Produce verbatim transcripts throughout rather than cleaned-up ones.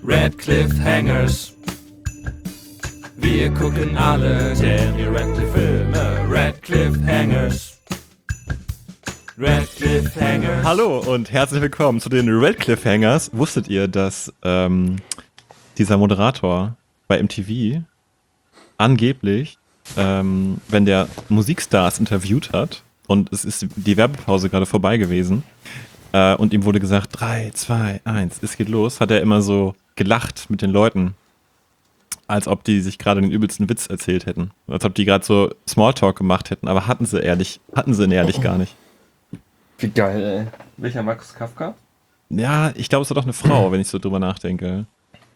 Radcliffe Hangers. Wir gucken alle Daniel Radcliffe Filme. Radcliffe Hangers. Radcliffe Hangers. Hallo und herzlich willkommen zu den Radcliffe Hangers. Wusstet ihr, dass ähm, dieser Moderator bei M T V angeblich, ähm, wenn der Musikstars interviewt hat und es ist die Werbepause gerade vorbei gewesen äh, und ihm wurde gesagt, drei, zwei, eins, es geht los, hat er immer so gelacht mit den Leuten, als ob die sich gerade den übelsten Witz erzählt hätten. Als ob die gerade so Smalltalk gemacht hätten, aber hatten sie ehrlich, hatten sie ihn ehrlich gar nicht. Wie geil, ey. Welcher Markus Kafka? Ja, ich glaube, es war doch eine Frau, wenn ich so drüber nachdenke.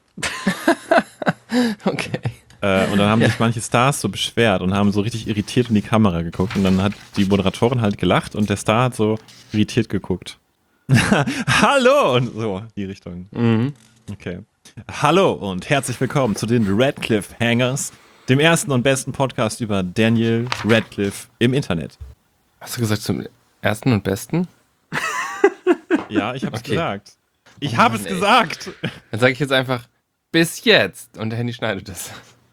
Okay. Äh, und dann haben Ja. sich manche Stars so beschwert und haben so richtig irritiert in die Kamera geguckt. Und dann hat die Moderatorin halt gelacht und der Star hat so irritiert geguckt. Hallo! Und so, die Richtung. Mhm. Okay. Hallo und herzlich willkommen zu den Radcliffe Hangers, dem ersten und besten Podcast über Daniel Radcliffe im Internet. Hast du gesagt zum ersten und besten? Ja, ich hab's Okay. gesagt. Ich Oh habe Mann, es ey. gesagt! Dann sage ich jetzt einfach bis jetzt und der Handy schneidet das.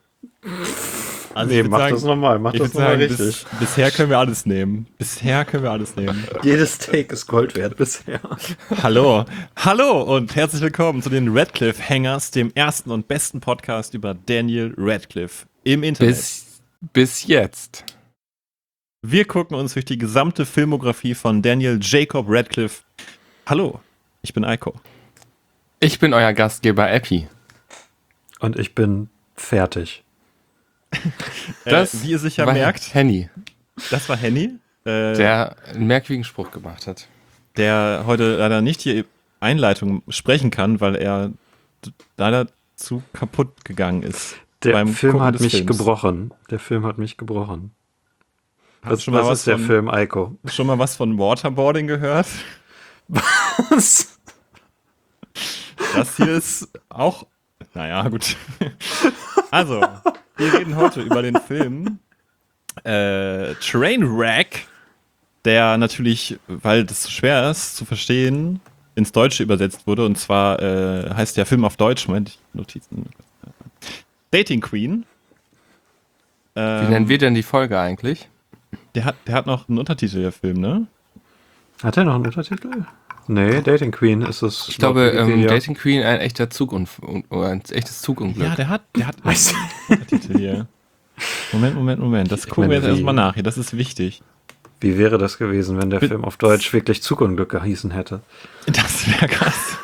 Also Nee, ich würd mach sagen, das nochmal, mach ich das würde nochmal sagen, richtig. bis, bisher können wir alles nehmen. Bisher können wir alles nehmen. Jedes Take ist Gold wert bisher. Hallo, hallo und herzlich willkommen zu den Radcliffe Hangers, dem ersten und besten Podcast über Daniel Radcliffe im Internet. Bis, bis jetzt. Wir gucken uns durch die gesamte Filmografie von Daniel Jacob Radcliffe. Hallo, ich bin Eiko. Ich bin euer Gastgeber Epi. Und ich bin fertig. Das äh, wie ihr sicher war merkt, Henny, das war Henny, äh, der, der einen merkwürdigen Spruch gemacht hat. der heute leider nicht hier Einleitung sprechen kann, weil er d- leider zu kaputt gegangen ist. Der beim Film Gucken hat des mich Films. gebrochen. Der Film hat mich gebrochen. Hast du Was, schon mal was was ist der von- Film, Eiko? Schon mal was von Waterboarding gehört? Was? Das hier ist auch. Naja, gut. Also, wir reden heute über den Film äh, Trainwreck, der natürlich, weil das so schwer ist zu verstehen, ins Deutsche übersetzt wurde. Und zwar äh, heißt der Film auf Deutsch, Moment, Notizen. Dating Queen. Wie Ähm, nennen wir denn die Folge eigentlich? der, hat, der hat noch einen Untertitel, der Film, ne? Hat er noch einen Untertitel? Nee, Dating Queen ist es. Ich glaube, laut ähm, Wikipedia. Dating Queen ein echter Zugunfall, oder ein echtes Zugunglück. Ja, der hat, der hat einen Untertitel hier. Moment, Moment, Moment. Das gucken meine, wir jetzt wie- erstmal nach hier. Das ist wichtig. Wie wäre das gewesen, wenn der Bi- Film auf Deutsch wirklich Zugunglück gehießen hätte? Das wäre krass.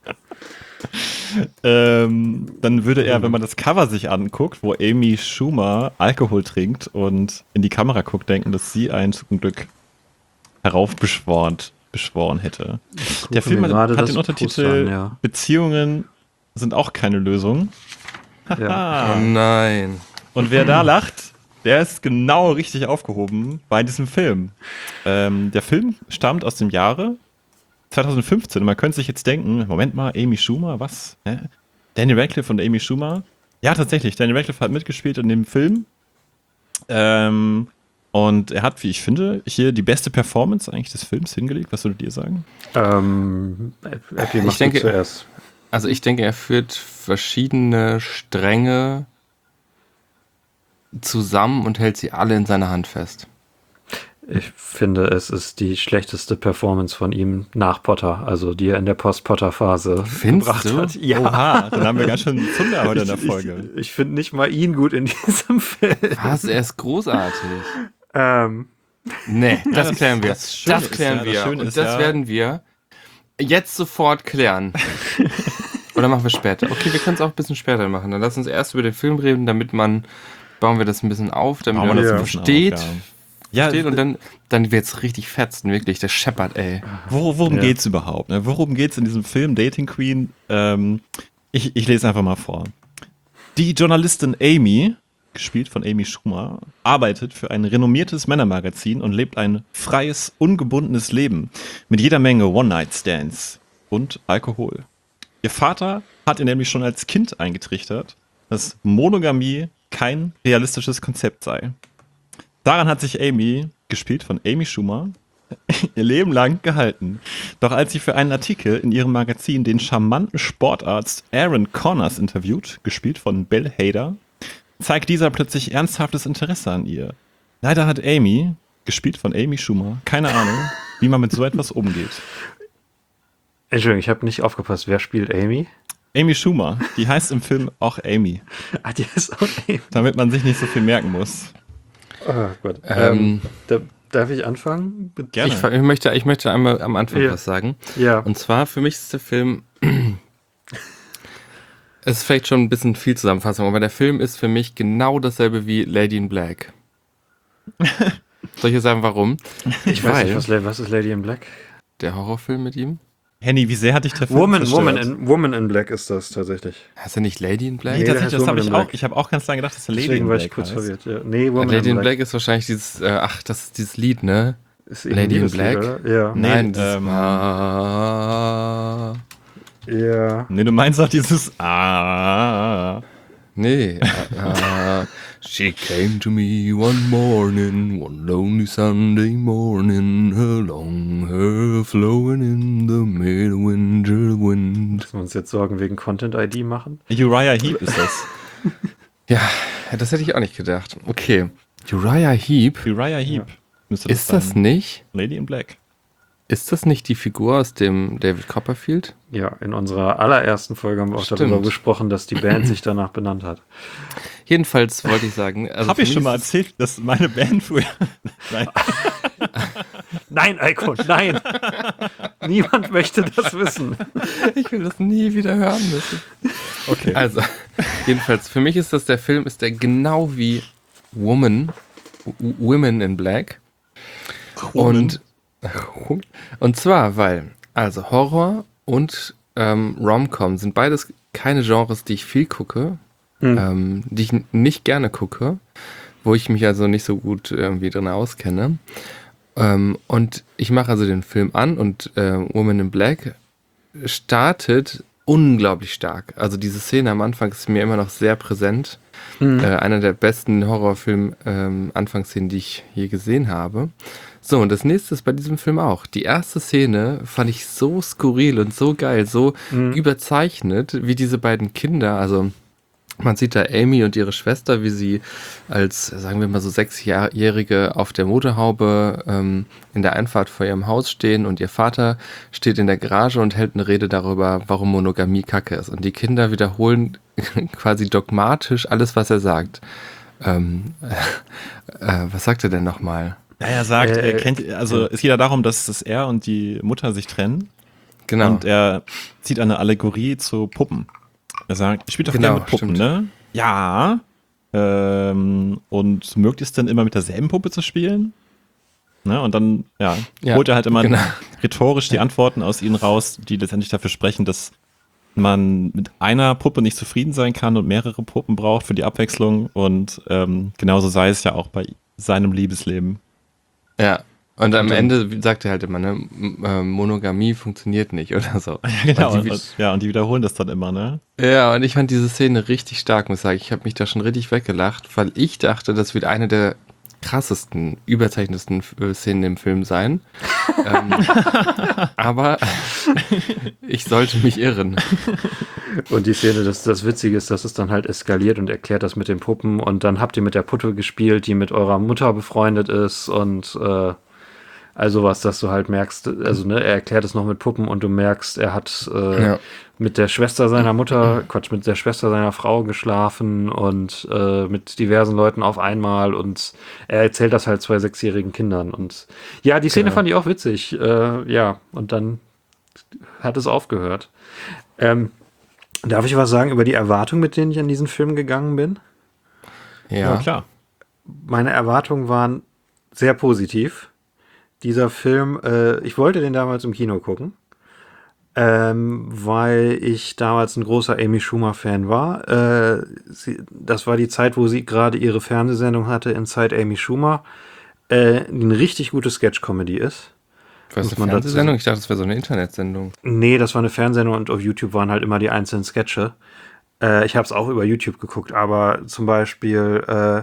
ähm, dann würde er, wenn man das Cover sich anguckt, wo Amy Schumer Alkohol trinkt und in die Kamera guckt, denken, dass sie ein Zugunglück heraufbeschworen beschworen hätte. Der gucke Film mir hat, gerade hat das den Poster Untertitel an, ja. Beziehungen sind auch keine Lösung. Ja. Oh nein. Und wer da lacht, der ist genau richtig aufgehoben bei diesem Film. Ähm, der Film stammt aus dem Jahre zwanzig fünfzehn. Und man könnte sich jetzt denken, Moment mal, Amy Schumer, was? Hä? Daniel Radcliffe und Amy Schumer? Ja, tatsächlich, Daniel Radcliffe hat mitgespielt in dem Film. Ähm, und er hat, wie ich finde, hier die beste Performance eigentlich des Films hingelegt. Was würdet ihr sagen? Ähm, Epi, mach Ich denke- du zuerst. Also ich denke, er führt verschiedene Stränge zusammen und hält sie alle in seiner Hand fest. Ich finde, es ist die schlechteste Performance von ihm nach Potter, also die er in der Post-Potter-Phase Findest gebracht du? hat. Ja. Oha, dann haben wir ganz schön Zunder heute in der Ich- Folge. Ich, ich finde nicht mal ihn gut in diesem Film. Was? Er ist großartig. Ähm, Nee, das, das- klären wir. das Das, Schöne ist klären ja- das wir. Schöne Und ist das ja- werden wir jetzt sofort klären. Oder machen wir später? Okay, wir können es auch ein bisschen später machen. Dann lass uns erst über den Film reden, damit man, bauen wir das ein bisschen auf, damit Bauen wir man das das ein bisschen versteht. auf, ja. versteht Ja, und dann, dann wird es richtig fetzen, wirklich. Der scheppert, ey. Wor worum Ja. geht's überhaupt? Ne? Worum geht's in diesem Film Dating Queen? Ähm, ich, ich lese einfach mal vor. Die Journalistin Amy, gespielt von Amy Schumer, arbeitet für ein renommiertes Männermagazin und lebt ein freies, ungebundenes Leben mit jeder Menge One-Night-Stands und Alkohol. Ihr Vater hat ihr nämlich schon als Kind eingetrichtert, dass Monogamie kein realistisches Konzept sei. Daran hat sich Amy, gespielt von Amy Schumer, ihr Leben lang gehalten. Doch als sie für einen Artikel in ihrem Magazin den charmanten Sportarzt Aaron Connors interviewt, gespielt von Bill Hader, zeigt dieser plötzlich ernsthaftes Interesse an ihr. Leider hat Amy, gespielt von Amy Schumer, keine Ahnung, wie man mit so etwas umgeht. Entschuldigung, ich habe nicht aufgepasst. Wer spielt Amy? Amy Schumer, die heißt im Film auch Amy, Ah, die ist auch Amy. damit man sich nicht so viel merken muss. Oh Gott. Ähm, Ähm, da, darf ich anfangen? Bitte? Gerne. Ich, ich, möchte, ich möchte einmal am Anfang Ja. was sagen. Ja. Und zwar, für mich ist der Film, es ist vielleicht schon ein bisschen viel Zusammenfassung, aber der Film ist für mich genau dasselbe wie Lady in Black. Soll ich jetzt sagen, warum? Ich weiß nicht, was, was ist Lady in Black? Der Horrorfilm mit ihm? Henny, wie sehr hat dich der Film Woman, verstört? Woman, in, Woman in Black ist das tatsächlich. Heißt er nicht Lady in Black? Nee, Nee, der tatsächlich, heißt das habe Woman ich in auch. Black. Ich habe auch ganz lange gedacht, dass der Lady Deswegen in war Black ich kurz heißt. verwirrt. Ja. Nee, Woman Lady in in Black. Black ist wahrscheinlich dieses, äh, ach, das ist dieses Lied, ne? Ist Lady in Liebeslied, Black? oder? Ja. Nee, Nein, das ähm, war... Ja. Nee, du meinst auch dieses Ah. Nee. Uh, she came to me one morning, one lonely Sunday morning, her long hair flowing in the midwinter wind. Müssen wir uns jetzt Sorgen wegen Content-I D machen? Uriah Heep ist das. Ja, das hätte ich auch nicht gedacht. Okay. Uriah Heep, Uriah Heep. Müsste ist das sein. nicht? Lady in Black. Ist das nicht die Figur aus dem David Copperfield? Ja, in unserer allerersten Folge haben wir auch Stimmt. darüber gesprochen, dass die Band sich danach benannt hat. Jedenfalls wollte ich sagen, also Habe für ich mich schon mal ist es- erzählt, dass meine Band früher. Nein. Nein, Eiko, nein! Niemand möchte das wissen. Ich will das nie wieder hören müssen. Okay. Also, jedenfalls, für mich ist das der Film, ist der genau wie Woman, W- Women in Black. Und, und zwar, weil, also Horror und ähm, Rom-Com sind beides keine Genres, die ich viel gucke, Hm. ähm, die ich n- nicht gerne gucke, wo ich mich also nicht so gut irgendwie drin auskenne. Ähm, und ich mache also den Film an und äh, Woman in Black startet unglaublich stark. Also diese Szene am Anfang ist mir immer noch sehr präsent. Hm. Äh, einer der besten Horrorfilm-Anfangsszenen, die ich je gesehen habe. So, und das nächste ist bei diesem Film auch. Die erste Szene fand ich so skurril und so geil, so Mhm. überzeichnet, wie diese beiden Kinder, also man sieht da Amy und ihre Schwester, wie sie als, sagen wir mal so Sechsjährige auf der Motorhaube ähm, in der Einfahrt vor ihrem Haus stehen und ihr Vater steht in der Garage und hält eine Rede darüber, warum Monogamie Kacke ist. Und die Kinder wiederholen quasi dogmatisch alles, was er sagt. Ähm, äh, äh, was sagt er denn nochmal? Ja, er sagt, Äh, er kennt, also es geht ja darum, dass, dass er und die Mutter sich trennen. Genau. Und er zieht eine Allegorie zu Puppen. Er sagt, ich spiele doch Genau, gerne mit Puppen, stimmt. ne? Ja. Ähm, und mögt es denn immer mit derselben Puppe zu spielen? Ne? Und dann, ja, Ja, holt er halt immer genau. rhetorisch die Antworten aus ihnen raus, die letztendlich dafür sprechen, dass man mit einer Puppe nicht zufrieden sein kann und mehrere Puppen braucht für die Abwechslung. Und ähm, genauso sei es ja auch bei seinem Liebesleben. Ja. Und am Und dann- Ende sagt er halt immer, ne, M- äh, Monogamie funktioniert nicht oder so. Ja, genau. Und die- Und, und, ja, und die wiederholen das dann immer, ne? Ja, und ich fand diese Szene richtig stark, muss ich sagen. Ich habe mich da schon richtig weggelacht, weil ich dachte, das wird eine der krassesten, überzeichnetsten äh, Szenen im Film sein. ähm, aber ich sollte mich irren. Und die Szene, das, das Witzige ist, dass es dann halt eskaliert und erklärt das mit den Puppen und dann habt ihr mit der Puppe gespielt, die mit eurer Mutter befreundet ist und äh, also was, dass du halt merkst, also ne, er erklärt es noch mit Puppen und du merkst, er hat äh, Ja. mit der Schwester seiner Mutter, Quatsch, mit der Schwester seiner Frau geschlafen und äh, mit diversen Leuten auf einmal und er erzählt das halt zwei sechsjährigen Kindern und ja, die Szene Genau. fand ich auch witzig, äh, ja, und dann hat es aufgehört. Ähm, darf ich was sagen über die Erwartung, mit denen ich an diesen Film gegangen bin? Ja, klar. Meine Erwartungen waren sehr positiv. Dieser Film, äh, ich wollte den damals im Kino gucken, ähm, weil ich damals ein großer Amy Schumer-Fan war. Äh, sie, das war die Zeit, wo sie gerade ihre Fernsehsendung hatte, Inside Amy Schumer, äh, die eine richtig gute Sketch-Comedy ist. Was muss eine man dazu Fernsehsendung? Ich dachte, das wäre so eine Internetsendung. Nee, das war eine Fernsehsendung und auf YouTube waren halt immer die einzelnen Sketche. Äh, ich habe es auch über YouTube geguckt, aber zum Beispiel äh,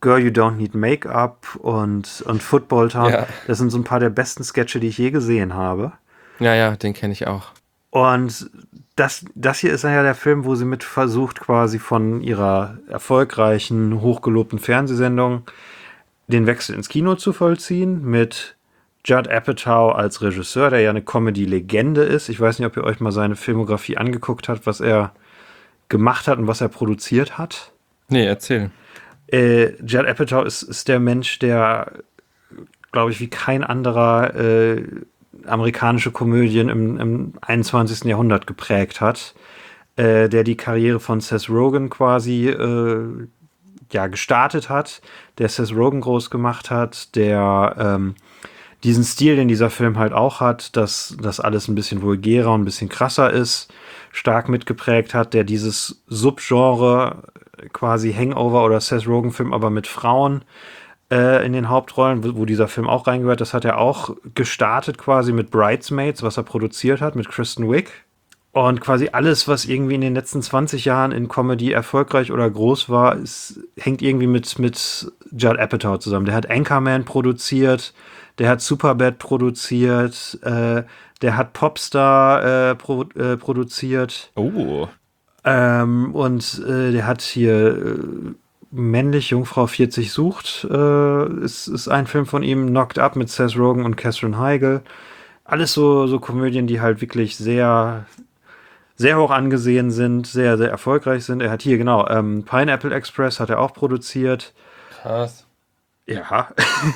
Girl You Don't Need Make-up und, und Football Town. Ja. Das sind so ein paar der besten Sketche, die ich je gesehen habe. Ja, ja, den kenne ich auch. Und das, das hier ist ja der Film, wo sie mit versucht, quasi von ihrer erfolgreichen, hochgelobten Fernsehsendung den Wechsel ins Kino zu vollziehen, mit Judd Apatow als Regisseur, der ja eine Comedy-Legende ist. Ich weiß nicht, ob ihr euch mal seine Filmografie angeguckt habt, was er gemacht hat und was er produziert hat. Nee, erzähl. Äh, Judd Apatow ist, ist der Mensch, der, glaube ich, wie kein anderer äh, amerikanische Komödien im, im einundzwanzigsten Jahrhundert geprägt hat, äh, der die Karriere von Seth Rogen quasi äh, ja, gestartet hat, der Seth Rogen groß gemacht hat, der ähm, diesen Stil, den dieser Film halt auch hat, dass das alles ein bisschen vulgärer und ein bisschen krasser ist, stark mitgeprägt hat, der dieses Subgenre quasi Hangover oder Seth Rogen-Film, aber mit Frauen äh, in den Hauptrollen, wo, wo dieser Film auch reingehört, das hat er auch gestartet quasi mit Bridesmaids, was er produziert hat mit Kristen Wiig. Und quasi alles, was irgendwie in den letzten zwanzig Jahren in Comedy erfolgreich oder groß war, ist, hängt irgendwie mit, mit Judd Apatow zusammen. Der hat Anchorman produziert, der hat Superbad produziert, äh, der hat Popstar äh, pro, äh, produziert. Oh. Ähm, und äh, der hat hier äh, Männlich, Jungfrau vierzig sucht, äh, ist, ist ein Film von ihm, Knocked Up mit Seth Rogen und Katherine Heigl. Alles so, so Komödien, die halt wirklich sehr... sehr hoch angesehen sind, sehr, sehr erfolgreich sind. Er hat hier, genau, ähm, Pineapple Express hat er auch produziert. Krass. Ja.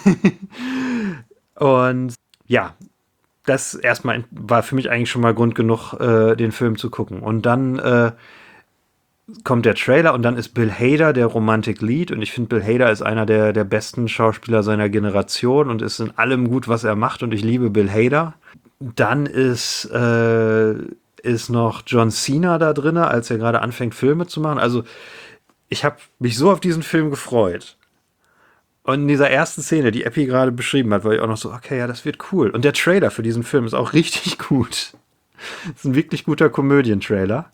Und ja, das erstmal war für mich eigentlich schon mal Grund genug, äh, den Film zu gucken. Und dann äh, kommt der Trailer und dann ist Bill Hader der Romantic Lead. Und ich finde, Bill Hader ist einer der, der besten Schauspieler seiner Generation und ist in allem gut, was er macht. Und ich liebe Bill Hader. Dann ist... Äh, ist noch John Cena da drin, als er gerade anfängt, Filme zu machen. Also ich habe mich so auf diesen Film gefreut. Und in dieser ersten Szene, die Epi gerade beschrieben hat, war ich auch noch so, okay, ja, das wird cool. Und der Trailer für diesen Film ist auch richtig gut. Das ist ein wirklich guter Komödientrailer.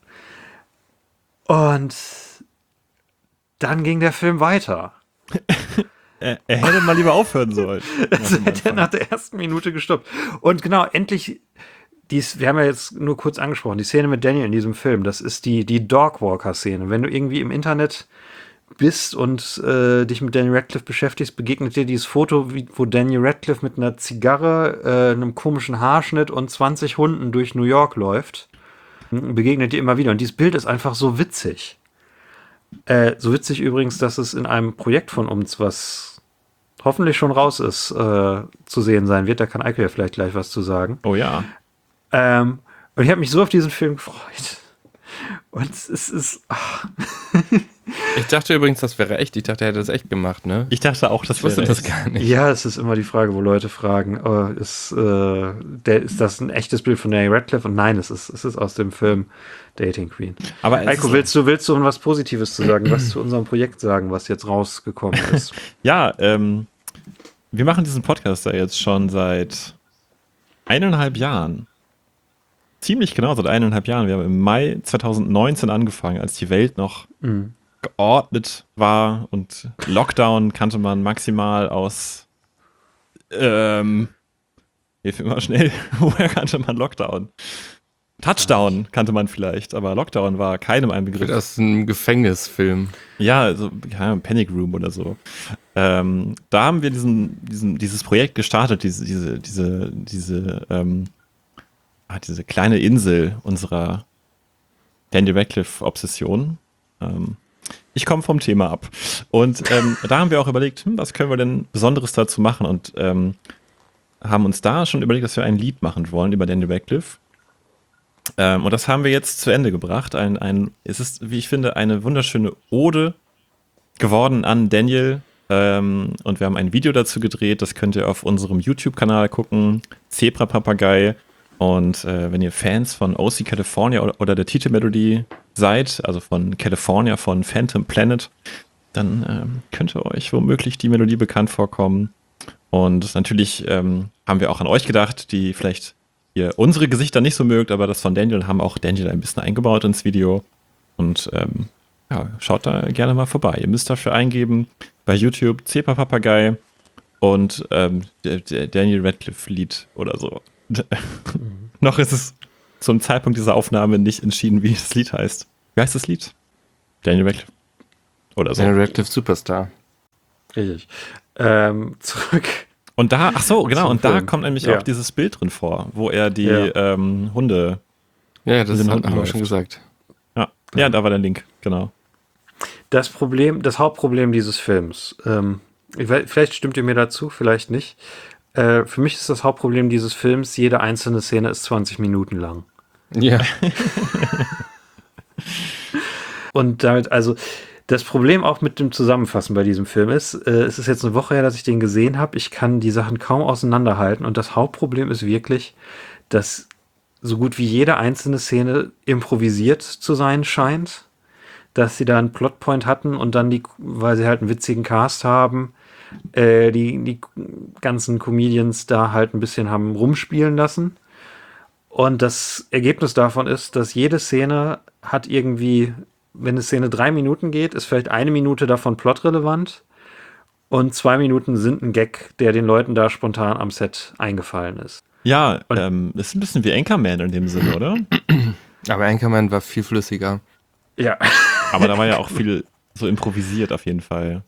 Und dann ging der Film weiter. Er, er hätte mal lieber aufhören sollen. Das hätte er nach der ersten Minute gestoppt. Und genau, endlich... Dies, wir haben ja jetzt nur kurz angesprochen, die Szene mit Daniel in diesem Film, das ist die, die Dogwalker-Szene. Wenn du irgendwie im Internet bist und äh, dich mit Daniel Radcliffe beschäftigst, begegnet dir dieses Foto, wie, wo Daniel Radcliffe mit einer Zigarre, äh, einem komischen Haarschnitt und zwanzig Hunden durch New York läuft. Begegnet dir immer wieder. Und dieses Bild ist einfach so witzig. Äh, so witzig übrigens, dass es in einem Projekt von uns, was hoffentlich schon raus ist, äh, zu sehen sein wird. Da kann Eike ja vielleicht gleich was zu sagen. Oh ja. Ähm, und ich habe mich so auf diesen Film gefreut. Und es ist. Ach. Ich dachte übrigens, das wäre echt. Ich dachte, er hätte das echt gemacht, ne? Ich dachte auch, das Ich wusste wäre das echt. gar nicht. Ja, es ist immer die Frage, wo Leute fragen, oh, ist, äh, der, ist das ein echtes Bild von Daniel Radcliffe? Und nein, es ist, es ist aus dem Film Dating Queen. Aber es Eiko, ist- willst du, willst du was Positives zu sagen, was zu unserem Projekt sagen, was jetzt rausgekommen ist? Ja, ähm, wir machen diesen Podcast ja jetzt schon seit eineinhalb Jahren. Ziemlich genau seit eineinhalb Jahren. Wir haben im Mai zweitausendneunzehn angefangen, als die Welt noch Mhm. geordnet war und Lockdown kannte man maximal aus ähm, hilf mir mal schnell, woher kannte man Lockdown? Touchdown kannte man vielleicht, aber Lockdown war keinem ein Begriff. Das ist ein Gefängnisfilm. Ja, also ja, Panic Room oder so. Ähm, da haben wir diesen, diesen, dieses Projekt gestartet, diese, diese, diese, diese, ähm, ah, diese kleine Insel unserer Daniel Radcliffe-Obsession. Ähm, ich komme vom Thema ab. Und ähm, da haben wir auch überlegt, hm, was können wir denn Besonderes dazu machen? Und ähm, haben uns da schon überlegt, dass wir ein Lied machen wollen über Daniel Radcliffe. Ähm, und das haben wir jetzt zu Ende gebracht. Ein, ein, es ist, wie ich finde, eine wunderschöne Ode geworden an Daniel. Ähm, und wir haben ein Video dazu gedreht. Das könnt ihr auf unserem YouTube-Kanal gucken. Zebra Papagei. Und äh, wenn ihr Fans von O C California oder, oder der Titelmelodie seid, also von California, von Phantom Planet, dann ähm, könnte euch womöglich die Melodie bekannt vorkommen. Und natürlich ähm, haben wir auch an euch gedacht, die vielleicht ihr unsere Gesichter nicht so mögt, aber das von Daniel haben auch Daniel ein bisschen eingebaut ins Video. Und ähm, ja, schaut da gerne mal vorbei. Ihr müsst dafür eingeben bei YouTube Zepa Papagei und ähm, der, der Daniel Radcliffe-Lied oder so. Mhm. Noch ist es zum Zeitpunkt dieser Aufnahme nicht entschieden, wie das Lied heißt. Wie heißt das Lied? Daniel Radcliffe. Oder so. Daniel Radcliffe Superstar. Richtig. Ähm, zurück. Und da, ach so, genau, und da Film. kommt nämlich Ja. auch dieses Bild drin vor, wo er die Ja. ähm, Hunde. Ja, das den hat, Hunden haben wir läuft. schon gesagt. Ja. ja, da war der Link, genau. Das Problem, das Hauptproblem dieses Films, ähm, ich weiß, vielleicht stimmt ihr mir dazu, vielleicht nicht. Äh, für mich ist das Hauptproblem dieses Films, jede einzelne Szene ist zwanzig Minuten lang. Ja. Und damit, also, das Problem auch mit dem Zusammenfassen bei diesem Film ist, äh, es ist jetzt eine Woche her, dass ich den gesehen habe. Ich kann die Sachen kaum auseinanderhalten. Und das Hauptproblem ist wirklich, dass so gut wie jede einzelne Szene improvisiert zu sein scheint. Dass sie da einen Plotpoint hatten und dann die, weil sie halt einen witzigen Cast haben, äh, die, die ganzen Comedians da halt ein bisschen haben rumspielen lassen. Und das Ergebnis davon ist, dass jede Szene hat irgendwie, wenn eine Szene drei Minuten geht, ist vielleicht eine Minute davon plotrelevant und zwei Minuten sind ein Gag, der den Leuten da spontan am Set eingefallen ist. Ja, ähm, ist ein bisschen wie Anchorman in dem Sinne, oder? Aber Anchorman war viel flüssiger. Ja. Aber da war ja auch viel so improvisiert auf jeden Fall.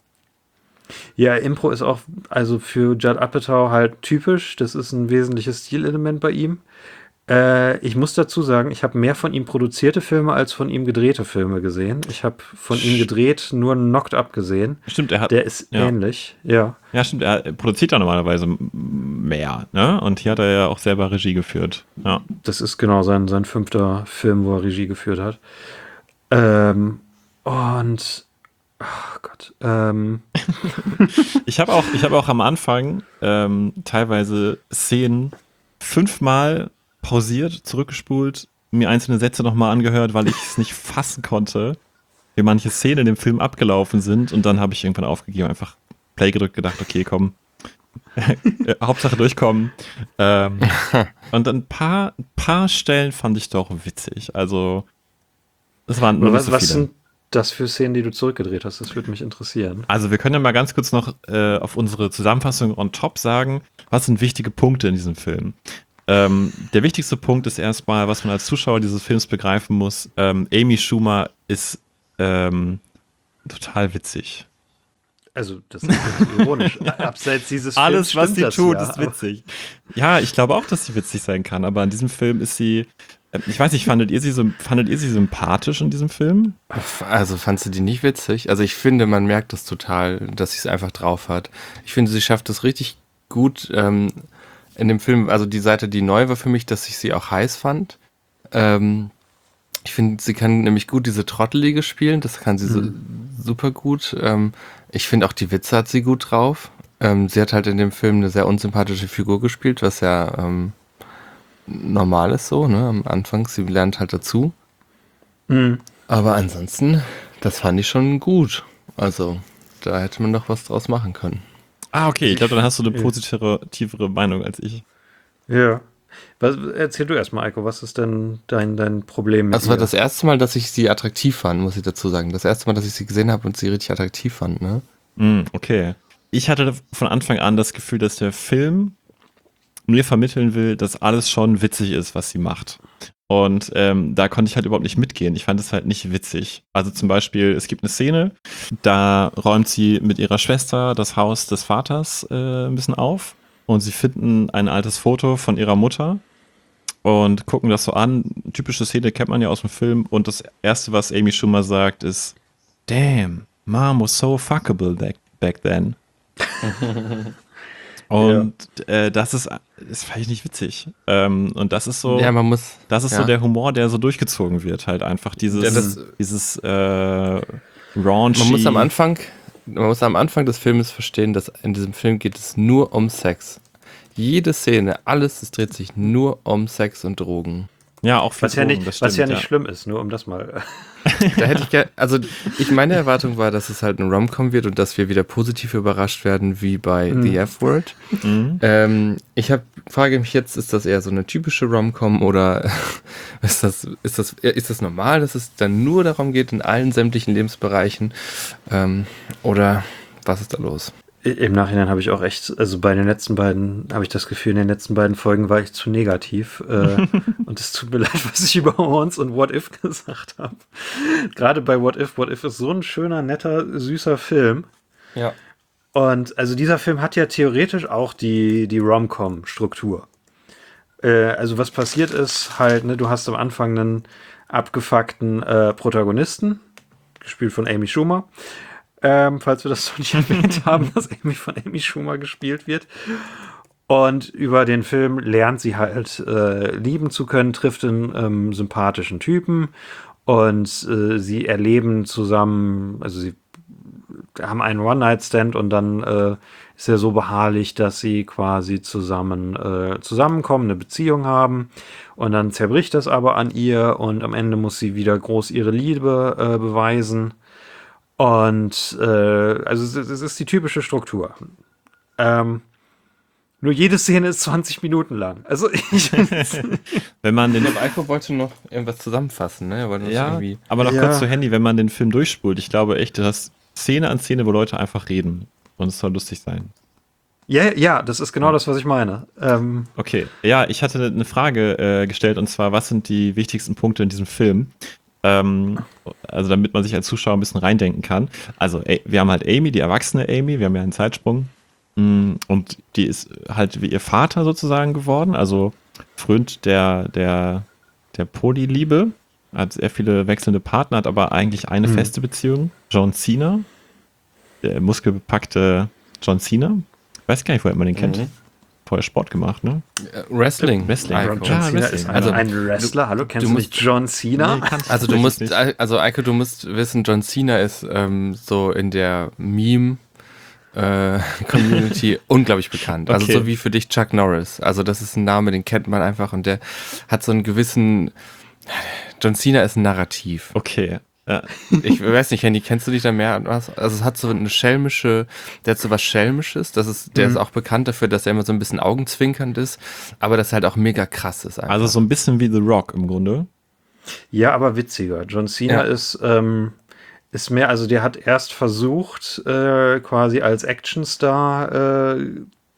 Ja, Impro ist auch, also für Judd Apatow halt typisch. Das ist ein wesentliches Stilelement bei ihm. Äh, ich muss dazu sagen, ich habe mehr von ihm produzierte Filme als von ihm gedrehte Filme gesehen. Ich habe von ihm gedreht nur Knocked Up gesehen. Stimmt, er hat. Der ist ja. ähnlich, ja. Ja, stimmt, er produziert ja normalerweise mehr, ne? Und hier hat er ja auch selber Regie geführt. Ja. Das ist genau sein, sein fünfter Film, wo er Regie geführt hat. Ähm, und oh Gott. Ähm. Ich habe auch, ich habe auch am Anfang ähm, teilweise Szenen fünfmal pausiert, zurückgespult, mir einzelne Sätze nochmal angehört, weil ich es nicht fassen konnte, wie manche Szenen in dem Film abgelaufen sind. Und dann habe ich irgendwann aufgegeben, einfach Play gedrückt, gedacht, okay, komm. Hauptsache durchkommen. Ähm, und dann ein paar, paar Stellen fand ich doch witzig. Also, das waren nur was, so was viele. sind das für Szenen, die du zurückgedreht hast? Das würde mich interessieren. Also, wir können ja mal ganz kurz noch äh, auf unsere Zusammenfassung on top sagen, was sind wichtige Punkte in diesem Film. Ähm, der wichtigste Punkt ist erstmal, was man als Zuschauer dieses Films begreifen muss. Ähm, Amy Schumer ist ähm, total witzig. Also, das ist jetzt ironisch. Abseits dieses Films Alles, was stimmt sie das tut, ja, ist witzig. Ja, ich glaube auch, dass sie witzig sein kann, aber in diesem Film ist sie, äh, ich weiß nicht, fandet ihr sie, so, fandet ihr sie sympathisch in diesem Film? Also fandst du die nicht witzig? Also ich finde, man merkt das total, dass sie es einfach drauf hat. Ich finde, sie schafft es richtig gut ähm, in dem Film. Also die Seite, die neu war für mich, dass ich sie auch heiß fand. Ähm, ich finde, sie kann nämlich gut diese Trottelige spielen. Das kann sie so, super gut. Ähm, ich finde auch die Witze hat sie gut drauf. Ähm, sie hat halt in dem Film eine sehr unsympathische Figur gespielt, was ja ähm, normal ist so, ne? Am Anfang, sie lernt halt dazu. Mhm. Aber ansonsten, das fand ich schon gut. Also, da hätte man doch was draus machen können. Ah, okay, ich glaube, dann hast du eine positivere tiefere Meinung als ich. Ja. Was, erzähl du erstmal, Eiko, was ist denn dein, dein Problem mit Das war ihr? das erste Mal, dass ich sie attraktiv fand, muss ich dazu sagen. Das erste Mal, dass ich sie gesehen habe und sie richtig attraktiv fand, ne? Mm, okay. Ich hatte von Anfang an das Gefühl, dass der Film mir vermitteln will, dass alles schon witzig ist, was sie macht. Und ähm, da konnte ich halt überhaupt nicht mitgehen. Ich fand es halt nicht witzig. Also zum Beispiel, es gibt eine Szene, da räumt sie mit ihrer Schwester das Haus des Vaters äh, ein bisschen auf und sie finden ein altes Foto von ihrer Mutter und gucken das so an. Typische Szene kennt man ja aus dem Film und das Erste, was Amy Schumer sagt, ist Damn, Mom was so fuckable back, back then. Und ja. äh, das ist, das fand ich nicht witzig. Ähm, und das ist so, ja, man muss, das ist ja. so der Humor, der so durchgezogen wird, halt einfach dieses, ja, das, dieses äh, raunchy. Man muss am Anfang, man muss am Anfang des Filmes verstehen, dass in diesem Film geht es nur um Sex. Jede Szene, alles, es dreht sich nur um Sex und Drogen. Ja, auch viel Was ja Drogen, nicht, das was ja stimmt, nicht schlimm ist, nur um das mal. Da hätte ich gerne, also ich meine Erwartung war, dass es halt ein Rom-Com wird und dass wir wieder positiv überrascht werden, wie bei Mhm. The F-Word. Mhm. Ähm, ich hab, frage mich jetzt, ist das eher so eine typische Rom-Com oder ist das, ist das, ist das normal, dass es dann nur darum geht, in allen sämtlichen Lebensbereichen? Ähm, oder was ist da los? Im Nachhinein habe ich auch echt, also bei den letzten beiden, habe ich das Gefühl, in den letzten beiden Folgen war ich zu negativ. Äh, und es tut mir leid, was ich über Horns und What If gesagt habe. Gerade bei What If. What If ist so ein schöner, netter, süßer Film. Ja. Und also dieser Film hat ja theoretisch auch die, die Rom-Com-Struktur. Äh, also was passiert ist halt, ne, du hast am Anfang einen abgefuckten äh, Protagonisten, gespielt von Amy Schumer. Ähm, falls wir das noch nicht erwähnt haben, dass Amy von Amy Schumer gespielt wird. Und über den Film lernt sie halt äh, lieben zu können, trifft einen ähm, sympathischen Typen und äh, sie erleben zusammen, also sie haben einen One-Night-Stand und dann äh, ist er so beharrlich, dass sie quasi zusammen äh, zusammenkommen, eine Beziehung haben und dann zerbricht das aber an ihr und am Ende muss sie wieder groß ihre Liebe äh, beweisen. Und äh, also es ist die typische Struktur. Ähm, nur jede Szene ist zwanzig Minuten lang. Also ich Wenn man den Ich glaube, Eiko wollte noch irgendwas zusammenfassen, ne? Er wollte uns ja, irgendwie. aber noch Ja. kurz zu Handy, wenn man den Film durchspult, ich glaube echt, du hast Szene an Szene, wo Leute einfach reden und es soll lustig sein. ja, ja, das ist genau das, was ich meine. Ähm, Okay, ja, ich hatte eine Frage äh, gestellt und zwar, was sind die wichtigsten Punkte in diesem Film? Ähm, also damit man sich als Zuschauer ein bisschen reindenken kann. Also ey, wir haben halt Amy, die erwachsene Amy, wir haben ja einen Zeitsprung mm, und die ist halt wie ihr Vater sozusagen geworden, also frönt der, der, der Polyliebe, hat sehr viele wechselnde Partner, hat aber eigentlich eine Mhm. feste Beziehung, John Cena, der muskelbepackte John Cena. Ich weiß gar nicht, woher man den kennt. Mhm. Vorher Sport gemacht, ne? Äh, Wrestling. Wrestling. Eiko. John Ja, Cena Wrestling. ist ein, Also, ein Wrestler. Hallo, kennst du du, musst- nicht John Cena? Nee, kannte ich Also du tatsächlich musst, nicht. also Eiko, du musst wissen, John Cena ist ähm, so in der Meme äh, Community unglaublich bekannt. Also Okay. so wie für dich Chuck Norris. Also das ist ein Name, den kennt man einfach und der hat so einen gewissen. John Cena ist ein Narrativ. Okay. Ja. Ich weiß nicht, Handy, kennst du dich da mehr an was? Also es hat so eine schelmische, der hat so was Schelmisches, das ist, der Mhm. ist auch bekannt dafür, dass er immer so ein bisschen augenzwinkernd ist, aber das halt auch mega krass ist einfach. Also so ein bisschen wie The Rock im Grunde. Ja, aber witziger. John Cena Ja. ist, ähm, ist mehr, also der hat erst versucht, äh, quasi als Actionstar äh,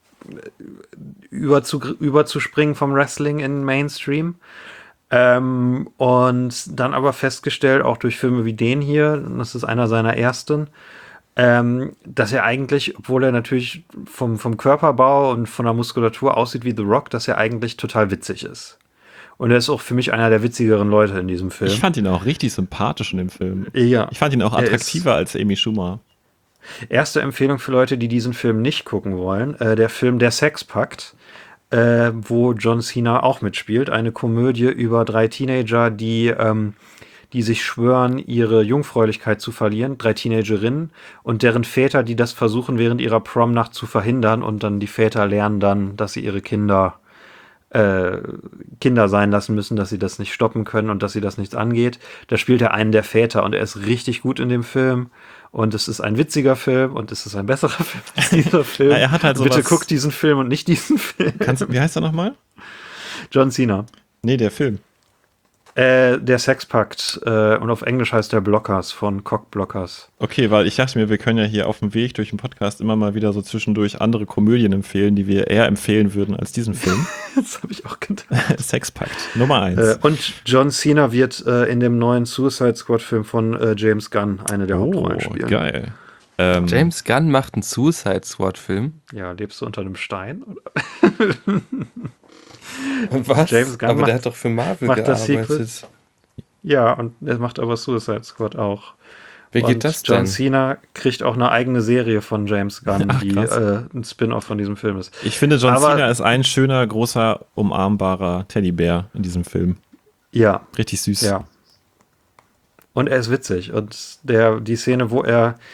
überzu, überzuspringen vom Wrestling in Mainstream. Ähm, und dann aber festgestellt, auch durch Filme wie den hier, das ist einer seiner ersten, ähm, dass er eigentlich, obwohl er natürlich vom, vom Körperbau und von der Muskulatur aussieht wie The Rock, dass er eigentlich total witzig ist. Und er ist auch für mich einer der witzigeren Leute in diesem Film. Ich fand ihn auch richtig sympathisch in dem Film. ja. Ich fand ihn auch Er ist- attraktiver als Amy Schumer. Erste Empfehlung für Leute, die diesen Film nicht gucken wollen. Äh, der Film Der Sexpakt, äh, wo John Cena auch mitspielt. Eine Komödie über drei Teenager, die, ähm, die sich schwören, ihre Jungfräulichkeit zu verlieren. Drei Teenagerinnen und deren Väter, die das versuchen, während ihrer Prom-Nacht zu verhindern. Und dann die Väter lernen dann, dass sie ihre Kinder äh, Kinder sein lassen müssen, dass sie das nicht stoppen können und dass sie das nichts angeht. Da spielt er einen der Väter und er ist richtig gut in dem Film. Und es ist ein witziger Film und es ist ein besserer Film als dieser Film. Ja, er hat halt Bitte sowas- guckt diesen Film und nicht diesen Film. Kannst, du- wie heißt er nochmal? John Cena. Nee, der Film. Äh, der Sexpakt. Äh, und auf Englisch heißt der Blockers von Cockblockers. Okay, weil ich dachte mir, wir können ja hier auf dem Weg durch den Podcast immer mal wieder so zwischendurch andere Komödien empfehlen, die wir eher empfehlen würden als diesen Film. Das habe ich auch gedacht. Sexpakt, Nummer eins. Äh, und John Cena wird äh, in dem neuen Suicide Squad-Film von äh, James Gunn eine der Hauptrollen oh, spielen. geil. Ähm, James Gunn macht einen Suicide Squad-Film. Ja, lebst du unter einem Stein? Was? James Gunn aber macht- der hat doch für Marvel macht das gearbeitet. Ja, und er macht aber Suicide Squad auch. Wie geht und das John denn? Cena kriegt auch eine eigene Serie von James Gunn, Ach, die krass. äh, ein Spin-off von diesem Film ist. Ich finde, John Aber- Cena ist ein schöner, großer, umarmbarer Teddybär in diesem Film. Ja, Richtig süß. ja. Und er ist witzig. Und der, die Szene, wo er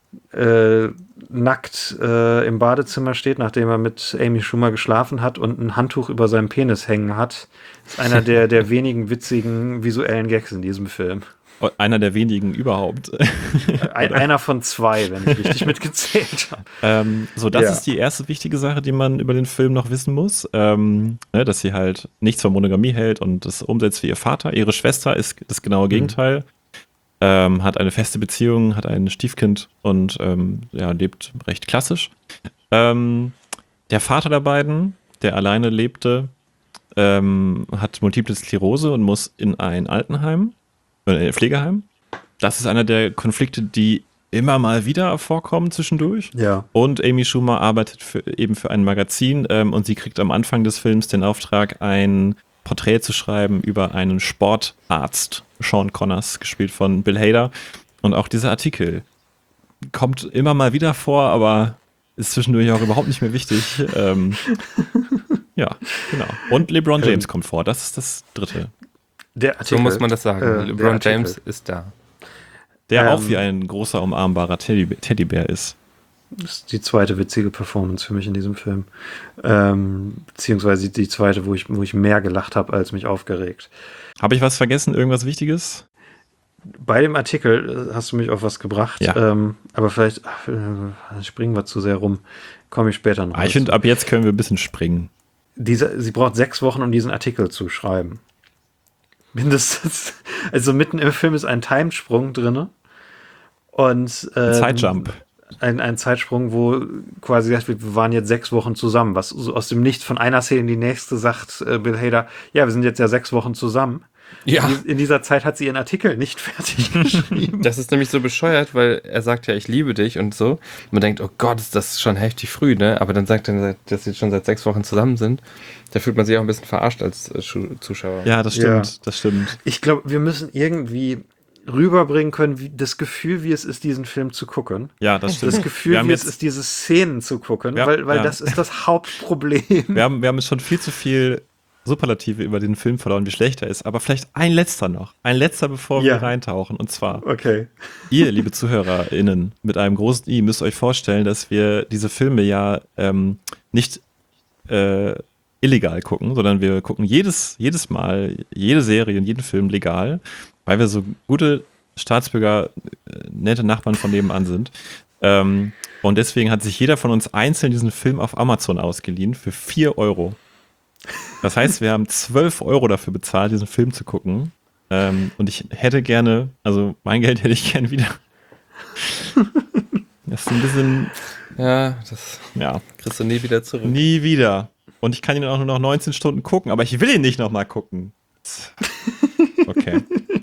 äh, nackt äh, im Badezimmer steht, nachdem er mit Amy Schumer geschlafen hat und ein Handtuch über seinem Penis hängen hat, ist einer der, der wenigen witzigen visuellen Gags in diesem Film. Einer der wenigen überhaupt. Ein, einer von zwei, wenn ich richtig mitgezählt habe. Ähm, so, das Ja. ist die erste wichtige Sache, die man über den Film noch wissen muss. Ähm, ne, dass sie halt nichts von Monogamie hält und das umsetzt wie ihr Vater. Ihre Schwester ist das genaue Gegenteil. Ähm, hat eine feste Beziehung, hat ein Stiefkind und ähm, ja, lebt recht klassisch. Ähm, der Vater der beiden, der alleine lebte, ähm, hat Multiple Sklerose und muss in ein Altenheim, äh, Pflegeheim. Das ist einer der Konflikte, die immer mal wieder vorkommen zwischendurch. Ja. Und Amy Schumer arbeitet für, eben für ein Magazin ähm, und sie kriegt am Anfang des Films den Auftrag, ein Porträt zu schreiben über einen Sportarzt, Sean Connors, gespielt von Bill Hader. Und auch dieser Artikel kommt immer mal wieder vor, aber ist zwischendurch auch überhaupt nicht mehr wichtig. Ähm, ja, genau. Und LeBron James Ähm, kommt vor, das ist das dritte. Der So Artikel, muss man das sagen. äh, der LeBron Artikel. James ist da. Der Ähm, auch wie ein großer, umarmbarer Teddybär, Teddybär ist. Das ist die zweite witzige Performance für mich in diesem Film. Ähm, beziehungsweise die zweite, wo ich, wo ich mehr gelacht habe, als mich aufgeregt. Habe ich was vergessen? Irgendwas Wichtiges? Bei dem Artikel äh, hast du mich auf was gebracht, Ja. ähm, aber vielleicht ach, äh, springen wir zu sehr rum. Komme ich später noch. Ah, ich dazu. finde, ab jetzt können wir ein bisschen springen. Diese, sie braucht sechs Wochen, um diesen Artikel zu schreiben. Mindestens. Also mitten im Film ist ein Timesprung drin. Und ähm, Zeitjump. Ein, ein Zeitsprung, wo quasi gesagt wird, wir waren jetzt sechs Wochen zusammen. Was so aus dem Nichts von einer Szene in die nächste sagt äh, Bill Hader, ja, wir sind jetzt ja sechs Wochen zusammen. Ja. In, in dieser Zeit hat sie ihren Artikel nicht fertig geschrieben. Das ist nämlich so bescheuert, weil er sagt ja, ich liebe dich und so. Man denkt, oh Gott, ist das schon heftig früh, ne? Aber dann sagt er, dass sie schon seit sechs Wochen zusammen sind. Da fühlt man sich auch ein bisschen verarscht als äh, Schu- Zuschauer. Ja, das stimmt, Ja. das stimmt. Ich glaube, wir müssen irgendwie rüberbringen können, wie das Gefühl, wie es ist, diesen Film zu gucken. Ja, das stimmt. Das Wir Gefühl, haben wie es jetzt- ist, diese Szenen zu gucken, Ja, weil, weil ja. das ist das Hauptproblem. Wir haben, wir haben jetzt schon viel zu viel Superlative über den Film verloren, wie schlecht er ist. Aber vielleicht ein letzter noch. Ein letzter, bevor Ja. wir reintauchen. Und zwar, Okay. ihr, liebe ZuhörerInnen, mit einem großen I, müsst euch vorstellen, dass wir diese Filme ja ähm, nicht äh, illegal gucken, sondern wir gucken jedes, jedes Mal, jede Serie und jeden Film legal, weil wir so gute Staatsbürger, äh, nette Nachbarn von nebenan sind. Ähm, und deswegen hat sich jeder von uns einzeln diesen Film auf Amazon ausgeliehen für vier Euro. Das heißt, wir haben zwölf Euro dafür bezahlt, diesen Film zu gucken. Ähm, und ich hätte gerne, also mein Geld hätte ich gern wieder. Das ist ein bisschen, Ja, das ja, kriegst du nie wieder zurück. nie wieder. Und ich kann ihn auch nur noch neunzehn Stunden gucken, aber ich will ihn nicht nochmal gucken. Okay.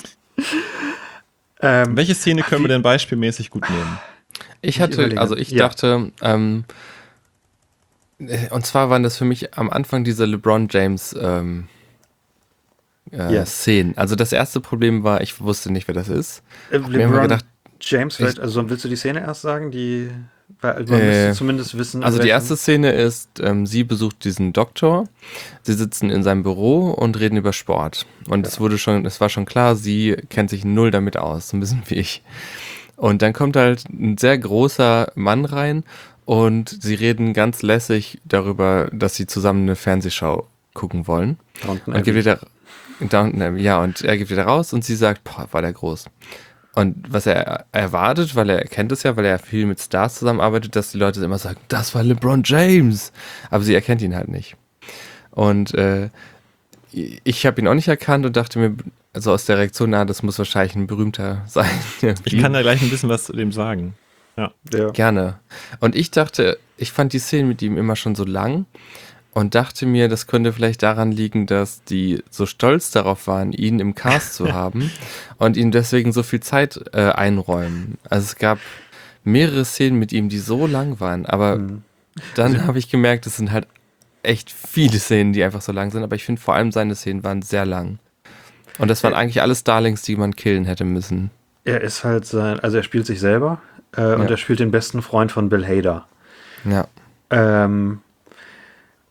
Ähm, Welche Szene können wir denn beispielmäßig gut nehmen? Ich hatte, überlege. also ich Ja. dachte, ähm, äh, und zwar waren das für mich am Anfang diese LeBron James ähm, äh, Ja. Szenen. Also das erste Problem war, ich wusste nicht, wer das ist. äh, Hab mir immer LeBron gedacht, James, vielleicht, also willst du die Szene erst sagen? Die, weil man Äh, müsste zumindest wissen. in Also die welchem- erste Szene ist, ähm, sie besucht diesen Doktor, sie sitzen in seinem Büro und reden über Sport. Und es wurde schon, es war schon klar, sie kennt sich null damit aus, so ein bisschen wie ich. Und dann kommt halt ein sehr großer Mann rein und sie reden ganz lässig darüber, dass sie zusammen eine Fernsehschau gucken wollen. Downton Und geht Abbey. wieder, Downton Abbey, ja, und er geht wieder raus und sie sagt, boah, war der groß. Und was er erwartet, weil er kennt es ja, weil er viel mit Stars zusammenarbeitet, dass die Leute immer sagen, das war LeBron James. Aber sie erkennt ihn halt nicht. Und äh, ich habe ihn auch nicht erkannt und dachte mir, also aus der Reaktion, na, das muss wahrscheinlich ein berühmter sein. Ich kann da gleich ein bisschen was zu dem sagen. Ja. Gerne. Und ich dachte, ich fand die Szenen mit ihm immer schon so lang und dachte mir, das könnte vielleicht daran liegen, dass die so stolz darauf waren, ihn im Cast zu haben und ihm deswegen so viel Zeit äh, einräumen. Also es gab mehrere Szenen mit ihm, die so lang waren, aber Mhm. dann habe ich gemerkt, es sind halt echt viele Szenen, die einfach so lang sind, aber ich finde vor allem seine Szenen waren sehr lang. Und das waren eigentlich alles Darlings, die man killen hätte müssen. Er ist halt sein, also er spielt sich selber äh, und Ja. er spielt den besten Freund von Bill Hader. Ja. Ähm,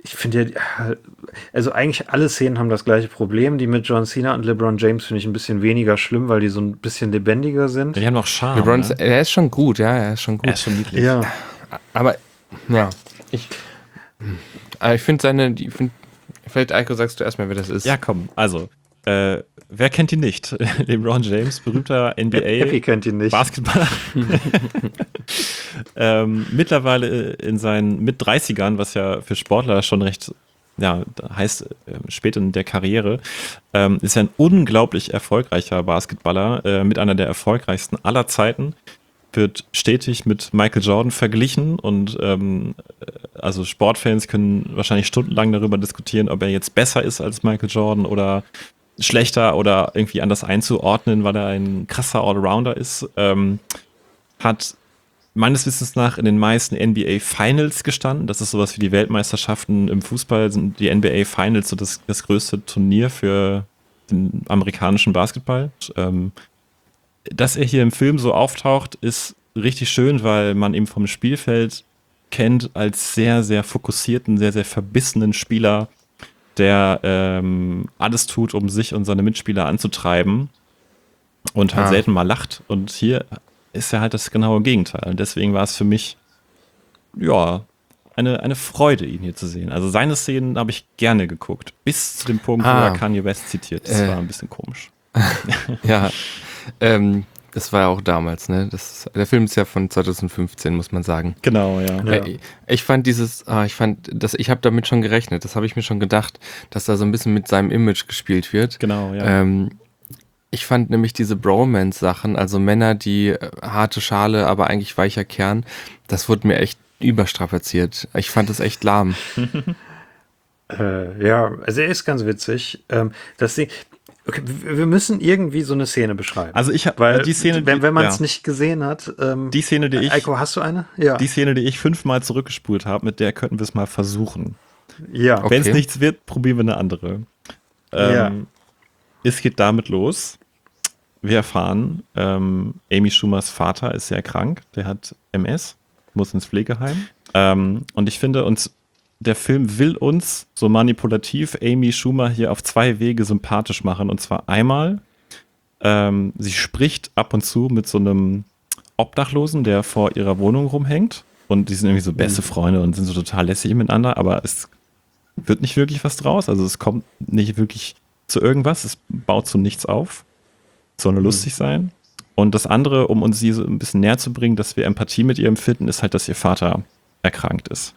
ich finde ja, also eigentlich alle Szenen haben das gleiche Problem. Die mit John Cena und LeBron James finde ich ein bisschen weniger schlimm, weil die so ein bisschen lebendiger sind. Die haben noch Charme. LeBron, Ne? er ist schon gut, ja, er ist schon gut. Er ist schon niedlich. Ja, Aber, ja, ich, aber ich finde seine, die, find, vielleicht, Eiko, sagst du erstmal, wer das ist. Ja, komm, also, äh, wer kennt ihn nicht? LeBron James, berühmter N B Happy kennt ihn nicht. A-Basketballer. ähm, mittlerweile in seinen Mit-dreißigern, was ja für Sportler schon recht, ja, heißt äh, spät in der Karriere, ähm, ist er ein unglaublich erfolgreicher Basketballer, äh, mit einer der erfolgreichsten aller Zeiten. Wird stetig mit Michael Jordan verglichen und ähm, also Sportfans können wahrscheinlich stundenlang darüber diskutieren, ob er jetzt besser ist als Michael Jordan oder schlechter oder irgendwie anders einzuordnen, weil er ein krasser Allrounder ist. Ähm, hat meines Wissens nach in den meisten N B A Finals gestanden. Das ist sowas wie die Weltmeisterschaften im Fußball, sind die N B A Finals so das, das größte Turnier für den amerikanischen Basketball. Ähm, dass er hier im Film so auftaucht, ist richtig schön, weil man ihn vom Spielfeld kennt als sehr, sehr fokussierten, sehr, sehr verbissenen Spieler, der ähm, alles tut, um sich und seine Mitspieler anzutreiben und halt Ah. selten mal lacht. Und hier ist er halt das genaue Gegenteil. Und deswegen war es für mich, ja, eine, eine Freude, ihn hier zu sehen. Also seine Szenen habe ich gerne geguckt, bis zu dem Punkt, Ah. wo er Kanye West zitiert. Das Äh. war ein bisschen komisch. Ja, ähm, das war ja auch damals, ne? Das, der Film ist ja von zwanzig fünfzehn, muss man sagen. Genau, ja. Ja. Äh, Ich fand dieses, ah, ich fand, das, ich habe damit schon gerechnet, das habe ich mir schon gedacht, dass da so ein bisschen mit seinem Image gespielt wird. Genau, ja. Ähm, ich fand nämlich diese Bromance-Sachen, also Männer, die äh, harte Schale, aber eigentlich weicher Kern, das wurde mir echt überstrapaziert. Ich fand das echt lahm. Äh, ja, also er ist ganz witzig. Ähm, das Ding, okay, wir wir müssen irgendwie so eine Szene beschreiben. Also ich habe Weil, die Szene, wenn, die- wenn man es ja. nicht gesehen hat, ähm, Die Szene, die ich, Eiko, hast du eine? Ja. die Szene, die ich fünfmal zurückgespult habe, mit der könnten wir es mal versuchen. ja. Okay. Wenn es nichts wird, probieren wir eine andere. Ähm, Ja. Es geht damit los. Wir erfahren, ähm, Amy Schumers Vater ist sehr krank. Der hat M S, muss ins Pflegeheim. Ähm, und ich finde, uns der Film will uns so manipulativ Amy Schumer hier auf zwei Wege sympathisch machen. Und zwar einmal, ähm, sie spricht ab und zu mit so einem Obdachlosen, der vor ihrer Wohnung rumhängt. Und die sind irgendwie so beste Freunde und sind so total lässig miteinander, aber es wird nicht wirklich was draus. Also es kommt nicht wirklich zu irgendwas. Es baut zu nichts auf. Soll nur lustig sein. Und das andere, um uns sie so ein bisschen näher zu bringen, dass wir Empathie mit ihr empfinden, ist halt, dass ihr Vater erkrankt ist.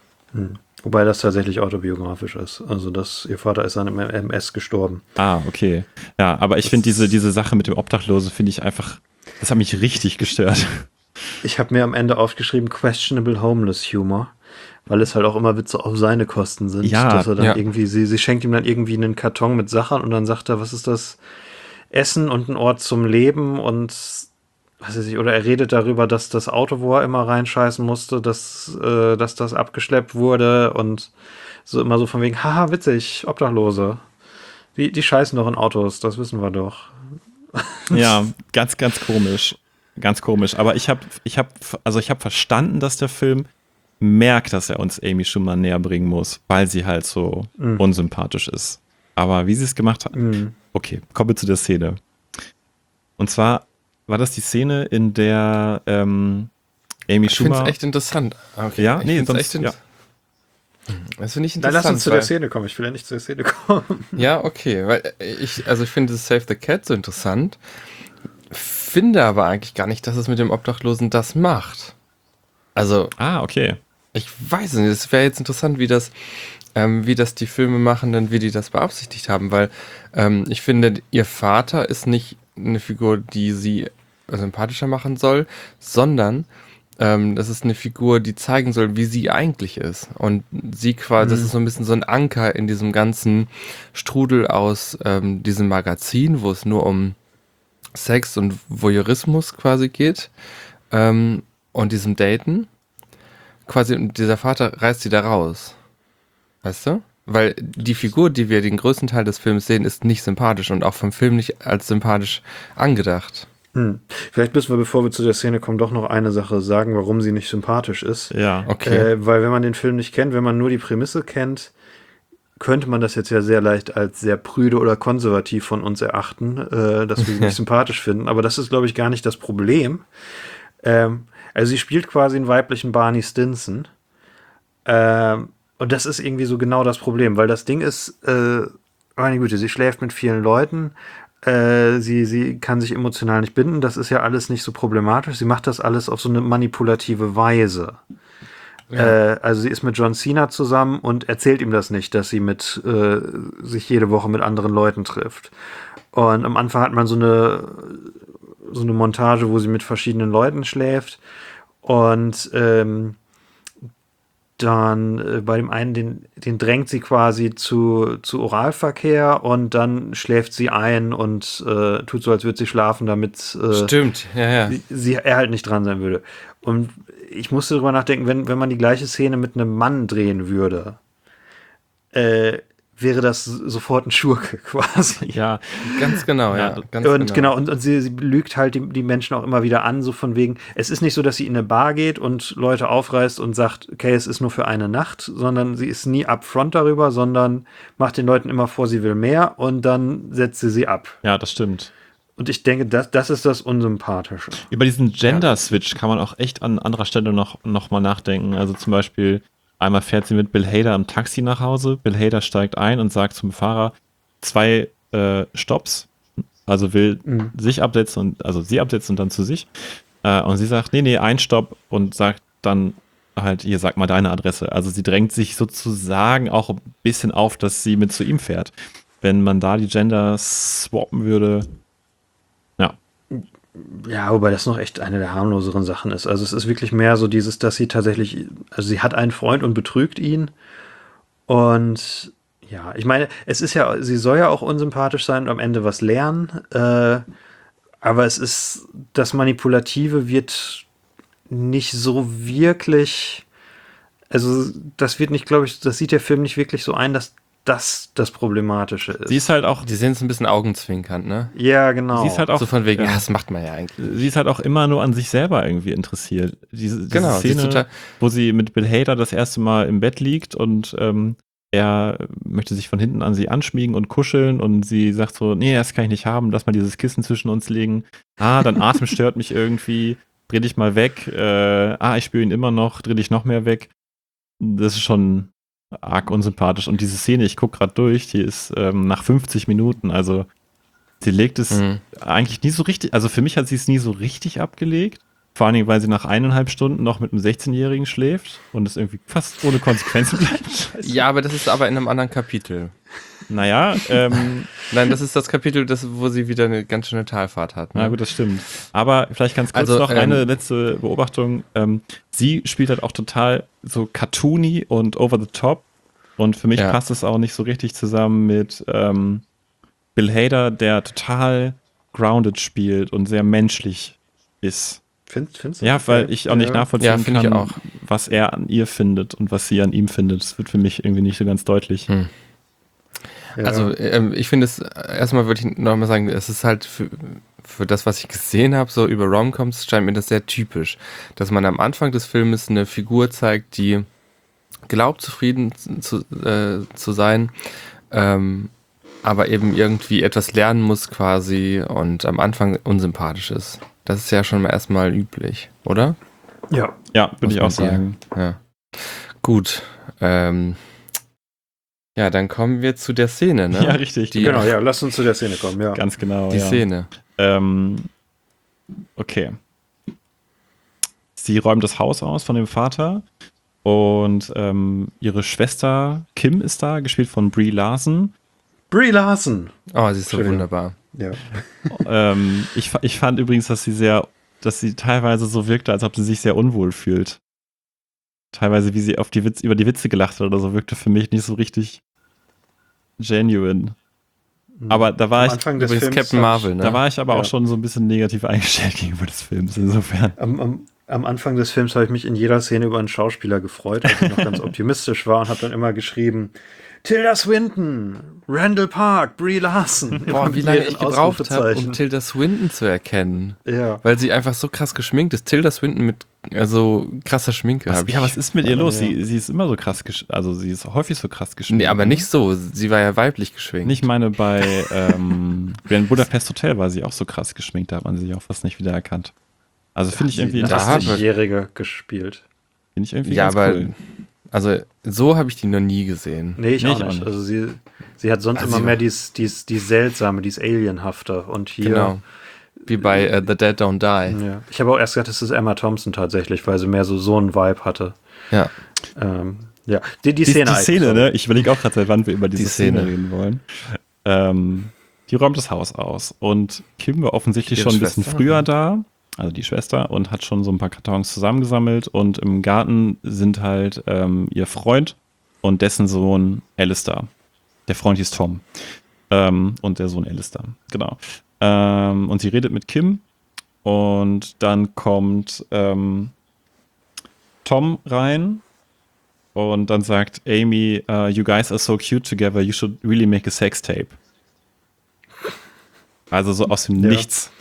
Wobei das tatsächlich autobiografisch ist. Also, dass ihr Vater ist an einem M S gestorben. Ah, okay. Ja, aber ich finde diese, diese Sache mit dem Obdachlosen, finde ich einfach, das hat mich richtig gestört. Ich habe mir am Ende aufgeschrieben, questionable homeless humor, weil es halt auch immer Witze auf seine Kosten sind. Ja, dass er dann ja. irgendwie, sie, sie schenkt ihm dann irgendwie einen Karton mit Sachen und dann sagt er, was ist das? Essen und ein Ort zum Leben und was weiß ich, oder er redet darüber, dass das Auto, wo er immer reinscheißen musste, dass, äh, dass das abgeschleppt wurde und so immer so von wegen, haha, witzig, Obdachlose. Die, die scheißen doch in Autos, das wissen wir doch. Ja, ganz, ganz komisch. Ganz komisch. Aber ich habe, ich habe, also ich habe verstanden, dass der Film merkt, dass er uns Amy Schumer näher bringen muss, weil sie halt so Mhm. unsympathisch ist. Aber wie sie es gemacht hat, Mhm. okay, kommen wir zu der Szene. Und zwar war das die Szene, in der ähm, Amy Ich finde Schumer. es echt interessant. Ah, Okay. Ja, ich nee, find's sonst- echt in- ja. Das finde ich Dann interessant. lass uns zu der weil- Szene kommen. Ich will ja nicht zur Szene kommen. Ja, okay, weil ich, also ich finde das Save the Cat so interessant, finde aber eigentlich gar nicht, dass es mit dem Obdachlosen das macht. Also, Ah, okay. ich weiß nicht, es wäre jetzt interessant, wie das, ähm, wie das die Filmemachenden, wie die das beabsichtigt haben, weil ähm, ich finde, ihr Vater ist nicht eine Figur, die sie sympathischer machen soll, sondern ähm, das ist eine Figur, die zeigen soll, wie sie eigentlich ist. Und sie quasi, das ist so ein bisschen so ein Anker in diesem ganzen Strudel aus ähm, diesem Magazin, wo es nur um Sex und Voyeurismus quasi geht, ähm, und diesem Daten. Quasi, und dieser Vater reißt sie da raus. Weißt du? Weil die Figur, die wir den größten Teil des Films sehen, ist nicht sympathisch und auch vom Film nicht als sympathisch angedacht. Hm. Vielleicht müssen wir, bevor wir zu der Szene kommen, doch noch eine Sache sagen, warum sie nicht sympathisch ist. Ja. Okay. Äh, weil wenn man den Film nicht kennt, wenn man nur die Prämisse kennt, könnte man das jetzt ja sehr leicht als sehr prüde oder konservativ von uns erachten, äh, dass wir sie nicht sympathisch finden. Aber das ist, glaube ich, gar nicht das Problem. Ähm, also sie spielt quasi einen weiblichen Barney Stinson. Ähm, und das ist irgendwie so genau das Problem, weil das Ding ist, äh, meine Güte, sie schläft mit vielen Leuten, äh, sie, sie kann sich emotional nicht binden, das ist ja alles nicht so problematisch. Sie macht das alles auf so eine manipulative Weise. Ja. Äh, also sie ist mit John Cena zusammen und erzählt ihm das nicht, dass sie mit äh, sich jede Woche mit anderen Leuten trifft. Und am Anfang hat man so eine so eine Montage, wo sie mit verschiedenen Leuten schläft. Und ähm, dann äh, bei dem einen, den, den drängt sie quasi zu, zu Oralverkehr und dann schläft sie ein und äh, tut so, als würde sie schlafen, damit äh, Stimmt, ja, ja. sie, sie, er halt nicht dran sein würde. Und ich musste drüber nachdenken, wenn, wenn man die gleiche Szene mit einem Mann drehen würde, äh, wäre das sofort ein Schurke quasi. Ja, Ganz genau, ja. Ja, Ganz Und genau, und, und sie, sie lügt halt die, die Menschen auch immer wieder an, so von wegen, es ist nicht so, dass sie in eine Bar geht und Leute aufreißt und sagt, okay, es ist nur für eine Nacht, sondern sie ist nie upfront darüber, sondern macht den Leuten immer vor, sie will mehr und dann setzt sie sie ab. ja, das stimmt. Und ich denke, das, das ist das Unsympathische. Über diesen Gender-Switch kann man auch echt an anderer Stelle noch, noch mal nachdenken. Also zum Beispiel, einmal fährt sie mit Bill Hader im Taxi nach Hause. Bill Hader steigt ein und sagt zum Fahrer zwei äh, Stopps. Also will Mhm. sich absetzen und also sie absetzen und dann zu sich. Äh, und sie sagt, nee, nee, ein Stopp und sagt dann halt, hier, sag mal deine Adresse. Also sie drängt sich sozusagen auch ein bisschen auf, dass sie mit zu ihm fährt. Wenn man da die Gender swappen würde, ja. Ja, wobei das noch echt eine der harmloseren Sachen ist. Also es ist wirklich mehr so dieses, dass sie tatsächlich, also sie hat einen Freund und betrügt ihn. Und ja, ich meine, es ist ja, sie soll ja auch unsympathisch sein und am Ende was lernen. Äh, aber es ist, das Manipulative wird nicht so wirklich, also das wird nicht, glaube ich, das sieht der Film nicht wirklich so ein, dass das das Problematische ist. Sie ist halt auch, Die sind so ein bisschen augenzwinkernd, ne? ja, genau. sie ist halt auch So von wegen, ja. ja, das macht man ja eigentlich. Sie ist halt auch immer nur an sich selber irgendwie interessiert. Diese, diese Genau, sie ist Szene, total- wo sie mit Bill Hader das erste Mal im Bett liegt und ähm, er möchte sich von hinten an sie anschmiegen und kuscheln und sie sagt so, nee, das kann ich nicht haben, lass mal dieses Kissen zwischen uns legen. Ah, dein Atem stört mich irgendwie, dreh dich mal weg. Äh, ah, ich spüre ihn immer noch, dreh dich noch mehr weg. Das ist schon arg unsympathisch. Und diese Szene, ich gucke gerade durch, die ist ähm, nach fünfzig Minuten, also sie legt es Mhm. eigentlich nie so richtig, also für mich hat sie es nie so richtig abgelegt. Vor allen Dingen, weil sie nach eineinhalb Stunden noch mit einem sechzehnjährigen schläft und es irgendwie fast ohne Konsequenzen bleibt. Ja, aber das ist aber in einem anderen Kapitel. Naja, ähm, Nein, das ist das Kapitel, das, wo sie wieder eine ganz schöne Talfahrt hat. Ne? na gut, das stimmt. Aber vielleicht ganz kurz Also, noch ähm, eine letzte Beobachtung. Ähm, sie spielt halt auch total so cartoony und over the top. Und für mich Ja. passt es auch nicht so richtig zusammen mit ähm, Bill Hader, der total grounded spielt und sehr menschlich ist. Findest, findest du? Ja, weil Okay. ich auch nicht Ja. nachvollziehen Ja, finde ich kann, auch. was er an ihr findet und was sie an ihm findet. Das wird für mich irgendwie nicht so ganz deutlich. Hm. Ja. Also ähm, ich finde es, erstmal würde ich nochmal sagen, es ist halt für, für das, was ich gesehen habe, so über Romcoms, scheint mir das sehr typisch, dass man am Anfang des Filmes eine Figur zeigt, die glaubt, zufrieden zu, äh, zu sein, ähm, aber eben irgendwie etwas lernen muss quasi und am Anfang unsympathisch ist. Das ist ja schon mal erstmal üblich, oder? ja. Ja, würde Muss ich man auch sagen. Ja. Gut. Ähm, ja, dann kommen wir zu der Szene, ne? Ja, richtig. Die- Genau, ja, lass uns zu der Szene kommen, ja. Ganz genau. Die ja. Szene. Ähm, okay. Sie räumt das Haus aus von dem Vater und ähm, ihre Schwester Kim ist da, gespielt von Brie Larson. Brie Larson. Oh, sie ist so Entschuldigung. wunderbar. Ja. ähm, ich, fa- ich fand übrigens, dass sie sehr, dass sie teilweise so wirkte, als ob sie sich sehr unwohl fühlt. Teilweise, wie sie auf die Witz, über die Witze gelacht hat oder so, wirkte für mich nicht so richtig genuine. Aber da war Am ich, Anfang des Übrigens Films Captain hab ich- Marvel, ne? da war ich aber Ja. auch schon so ein bisschen negativ eingestellt gegenüber des Films. Insofern. Am, am, am Anfang des Films habe ich mich in jeder Szene über einen Schauspieler gefreut, als ich noch ganz optimistisch war und habe dann immer geschrieben, Tilda Swinton, Randall Park, Brie Larson. Boah, Immer wie lange mit ich ihren gebraucht habe, um Ausrufezeichen. Tilda Swinton zu erkennen. Ja. Weil sie einfach so krass geschminkt ist. Tilda Swinton mit also krasser Schminke. Was, hab ich. ja, was ist mit ihr los? Ja. Sie, sie ist immer so krass, gesch- also sie ist häufig so krass geschminkt. Nee, aber nicht so. Sie war ja weiblich geschminkt. Ich meine, bei ähm, in Budapest Hotel war sie auch so krass geschminkt, da hat man sie auch fast nicht wiedererkannt. Also finde ich irgendwie, eine Da habe- achtzig-Jährige gespielt. finde ich irgendwie ja, ganz aber cool. also so habe ich die noch nie gesehen. Nee, ich Nee, auch ich auch nicht. nicht. Also sie, sie hat sonst Also immer sie mehr war- dies, dies, die seltsame, dies Alienhafte. Und hier. Genau. Wie bei äh, The Dead Don't Die. Ja. Ich habe auch erst gedacht, es ist Emma Thompson tatsächlich, weil sie mehr so so einen Vibe hatte. Ja. Ähm, ja, die, die Die, Szene. die Szene, eigentlich so. ne? Ich überlege auch gerade, seit wann wir über diese Die Szene. Szene. reden wollen. Ähm, die räumt das Haus aus und Kim war offensichtlich Ihre schon ein bisschen Schwester. früher da, also die Schwester, und hat schon so ein paar Kartons zusammengesammelt und im Garten sind halt ähm, ihr Freund und dessen Sohn Alistair. Der Freund hieß Tom. Ähm, und der Sohn Alistair, genau. Ähm, und sie redet mit Kim und dann kommt ähm, Tom rein und dann sagt Amy, uh, you guys are so cute together, you should really make a sex tape. Also so aus dem Ja. Nichts.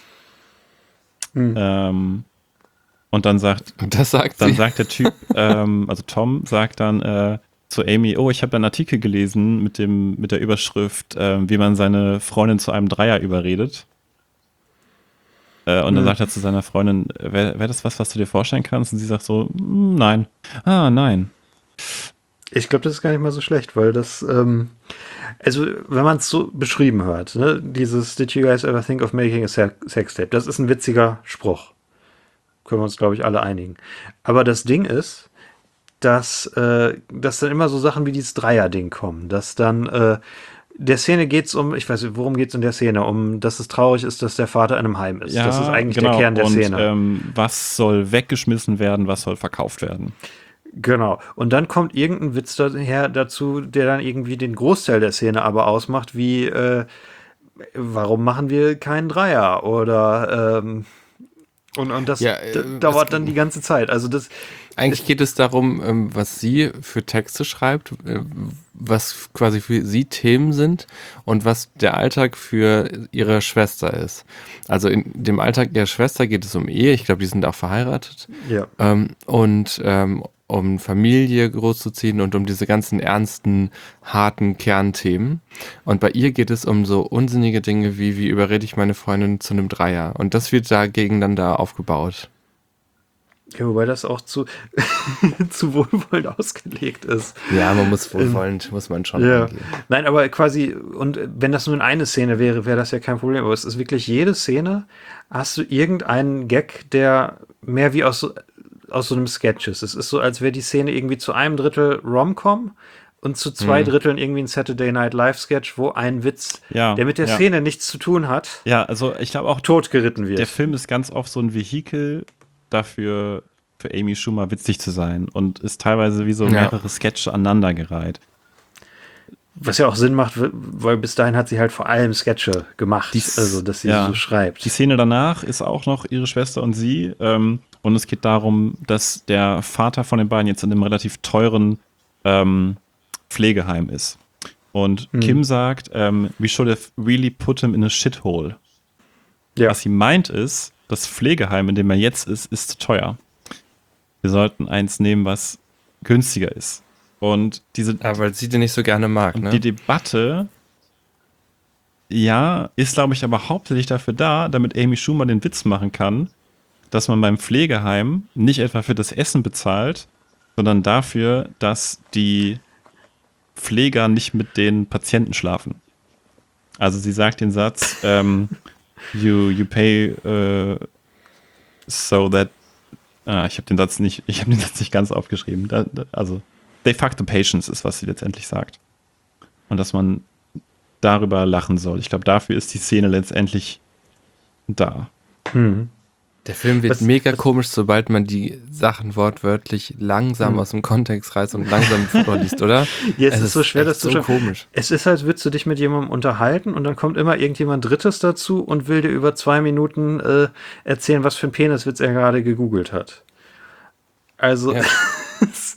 Hm. Ähm, und dann sagt, Und das sagt dann sie. sagt der Typ, ähm, also Tom sagt dann äh, zu Amy, oh, ich habe einen Artikel gelesen mit dem mit der Überschrift, ähm, wie man seine Freundin zu einem Dreier überredet. Äh, und dann Mhm. sagt er zu seiner Freundin, wäre wär das was, was du dir vorstellen kannst? Und sie sagt so, "Mm, nein. Ah, nein. Ich glaube, das ist gar nicht mal so schlecht, weil das, ähm, also wenn man es so beschrieben hört, ne, dieses Did you guys ever think of making a se- sex tape? Das ist ein witziger Spruch. Können wir uns, glaube ich, alle einigen. Aber das Ding ist, dass, äh, dass dann immer so Sachen wie dieses Dreier-Ding kommen, dass dann, äh, der Szene geht's um, ich weiß nicht, worum geht's in der Szene? Um, dass es traurig ist, dass der Vater in einem Heim ist. das ist eigentlich der Kern der und, Szene. Ähm, was soll weggeschmissen werden, was soll verkauft werden? Genau. Und dann kommt irgendein Witz daher dazu, der dann irgendwie den Großteil der Szene aber ausmacht, wie, äh, warum machen wir keinen Dreier? Oder, ähm, und, und das Ja, d- äh, dauert es- dann die ganze Zeit. Also das, Eigentlich geht es darum, ähm, was sie für Texte schreibt, äh, was quasi für sie Themen sind und was der Alltag für ihre Schwester ist. Also in dem Alltag ihrer Schwester geht es um Ehe. Ich glaube, die sind auch verheiratet. ja. Ähm, und ähm, um Familie großzuziehen und um diese ganzen ernsten, harten Kernthemen. Und bei ihr geht es um so unsinnige Dinge wie, wie überrede ich meine Freundin zu einem Dreier. Und das wird da gegeneinander aufgebaut. Ja, wobei das auch zu, zu wohlwollend ausgelegt ist. Ja, man muss wohlwollend, muss man schon Ja. angehen. Nein, aber quasi, und wenn das nur in eine Szene wäre, wäre das ja kein Problem. Aber es ist wirklich jede Szene, hast du irgendeinen Gag, der mehr wie aus, so- aus so einem Sketch ist. Es ist so, als wäre die Szene irgendwie zu einem Drittel Rom-Com und zu zwei Dritteln irgendwie ein Saturday Night Live Sketch, wo ein Witz, Ja, der mit der ja. Szene nichts zu tun hat, Ja, also ich glaube auch, totgeritten wird. der Film ist ganz oft so ein Vehikel dafür, für Amy Schumer witzig zu sein und ist teilweise wie so Ja. mehrere Sketche aneinandergereiht. Was ja auch Sinn macht, weil bis dahin hat sie halt vor allem Sketche gemacht, Dies- also dass sie ja. so schreibt. Die Szene danach ist auch noch ihre Schwester und sie. Ähm, und es geht darum, dass der Vater von den beiden jetzt in einem relativ teuren ähm, Pflegeheim ist. Und Hm. Kim sagt, ähm, we should have really put him in a shithole. Ja. Was sie meint ist, das Pflegeheim, in dem er jetzt ist, ist zu teuer. Wir sollten eins nehmen, was günstiger ist. Und diese Ja, weil sie den nicht so gerne mag, und ne? die Debatte, ja, ist, glaube ich, aber hauptsächlich dafür da, damit Amy Schumer den Witz machen kann, dass man beim Pflegeheim nicht etwa für das Essen bezahlt, sondern dafür, dass die Pfleger nicht mit den Patienten schlafen. Also sie sagt den Satz, ähm, you, you pay uh, so that, ah, ich habe den Satz nicht, ich habe den Satz nicht ganz aufgeschrieben. Da, da, also they fuck the patients ist, was sie letztendlich sagt. Und dass man darüber lachen soll. Ich glaube, dafür ist die Szene letztendlich da. Hm. Der Film wird Was- mega was- komisch, sobald man die Sachen wortwörtlich langsam Hm. aus dem Kontext reißt und langsam vorliest, oder? Ja, es ist so schwer, echt das zu so schauen. komisch. Es ist, als würdest du dich mit jemandem unterhalten und dann kommt immer irgendjemand Drittes dazu und will dir über zwei Minuten äh, erzählen, was für ein Peniswitz er gerade gegoogelt hat. Also, Ja.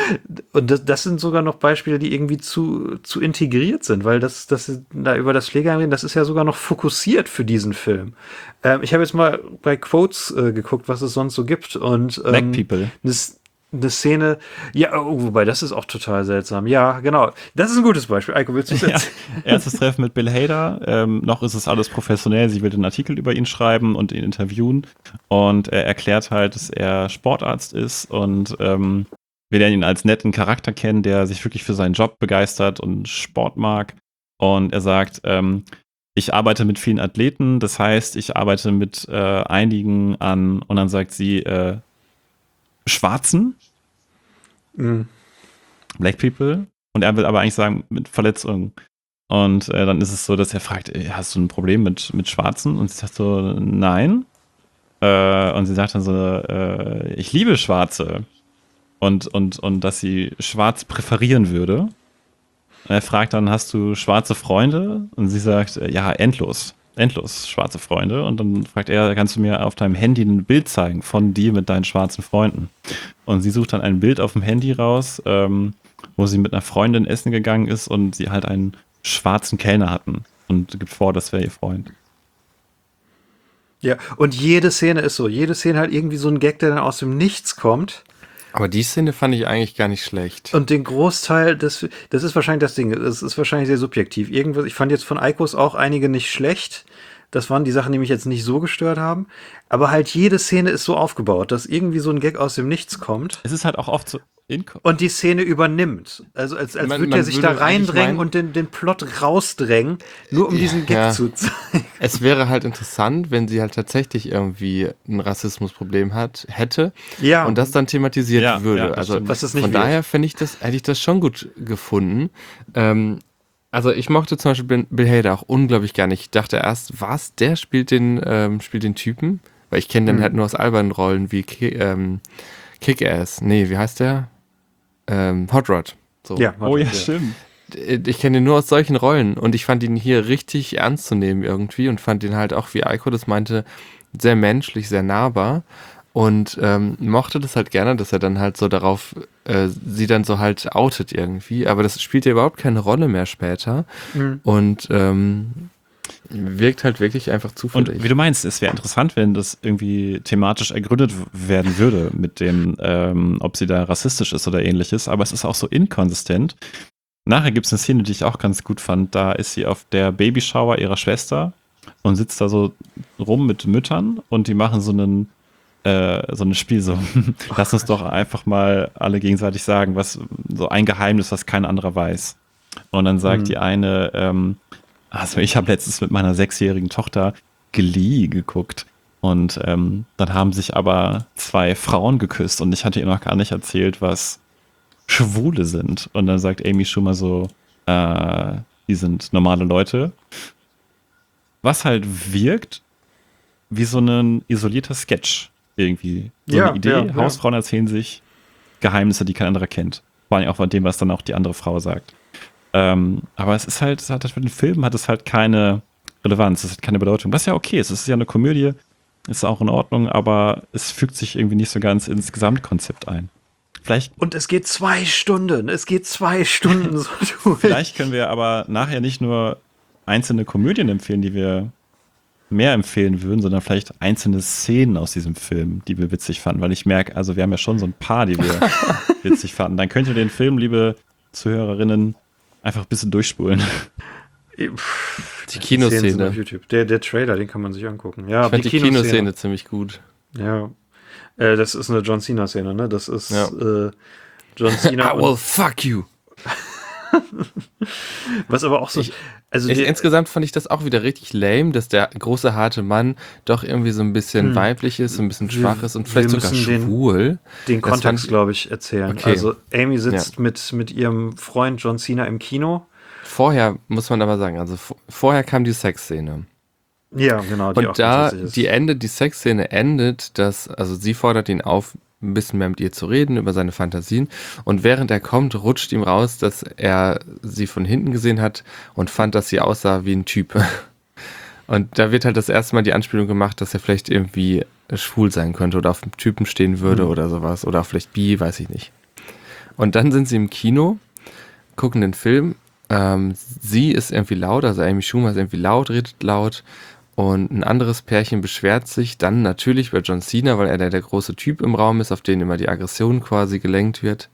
Und das, das sind sogar noch Beispiele, die irgendwie zu, zu integriert sind, weil das, das da über das Pflegeheim reden, das ist ja sogar noch fokussiert für diesen Film. Ähm, ich habe jetzt mal bei Quotes äh, geguckt, was es sonst so gibt. Und Black ähm, People. eine, eine Szene, ja, oh, wobei das ist auch total seltsam. Ja, genau. Das ist ein gutes Beispiel. Eiko, willst du es Ja. jetzt? Erstes Treffen mit Bill Hader. Ähm, noch ist es alles professionell. Sie will einen Artikel über ihn schreiben und ihn interviewen. Und er erklärt halt, dass er Sportarzt ist und ähm, wir lernen ihn als netten Charakter kennen, der sich wirklich für seinen Job begeistert und Sport mag. Und er sagt, ähm, ich arbeite mit vielen Athleten, das heißt, ich arbeite mit äh, einigen an, und dann sagt sie, äh, Schwarzen, Mhm. Black People, und er will aber eigentlich sagen, mit Verletzungen. Und äh, dann ist es so, dass er fragt, ey, hast du ein Problem mit, mit Schwarzen? Und sie sagt so, nein. Äh, und sie sagt dann so, äh, ich liebe Schwarze. Und, und, und dass sie schwarz präferieren würde. Und er fragt dann, hast du schwarze Freunde? Und sie sagt, äh, ja, endlos. Endlos schwarze Freunde. Und dann fragt er, kannst du mir auf deinem Handy ein Bild zeigen von dir mit deinen schwarzen Freunden? Und sie sucht dann ein Bild auf dem Handy raus, ähm, wo sie mit einer Freundin essen gegangen ist und sie halt einen schwarzen Kellner hatten. Und gibt vor, das wäre ihr Freund. Ja, und jede Szene ist so. Jede Szene hat irgendwie so ein Gag, der dann aus dem Nichts kommt. Aber die Szene fand ich eigentlich gar nicht schlecht. Und den Großteil, des, das ist wahrscheinlich das Ding, das ist wahrscheinlich sehr subjektiv. Irgendwas, ich fand jetzt von Eikos auch einige nicht schlecht. Das waren die Sachen, die mich jetzt nicht so gestört haben. Aber halt jede Szene ist so aufgebaut, dass irgendwie so ein Gag aus dem Nichts kommt Es ist halt auch oft so inko- und die Szene übernimmt. Also als, als Man- würde man er sich würde da eigentlich reindrängen meinen- und den, den Plot rausdrängen, nur um diesen Gag Ja. zu zeigen. Es wäre halt interessant, wenn sie halt tatsächlich irgendwie ein Rassismusproblem hat, hätte Ja. und das dann thematisiert Ja, würde. ja, das also stimmt. Was es nicht von wird. daher finde ich das, hätte ich das schon gut gefunden. Ähm, also ich mochte zum Beispiel Bill- Bill Hader auch unglaublich gerne. Ich dachte erst, was, der spielt den, ähm, spielt den Typen? Weil ich kenne den Mhm. halt nur aus albernen Rollen wie Ki ähm, Kick-Ass. Nee, wie heißt der? Ähm, Hot Rod. So. Ja, Oh ja, stimmt. Ich kenne ihn nur aus solchen Rollen und ich fand ihn hier richtig ernst zu nehmen irgendwie und fand ihn halt auch, wie Eiko das meinte, sehr menschlich, sehr nahbar und ähm, mochte das halt gerne, dass er dann halt so darauf, äh, sie dann so halt outet irgendwie, aber das spielt ja überhaupt keine Rolle mehr später Mhm. und ähm, wirkt halt wirklich einfach Und zufällig. wie du meinst, es wäre interessant, wenn das irgendwie thematisch ergründet w- werden würde mit dem, ähm, ob sie da rassistisch ist oder ähnliches, aber es ist auch so inkonsistent. Nachher gibt es eine Szene, die ich auch ganz gut fand. Da ist sie auf der Babyshower ihrer Schwester und sitzt da so rum mit Müttern und die machen so einen äh, so ein Spiel so. Lass uns doch einfach mal alle gegenseitig sagen, was so ein Geheimnis, was kein anderer weiß. Und dann sagt Mhm. die eine, ähm, also ich habe letztens mit meiner sechsjährigen Tochter Glee geguckt und ähm, dann haben sich aber zwei Frauen geküsst und ich hatte ihr noch gar nicht erzählt, was Schwule sind. Und dann sagt Amy Schumer so, äh, die sind normale Leute. Was halt wirkt wie so ein isolierter Sketch irgendwie. So Ja, eine Idee, ja, ja. Hausfrauen erzählen sich Geheimnisse, die kein anderer kennt. Vor allem auch von dem, was dann auch die andere Frau sagt. Ähm, aber es ist halt, es hat für den Film hat es halt keine Relevanz, es hat keine Bedeutung. Was ja okay ist, es ist ja eine Komödie, ist auch in Ordnung, aber es fügt sich irgendwie nicht so ganz ins Gesamtkonzept ein. Vielleicht, Und es geht zwei Stunden. Es geht zwei Stunden so durch. vielleicht können wir aber nachher nicht nur einzelne Komödien empfehlen, die wir mehr empfehlen würden, sondern vielleicht einzelne Szenen aus diesem Film, die wir witzig fanden, weil ich merke, also wir haben ja schon so ein paar, die wir witzig fanden. Dann könnt ihr den Film, liebe Zuhörerinnen, einfach ein bisschen durchspulen. Die Szenen Kinoszene. sind auf YouTube. Der, der Trailer, den kann man sich angucken. Ja, Ich fand die Kinoszene ziemlich gut. Ja. Äh, das ist eine John Cena-Szene, ne? Das ist Ja. äh, John Cena. I will fuck you. Was aber auch so. Ich- also Ich, die, insgesamt fand ich das auch wieder richtig lame, dass der große, harte Mann doch irgendwie so ein bisschen Hm. weiblich ist, so ein bisschen Wir- schwach ist und wir vielleicht sogar müssen den- schwul. den das fand Kontext, ich- glaube ich, erzählen. Okay. Also Amy sitzt mit, mit ihrem Freund John Cena im Kino. Vorher muss man aber sagen, also v- vorher kam die Sexszene. Ja, genau. Die auch Und da ganz witzig ist. die Ende, die Sexszene endet, dass, also sie fordert ihn auf, ein bisschen mehr mit ihr zu reden über seine Fantasien. Und während er kommt, rutscht ihm raus, dass er sie von hinten gesehen hat und fand, dass sie aussah wie ein Typ. Und da wird halt das erste Mal die Anspielung gemacht, dass er vielleicht irgendwie schwul sein könnte oder auf einen Typen stehen würde Mhm. oder sowas. Oder vielleicht bi, weiß ich nicht. Und dann sind sie im Kino, gucken den Film. Ähm, sie ist irgendwie laut, also Amy Schumer ist irgendwie laut, redet laut. Und ein anderes Pärchen beschwert sich dann natürlich bei John Cena, weil er der, der große Typ im Raum ist, auf den immer die Aggression quasi gelenkt wird.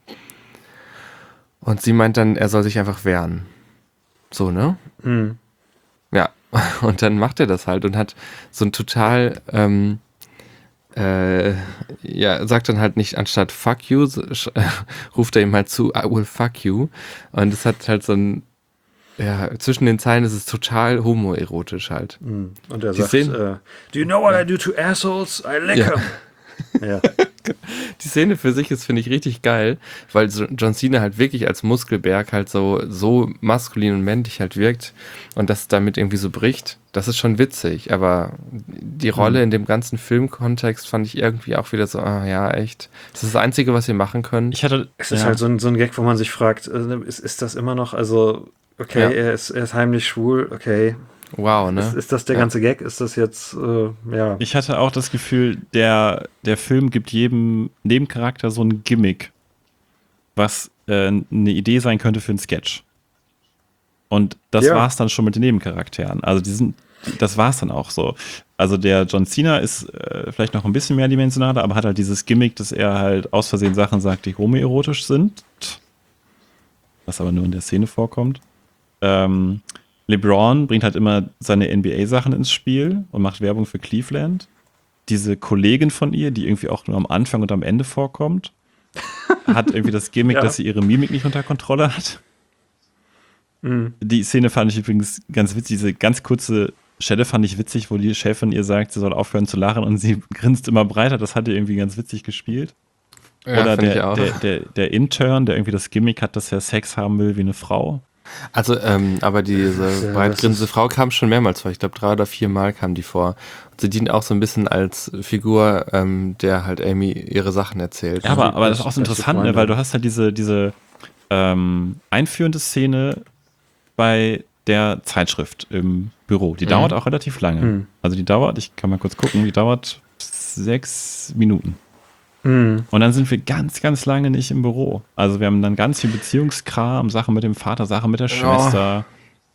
Und sie meint dann, er soll sich einfach wehren. So, ne? Mhm. Ja, und dann macht er das halt und hat so ein total, ähm, äh, ja, sagt dann halt nicht anstatt fuck you, so, sch- ruft er ihm halt zu, I will fuck you. Und es hat halt so ein, ja, zwischen den Zeilen ist es total homoerotisch halt. Mhm. Und er Die sagt, Szene- äh, do you know what I do to assholes? I lick Ja. 'em. Ja. Die Szene für sich ist, finde ich, richtig geil, weil so John Cena halt wirklich als Muskelberg halt so, so maskulin und männlich halt wirkt und das damit irgendwie so bricht. Das ist schon witzig, aber die Rolle in dem ganzen Filmkontext fand ich irgendwie auch wieder so, ah ja, echt. Das ist das Einzige, was ihr machen könnt. Ich hatte. Es ist ja. halt so ein, so ein Gag, wo man sich fragt, äh, ist, ist das immer noch, also, okay, Ja. er, ist, er ist heimlich schwul, okay. Wow, ne? Ist, ist das der Ja. ganze Gag? Ist das jetzt, äh, ja. Ich hatte auch das Gefühl, der, der Film gibt jedem Nebencharakter so ein Gimmick, was äh, eine Idee sein könnte für einen Sketch. Und das Ja. war's dann schon mit den Nebencharakteren. Also die sind, das war's dann auch so. Also der John Cena ist äh, vielleicht noch ein bisschen mehrdimensionaler, aber hat halt dieses Gimmick, dass er halt aus Versehen Sachen sagt, die homoerotisch sind. Was aber nur in der Szene vorkommt. Ähm, LeBron bringt halt immer seine N B A-Sachen ins Spiel und macht Werbung für Cleveland. Diese Kollegin von ihr, die irgendwie auch nur am Anfang und am Ende vorkommt, hat irgendwie das Gimmick, Ja. dass sie ihre Mimik nicht unter Kontrolle hat. Mhm. Die Szene fand ich übrigens ganz witzig. Diese ganz kurze Stelle fand ich witzig, wo die Chefin ihr sagt, sie soll aufhören zu lachen und sie grinst immer breiter. Das hat ihr irgendwie ganz witzig gespielt. Ja, Oder find ich der, auch. der, der, der Intern, der irgendwie das Gimmick hat, dass er Sex haben will wie eine Frau. Also, ähm, aber diese Ja, breitgrinsende das ist- Frau kam schon mehrmals vor. Ich glaube, drei oder vier Mal kam die vor. Und sie dient auch so ein bisschen als Figur, ähm, der halt Amy ihre Sachen erzählt. Ja, aber, die aber das ist beste- auch so interessant, beste ne, weil du Freundin. hast halt diese, diese ähm, einführende Szene bei der Zeitschrift im Büro. Die Mhm. dauert auch relativ lange. Mhm. Also die dauert, ich kann mal kurz gucken, die dauert sechs Minuten. Mhm. Und dann sind wir ganz, ganz lange nicht im Büro. Also wir haben dann ganz viel Beziehungskram, Sachen mit dem Vater, Sachen mit der Schwester.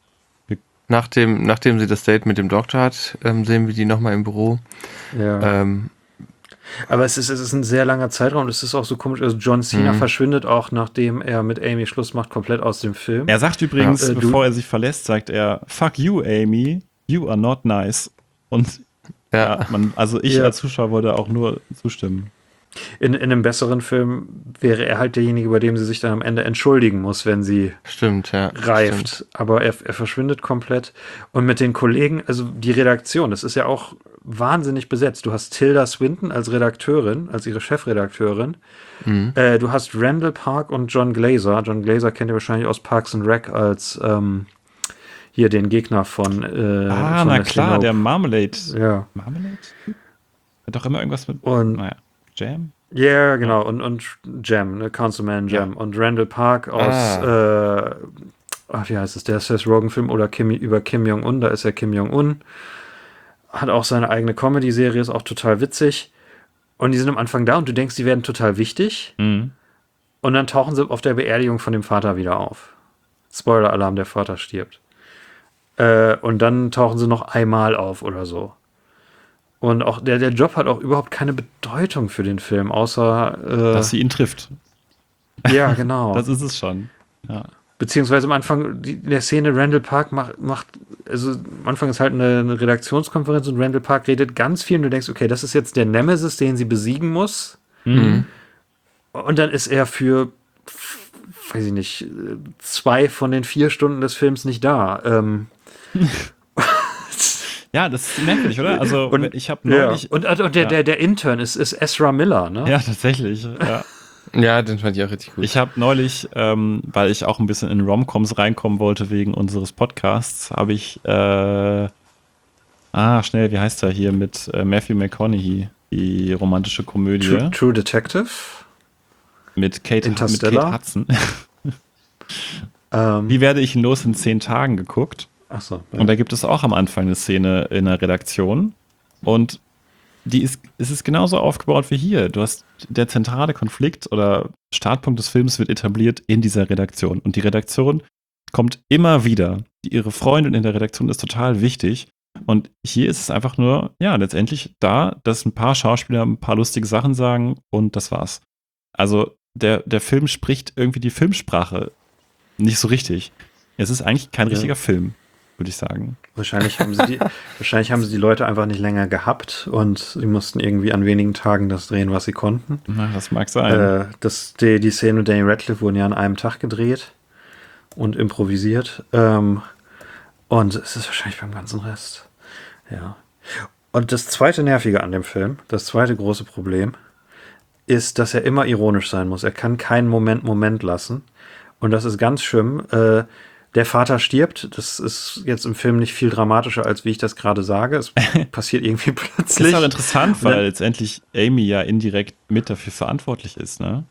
Nachdem, nachdem sie das Date mit dem Doktor hat, ähm, sehen wir die nochmal im Büro. Ja. Ähm, Aber es ist, es ist ein sehr langer Zeitraum. Es ist auch so komisch. Also John Cena Mhm. verschwindet auch, nachdem er mit Amy Schluss macht, komplett aus dem Film. Er sagt übrigens, Ja, äh, du- bevor er sich verlässt, sagt er, fuck you, Amy, you are not nice. Und ja. ja, man, also ich Ja. als Zuschauer würde auch nur zustimmen. In, in einem besseren Film wäre er halt derjenige, bei dem sie sich dann am Ende entschuldigen muss, wenn sie Stimmt, ja. reift. Stimmt. Aber er, er verschwindet komplett. Und mit den Kollegen, also die Redaktion, das ist ja auch wahnsinnig besetzt. Du hast Tilda Swinton als Redakteurin, als ihre Chefredakteurin. Mhm. Äh, du hast Randall Park und John Glazer. John Glazer kennt ihr wahrscheinlich aus Parks and Rec als ähm, hier den Gegner von. Äh, Ah, von na Leslie klar, Knope. der Marmalade. Ja. Marmalade? Hat doch immer irgendwas mit. Und Naja, Jam? ja, genau. Und, und Jam, ne? Councilman Jam. Und Randall Park aus, äh, ach, wie heißt es, der Seth Rogen-Film oder Kim, über Kim Jong-un, da ist er Kim Jong-un. Hat auch seine eigene Comedy-Serie, ist auch total witzig. Und die sind am Anfang da und du denkst, die werden total wichtig. Mhm. Und dann tauchen sie auf der Beerdigung von dem Vater wieder auf. Spoiler-Alarm, der Vater stirbt. Äh, und dann tauchen sie noch einmal auf oder so. Und auch der, der Job hat auch überhaupt keine Bedeutung für den Film, außer äh, Dass sie ihn trifft. ja, genau. Das ist es schon. Ja. Beziehungsweise am Anfang die, in der Szene, Randall Park macht, macht, also am Anfang ist halt eine, eine Redaktionskonferenz und Randall Park redet ganz viel und du denkst, okay, das ist jetzt der Nemesis, den sie besiegen muss. Mhm. Und dann ist er für, weiß ich nicht, zwei von den vier Stunden des Films nicht da. Ähm, Ja, das ist merkwürdig, oder? Also, Und- ich habe ja. neulich. Und, und der, ja. der, der Intern ist, ist Ezra Miller, ne? Ja, tatsächlich. Ja. Ja, den fand ich auch richtig gut. Ich habe neulich, ähm, weil ich auch ein bisschen in Romcoms reinkommen wollte wegen unseres Podcasts, habe ich, äh, ah, schnell, wie heißt er hier mit äh, Matthew McConaughey, die romantische Komödie True, True Detective. mit Kate, mit Interstellar? Kate Hudson. Ähm, Wie werde ich ihn los in zehn Tagen geguckt? achso. Und da gibt es auch am Anfang eine Szene in der Redaktion. Und die ist, es ist genauso aufgebaut wie hier. Du hast der zentrale Konflikt oder Startpunkt des Films wird etabliert in dieser Redaktion. Und die Redaktion kommt immer wieder. Die, ihre Freundin in der Redaktion ist total wichtig. Und hier ist es einfach nur, ja, letztendlich da, dass ein paar Schauspieler ein paar lustige Sachen sagen und das war's. Also der, der Film spricht irgendwie die Filmsprache nicht so richtig. Es ist eigentlich kein Ja. richtiger Film, würde ich sagen. Wahrscheinlich haben sie die, wahrscheinlich haben sie die Leute einfach nicht länger gehabt und sie mussten irgendwie an wenigen Tagen das drehen, was sie konnten. Na, das mag sein. Äh, das, die, die Szenen mit Daniel Radcliffe wurden ja an einem Tag gedreht und improvisiert. Ähm, und es ist wahrscheinlich beim ganzen Rest. Ja. Und das zweite Nervige an dem Film, das zweite große Problem, ist, dass er immer ironisch sein muss. Er kann keinen Moment Moment lassen. Und das ist ganz schlimm. Äh, der Vater stirbt. Das ist jetzt im Film nicht viel dramatischer, als wie ich das gerade sage. Es passiert irgendwie Das plötzlich. ist auch interessant, weil Ne? letztendlich Amy ja indirekt mit dafür verantwortlich ist, ne?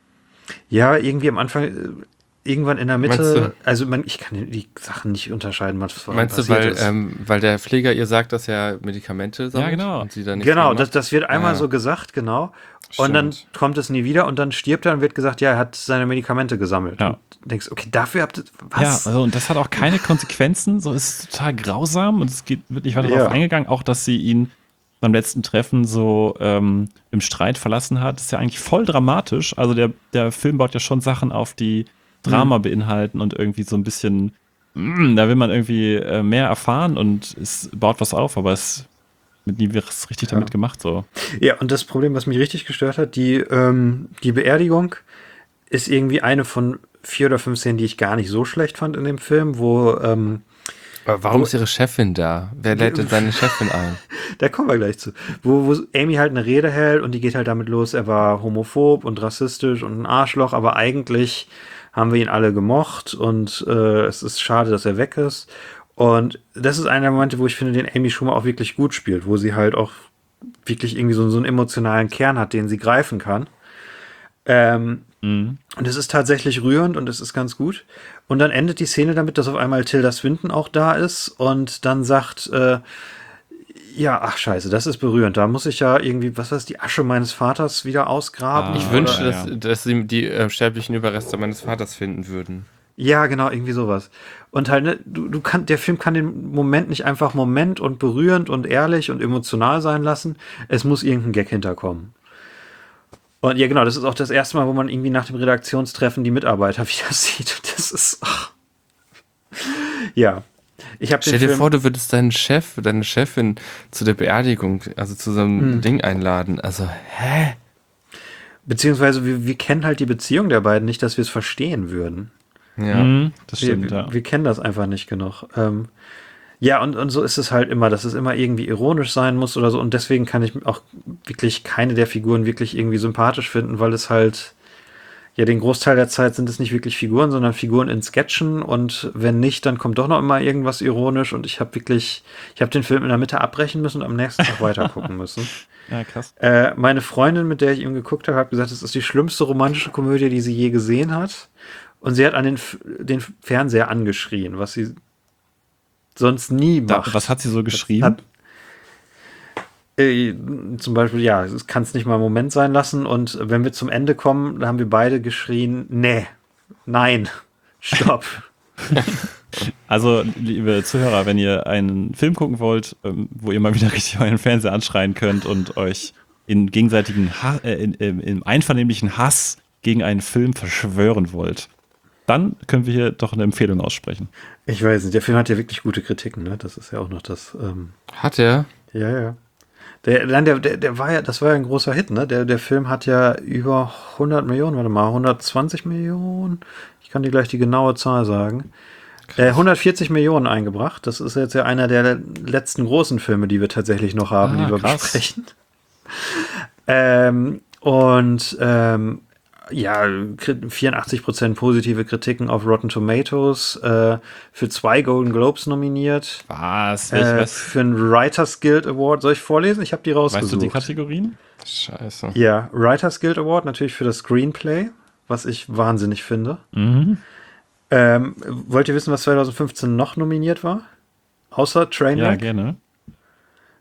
Ja, irgendwie am Anfang, äh, irgendwann in der Meinst Mitte, du- also man, ich kann die Sachen nicht unterscheiden, was vorhin Meinst du, passiert weil, ist. ähm, weil der Pfleger ihr sagt, dass er Medikamente sammelt? genau. Und sie dann nichts Genau, mehr das, macht? das wird einmal Ah. so gesagt, genau. Stimmt. Und dann kommt es nie wieder und dann stirbt er und wird gesagt, ja, er hat seine Medikamente gesammelt. Ja. Und du denkst, okay, dafür habt ihr, Ja, was? also, und das hat auch keine Konsequenzen, so ist es total grausam und es geht, wird nicht weiter Ja. darauf eingegangen, auch dass sie ihn beim letzten Treffen so ähm, im Streit verlassen hat, ist ja eigentlich voll dramatisch. Also der, der Film baut ja schon Sachen auf, die Drama beinhalten und irgendwie so ein bisschen, mm, da will man irgendwie äh, mehr erfahren und es baut was auf, aber es wird nie was richtig damit gemacht so. Ja, und das Problem, was mich richtig gestört hat, die, ähm, die Beerdigung ist irgendwie eine von vier oder fünf Szenen, die ich gar nicht so schlecht fand in dem Film, wo, ähm, Aber warum ist ihre Chefin da? Wer lädt denn seine Chefin ein? da kommen wir gleich zu, wo, wo Amy halt eine Rede hält und die geht halt damit los, er war homophob und rassistisch und ein Arschloch, aber eigentlich haben wir ihn alle gemocht und äh, es ist schade, dass er weg ist. Und das ist einer der Momente, wo ich finde, den Amy Schumer auch wirklich gut spielt, wo sie halt auch wirklich irgendwie so, so einen emotionalen Kern hat, den sie greifen kann. Ähm, Mhm. und es ist tatsächlich rührend und es ist ganz gut. Und dann endet die Szene damit, dass auf einmal Tilda Swinton auch da ist und dann sagt, äh, ja, ach scheiße, das ist berührend. Da muss ich ja irgendwie, was weiß die Asche meines Vaters wieder ausgraben. Ah, Ich oder- wünsche, ja. dass, dass sie die äh, sterblichen Überreste meines Vaters finden würden. Ja, genau, irgendwie sowas. Und halt, ne, du, du kann, der Film kann den Moment nicht einfach Moment und berührend und ehrlich und emotional sein lassen. Es muss irgendein Gag hinterkommen. Und ja, genau, das ist auch das erste Mal, wo man irgendwie nach dem Redaktionstreffen die Mitarbeiter wieder sieht. Das ist, ach. Ja. Ich habe den Stell dir Film, vor, du würdest deinen Chef, deine Chefin zu der Beerdigung, also zu so einem Hm. Ding einladen. Also, hä? beziehungsweise wir, wir kennen halt die Beziehung der beiden nicht, dass wir es verstehen würden. Ja. Mhm, das Wir, stimmt, ja. wir, wir kennen das einfach nicht genug. Ähm, ja, und, und so ist es halt immer, dass es immer irgendwie ironisch sein muss oder so. Und deswegen kann ich auch wirklich keine der Figuren wirklich irgendwie sympathisch finden, weil es halt, ja, den Großteil der Zeit sind es nicht wirklich Figuren, sondern Figuren in Sketchen. Und wenn nicht, dann kommt doch noch immer irgendwas ironisch. Und ich habe wirklich, ich habe den Film in der Mitte abbrechen müssen und am nächsten Tag weiter gucken müssen. Ja, krass. Äh, meine Freundin, mit der ich ihn geguckt habe, hat gesagt, es ist die schlimmste romantische Komödie, die sie je gesehen hat. Und sie hat an den, F- den Fernseher angeschrien, was sie sonst nie Da, macht. was hat sie so geschrieben? Hat, äh, zum Beispiel, ja, es kann es nicht mal einen Moment sein lassen. Und wenn wir zum Ende kommen, da haben wir beide geschrien, nee, nein, stopp. Also, liebe Zuhörer, wenn ihr einen Film gucken wollt, ähm, wo ihr mal wieder richtig euren Fernseher anschreien könnt und euch in gegenseitigen ha äh, in, in, im einvernehmlichen Hass gegen einen Film verschwören wollt, dann können wir hier doch eine Empfehlung aussprechen. Ich weiß nicht, der Film hat ja wirklich gute Kritiken, ne? Das ist ja auch noch das. Ähm, Hat er? Ja, ja. Der, nein, der, der, der war ja, das war ja ein großer Hit, ne? Der, der Film hat ja über hundert Millionen, warte mal, hundertzwanzig Millionen? Ich kann dir gleich die genaue Zahl sagen. Äh, hundertvierzig Millionen eingebracht. Das ist jetzt ja einer der letzten großen Filme, die wir tatsächlich noch haben, Ah, die wir krass. besprechen. Ähm, und ähm, ja, kri- vierundachtzig Prozent positive Kritiken auf Rotten Tomatoes, äh, für zwei Golden Globes nominiert. Was? Äh, was für einen Writers Guild Award. Soll ich vorlesen? Ich habe die weißt du rausgesucht. die Kategorien? Scheiße. Ja, Writers Guild Award natürlich für das Screenplay, was ich wahnsinnig finde. Mhm. Ähm, wollt ihr wissen, was zwanzig fünfzehn noch nominiert war? Außer Ja, Trainwreck? gerne.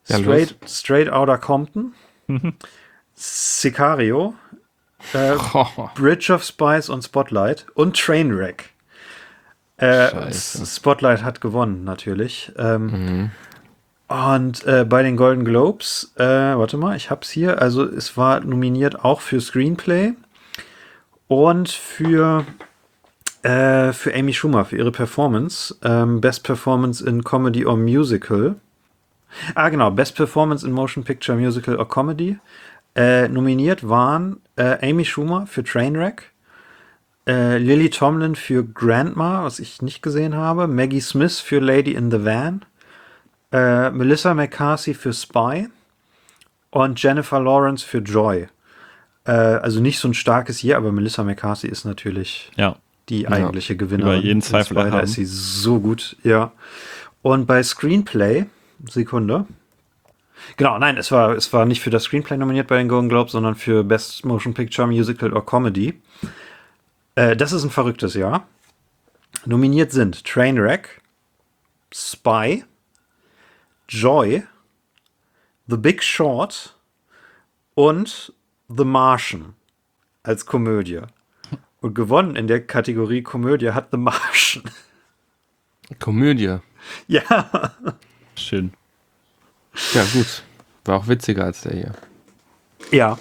Ja, Straight, Straight Outta Compton, Sicario, äh, Oh, Bridge of Spies und Spotlight und Trainwreck. Äh, Scheiße. Spotlight hat gewonnen, natürlich. Ähm, mhm. Und äh, bei den Golden Globes, äh, warte mal, ich hab's hier. Also es war nominiert auch für Screenplay und für, äh, für Amy Schumer, für ihre Performance. Ähm, Best Performance in Comedy or Musical. Ah, genau, Best Performance in Motion Picture, Musical or Comedy. Äh, nominiert waren äh, Amy Schumer für Trainwreck, äh, Lily Tomlin für Grandma, was ich nicht gesehen habe, Maggie Smith für Lady in the Van, äh, Melissa McCarthy für Spy und Jennifer Lawrence für Joy. Äh, also nicht so ein starkes Jahr, aber Melissa McCarthy ist natürlich Ja. die eigentliche Gewinnerin. Über jeden In Zweifel Spy, da erhaben. ist sie so gut, ja. Und bei Screenplay, Sekunde. Genau, nein, es war, es war nicht für das Screenplay nominiert bei den Golden Globes, sondern für Best Motion Picture, Musical or Comedy. Äh, das ist ein verrücktes Jahr. Nominiert sind Trainwreck, Spy, Joy, The Big Short und The Martian als Komödie. Und gewonnen in der Kategorie Komödie hat The Martian. Komödie. Ja. Schön. Ja, gut. War auch witziger als der hier. Ja.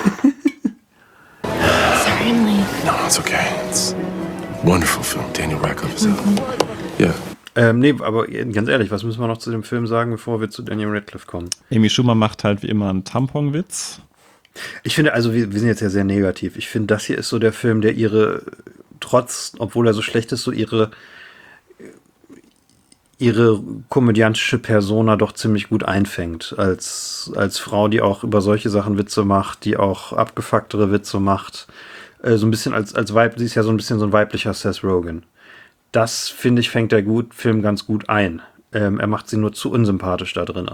Certainly. No, it's okay. It's a wonderful film. Daniel Radcliffe is out. Yeah. Ähm, nee, aber ganz ehrlich, was müssen wir noch zu dem Film sagen, bevor wir zu Daniel Radcliffe kommen? Amy Schumer macht halt wie immer einen Tamponwitz. Ich finde, also wir, wir sind jetzt ja sehr negativ. Ich finde, das hier ist so der Film, der ihre, trotz, obwohl er so schlecht ist, so ihre ihre komödiantische Persona doch ziemlich gut einfängt. Als, als Frau, die auch über solche Sachen Witze macht, die auch abgefucktere Witze macht. Äh, so ein bisschen als, als Weib, sie ist ja so ein bisschen so ein weiblicher Seth Rogen. Das, finde ich, fängt der gut, Film ganz gut ein. Ähm, er macht sie nur zu unsympathisch da drin.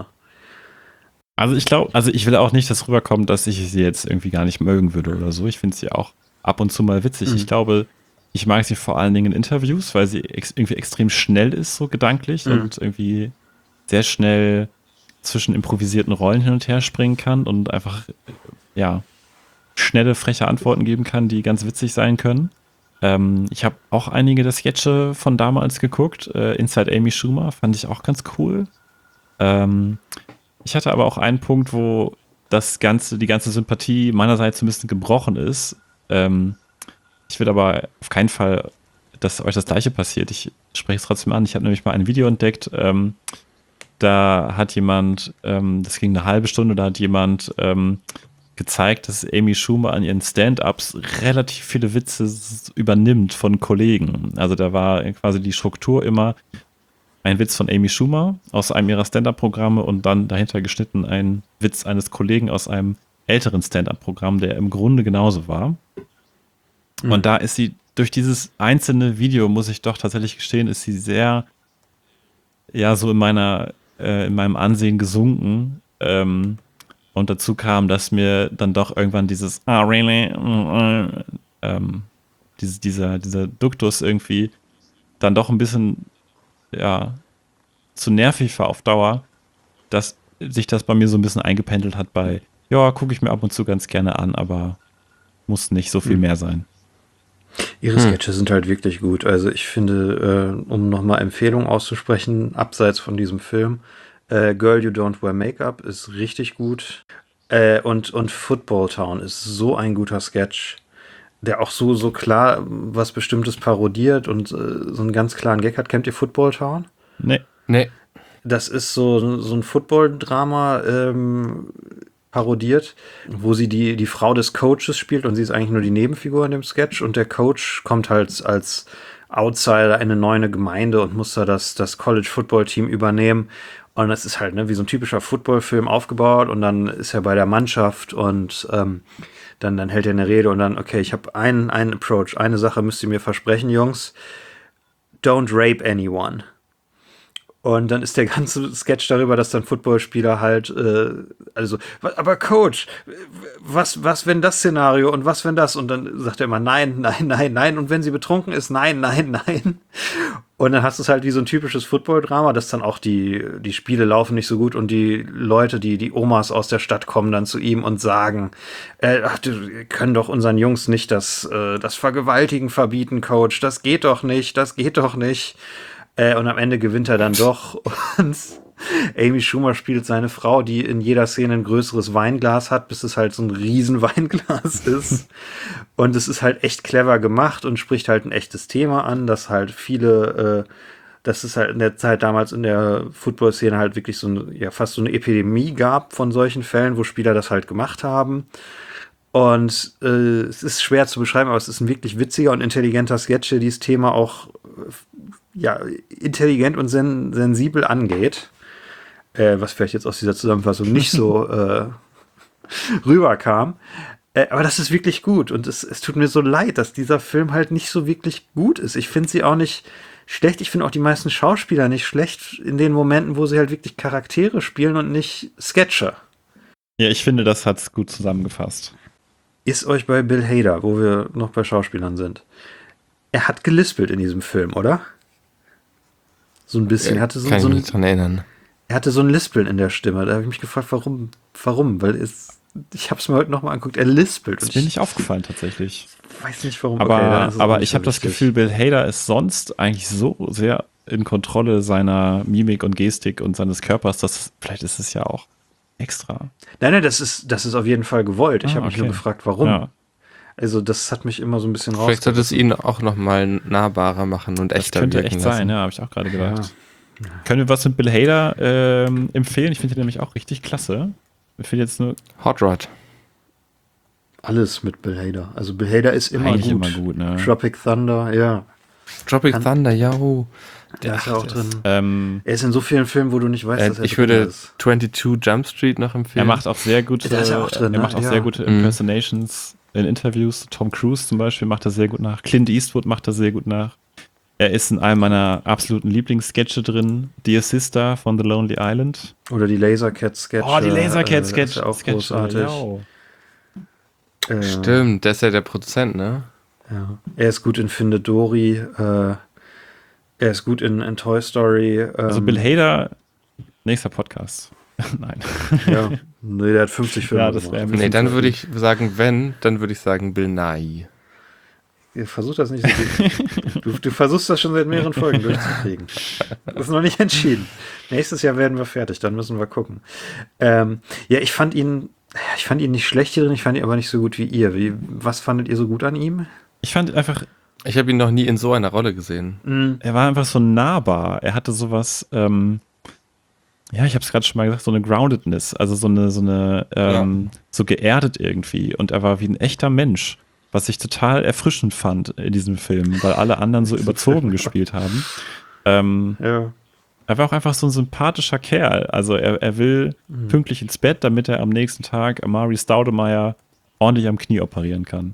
Also ich glaube, also ich will auch nicht, dass rüberkommt, dass ich sie jetzt irgendwie gar nicht mögen würde oder so. Ich finde sie auch ab und zu mal witzig. Mhm. Ich glaube, ich mag sie vor allen Dingen in Interviews, weil sie ex- irgendwie extrem schnell ist, so gedanklich Mhm. und irgendwie sehr schnell zwischen improvisierten Rollen hin und her springen kann und einfach, ja, schnelle, freche Antworten geben kann, die ganz witzig sein können. Ähm, ich habe auch einige der Sketche von damals geguckt. Äh, Inside Amy Schumer fand ich auch ganz cool. Ähm, ich hatte aber auch einen Punkt, wo das ganze, die ganze Sympathie meinerseits ein bisschen gebrochen ist. Ähm, ich will aber auf keinen Fall, dass euch das Gleiche passiert. Ich spreche es trotzdem an. Ich habe nämlich mal ein Video entdeckt. Ähm, da hat jemand, ähm, das ging eine halbe Stunde, da hat jemand ähm, gezeigt, dass Amy Schumer an ihren Stand-Ups relativ viele Witze s- übernimmt von Kollegen. Also da war quasi die Struktur immer ein Witz von Amy Schumer aus einem ihrer Stand-Up-Programme und dann dahinter geschnitten ein Witz eines Kollegen aus einem älteren Stand-Up-Programm, der im Grunde genauso war. Mhm. Und da ist sie, durch dieses einzelne Video, muss ich doch tatsächlich gestehen, ist sie sehr, ja, so in meiner, äh, in meinem Ansehen gesunken. Ähm, und dazu kam, dass mir dann doch irgendwann dieses, ah, really? Mm, äh, ähm, diese, dieser, dieser Duktus irgendwie dann doch ein bisschen, ja, zu nervig war auf Dauer, dass sich das bei mir so ein bisschen eingependelt hat bei, ja, gucke ich mir ab und zu ganz gerne an, aber muss nicht so viel Mhm. mehr sein. Ihre Sketche sind halt wirklich gut. Also ich finde, äh, um nochmal Empfehlungen auszusprechen, abseits von diesem Film, äh, Girl You Don't Wear Makeup ist richtig gut. Äh, und, und Football Town ist so ein guter Sketch, der auch so, so klar was Bestimmtes parodiert und äh, so einen ganz klaren Gag hat. Kennt ihr Football Town? Nee. Nee. Das ist so, so ein Football-Drama ähm, parodiert, wo sie die, die Frau des Coaches spielt und sie ist eigentlich nur die Nebenfigur in dem Sketch und der Coach kommt halt als Outsider in eine neue Gemeinde und muss da das, das College-Football-Team übernehmen. Und das ist halt ne, wie so ein typischer Football-Film aufgebaut und dann ist er bei der Mannschaft und ähm, dann, dann hält er eine Rede und dann, okay, ich habe einen, einen Approach, eine Sache müsst ihr mir versprechen, Jungs. Don't rape anyone. Und dann ist der ganze Sketch darüber, dass dann Footballspieler halt, äh, also, wa- aber Coach, was, was wenn das Szenario und was wenn das? Und dann sagt er immer nein, nein, nein, nein. Und wenn sie betrunken ist, nein, nein, nein. Und dann hast du es halt wie so ein typisches Football-Drama, dass dann auch die, die Spiele laufen nicht so gut und die Leute, die, die Omas aus der Stadt kommen dann zu ihm und sagen, äh, ach, wir können doch unseren Jungs nicht das, äh, das Vergewaltigen verbieten, Coach, das geht doch nicht, das geht doch nicht. Äh, und am Ende gewinnt er dann doch und Amy Schumer spielt seine Frau, die in jeder Szene ein größeres Weinglas hat, bis es halt so ein riesen Weinglas ist. Und es ist halt echt clever gemacht und spricht halt ein echtes Thema an, dass halt viele, äh, dass es halt in der Zeit damals in der Football-Szene halt wirklich so eine, ja, fast so eine Epidemie gab von solchen Fällen, wo Spieler das halt gemacht haben. Und äh, es ist schwer zu beschreiben, aber es ist ein wirklich witziger und intelligenter Sketch, der dieses Thema auch äh, ja, intelligent und sen- sensibel angeht. Äh, was vielleicht jetzt aus dieser Zusammenfassung nicht so äh, rüberkam. Äh, aber das ist wirklich gut. Und es, es tut mir so leid, dass dieser Film halt nicht so wirklich gut ist. Ich finde sie auch nicht schlecht. Ich finde auch die meisten Schauspieler nicht schlecht in den Momenten, wo sie halt wirklich Charaktere spielen und nicht Sketche. Ja, ich finde, das hat's gut zusammengefasst. Ist euch bei Bill Hader, wo wir noch bei Schauspielern sind, er hat gelispelt in diesem Film, oder? So ein bisschen. Er hatte so, Kann so ich ein, mich dran erinnern. Er hatte so ein Lispeln in der Stimme. Da habe ich mich gefragt, warum? Warum? Weil es, ich habe es mir heute nochmal angeguckt. Er lispelt. Das ist mir nicht aufgefallen tatsächlich. Ich weiß nicht, warum. Aber, okay, dann ist es auch aber nicht ich so habe das wichtig. Gefühl, Bill Hader ist sonst eigentlich so sehr in Kontrolle seiner Mimik und Gestik und seines Körpers, dass vielleicht ist es ja auch extra. Nein, nein, das ist, das ist auf jeden Fall gewollt. Ich Ah, habe mich okay. nur gefragt, warum. Ja. Also das hat mich immer so ein bisschen raus. Vielleicht sollte es ihn auch nochmal nahbarer machen und Das echter könnte wirken echt lassen. sein, ja, habe ich auch gerade gedacht. Können wir was mit Bill Hader ähm, empfehlen? Ich finde den nämlich auch richtig klasse. Ich finde jetzt nur Hot Rod. Alles mit Bill Hader. Also Bill Hader ist immer eigentlich gut. immer gut, ne? Tropic Thunder, ja. Tropic Kann- Thunder, ja. oh. Der ist ja auch drin. Ähm, Er ist in so vielen Filmen, wo du nicht weißt, Äh, dass er ich drin würde ist. zweiundzwanzig Jump Street noch er empfehlen. macht auch sehr gute, Der ist ja auch drin, er ne? macht auch Ja. sehr gute Mhm. Impersonations in Interviews. Tom Cruise zum Beispiel macht das sehr gut nach. Clint Eastwood macht das sehr gut nach. Er ist in einem meiner absoluten Lieblingssketche drin. Dear Sister von The Lonely Island. Oder die Lasercat-Sketche. Oh, die Äh, Lasercat-Sketch. ist ja auch Sketche, großartig. ja. Äh, Stimmt, der ist ja der Produzent, ne? Ja. Er ist gut in Finde Dory. Äh, er ist gut in, in Toy Story. Ähm, Also Bill Hader, nächster Podcast. Nein. Ja, nee, der hat fünfzig Filme Ja, das gemacht. wäre ein Nee, bisschen dann zu würde viel. ich sagen, wenn, dann würde ich sagen Bill Nighy. Ihr versucht das nicht so gut. Du, du versuchst das schon seit mehreren Folgen durchzukriegen. Das ist noch nicht entschieden. Nächstes Jahr werden wir fertig, dann müssen wir gucken. Ähm, ja, ich fand ihn, ich fand ihn nicht schlecht hier drin, ich fand ihn aber nicht so gut wie ihr. Wie, was fandet ihr so gut an ihm? Ich fand einfach, Ich habe ihn noch nie in so einer Rolle gesehen. er war einfach so nahbar. Er hatte sowas, ähm, ja, ich habe es gerade schon mal gesagt, so eine Groundedness, also so eine, so eine, ähm, so geerdet irgendwie. Und er war wie ein echter Mensch, was ich total erfrischend fand in diesem Film, weil alle anderen so überzogen gespielt haben. Ähm, Ja. er war auch einfach so ein sympathischer Kerl. Also er, er will pünktlich ins Bett, damit er am nächsten Tag Amari Staudemeyer ordentlich am Knie operieren kann.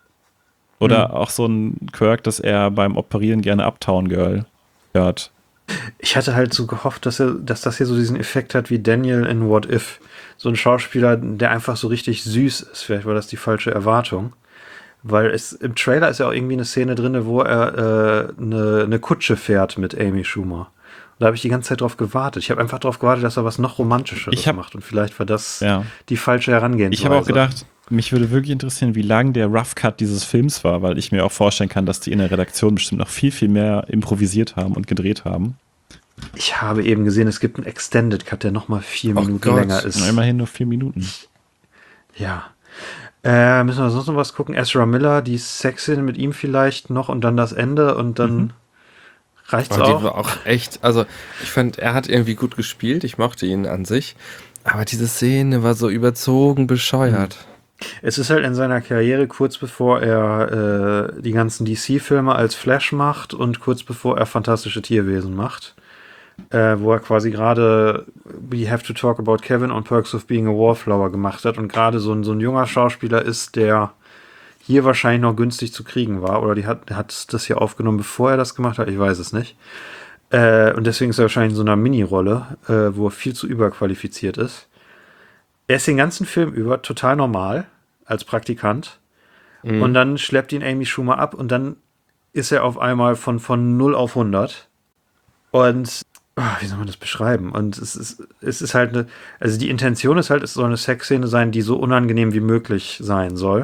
Oder auch so ein Quirk, dass er beim Operieren gerne Uptown Girl hört. Ich hatte halt so gehofft, dass er, dass das hier so diesen Effekt hat wie Daniel in What If. So ein Schauspieler, der einfach so richtig süß ist. Vielleicht war das die falsche Erwartung. Weil es im Trailer ist ja auch irgendwie eine Szene drin, wo er äh, eine, eine Kutsche fährt mit Amy Schumer. Und da habe ich die ganze Zeit drauf gewartet. Ich habe einfach darauf gewartet, dass er was noch Romantischeres Ich hab- macht. Und vielleicht war das Ja. die falsche Herangehensweise. Ich habe auch gedacht, mich würde wirklich interessieren, wie lang der Rough Cut dieses Films war, weil ich mir auch vorstellen kann, dass die in der Redaktion bestimmt noch viel, viel mehr improvisiert haben und gedreht haben. Ich habe eben gesehen, es gibt einen Extended Cut, der nochmal vier Oh Minuten Gott. länger Und ist. immerhin nur vier Minuten. Ja. Äh, müssen wir sonst noch was gucken? Ezra Miller, die Sexszene mit ihm vielleicht noch und dann das Ende und dann reicht's Aber die auch. war auch echt, also ich fand, er hat irgendwie gut gespielt, ich mochte ihn an sich, aber diese Szene war so überzogen bescheuert. Es ist halt in seiner Karriere kurz bevor er äh, die ganzen D C-Filme als Flash macht und kurz bevor er Fantastische Tierwesen macht, äh, wo er quasi gerade We Have to Talk About Kevin und Perks of Being a Wallflower gemacht hat und gerade so ein, so ein junger Schauspieler ist, der hier wahrscheinlich noch günstig zu kriegen war oder die hat, der hat das hier aufgenommen, bevor er das gemacht hat, ich weiß es nicht. Äh, und deswegen ist er wahrscheinlich in so einer Mini-Rolle, äh, wo er viel zu überqualifiziert ist. Er ist den ganzen Film über total normal als Praktikant. Und dann schleppt ihn Amy Schumer ab und dann ist er auf einmal von, von null auf hundert Und ah, wie soll man das beschreiben? Und es ist, es ist halt eine, also die Intention ist halt, es soll eine Sexszene sein, die so unangenehm wie möglich sein soll.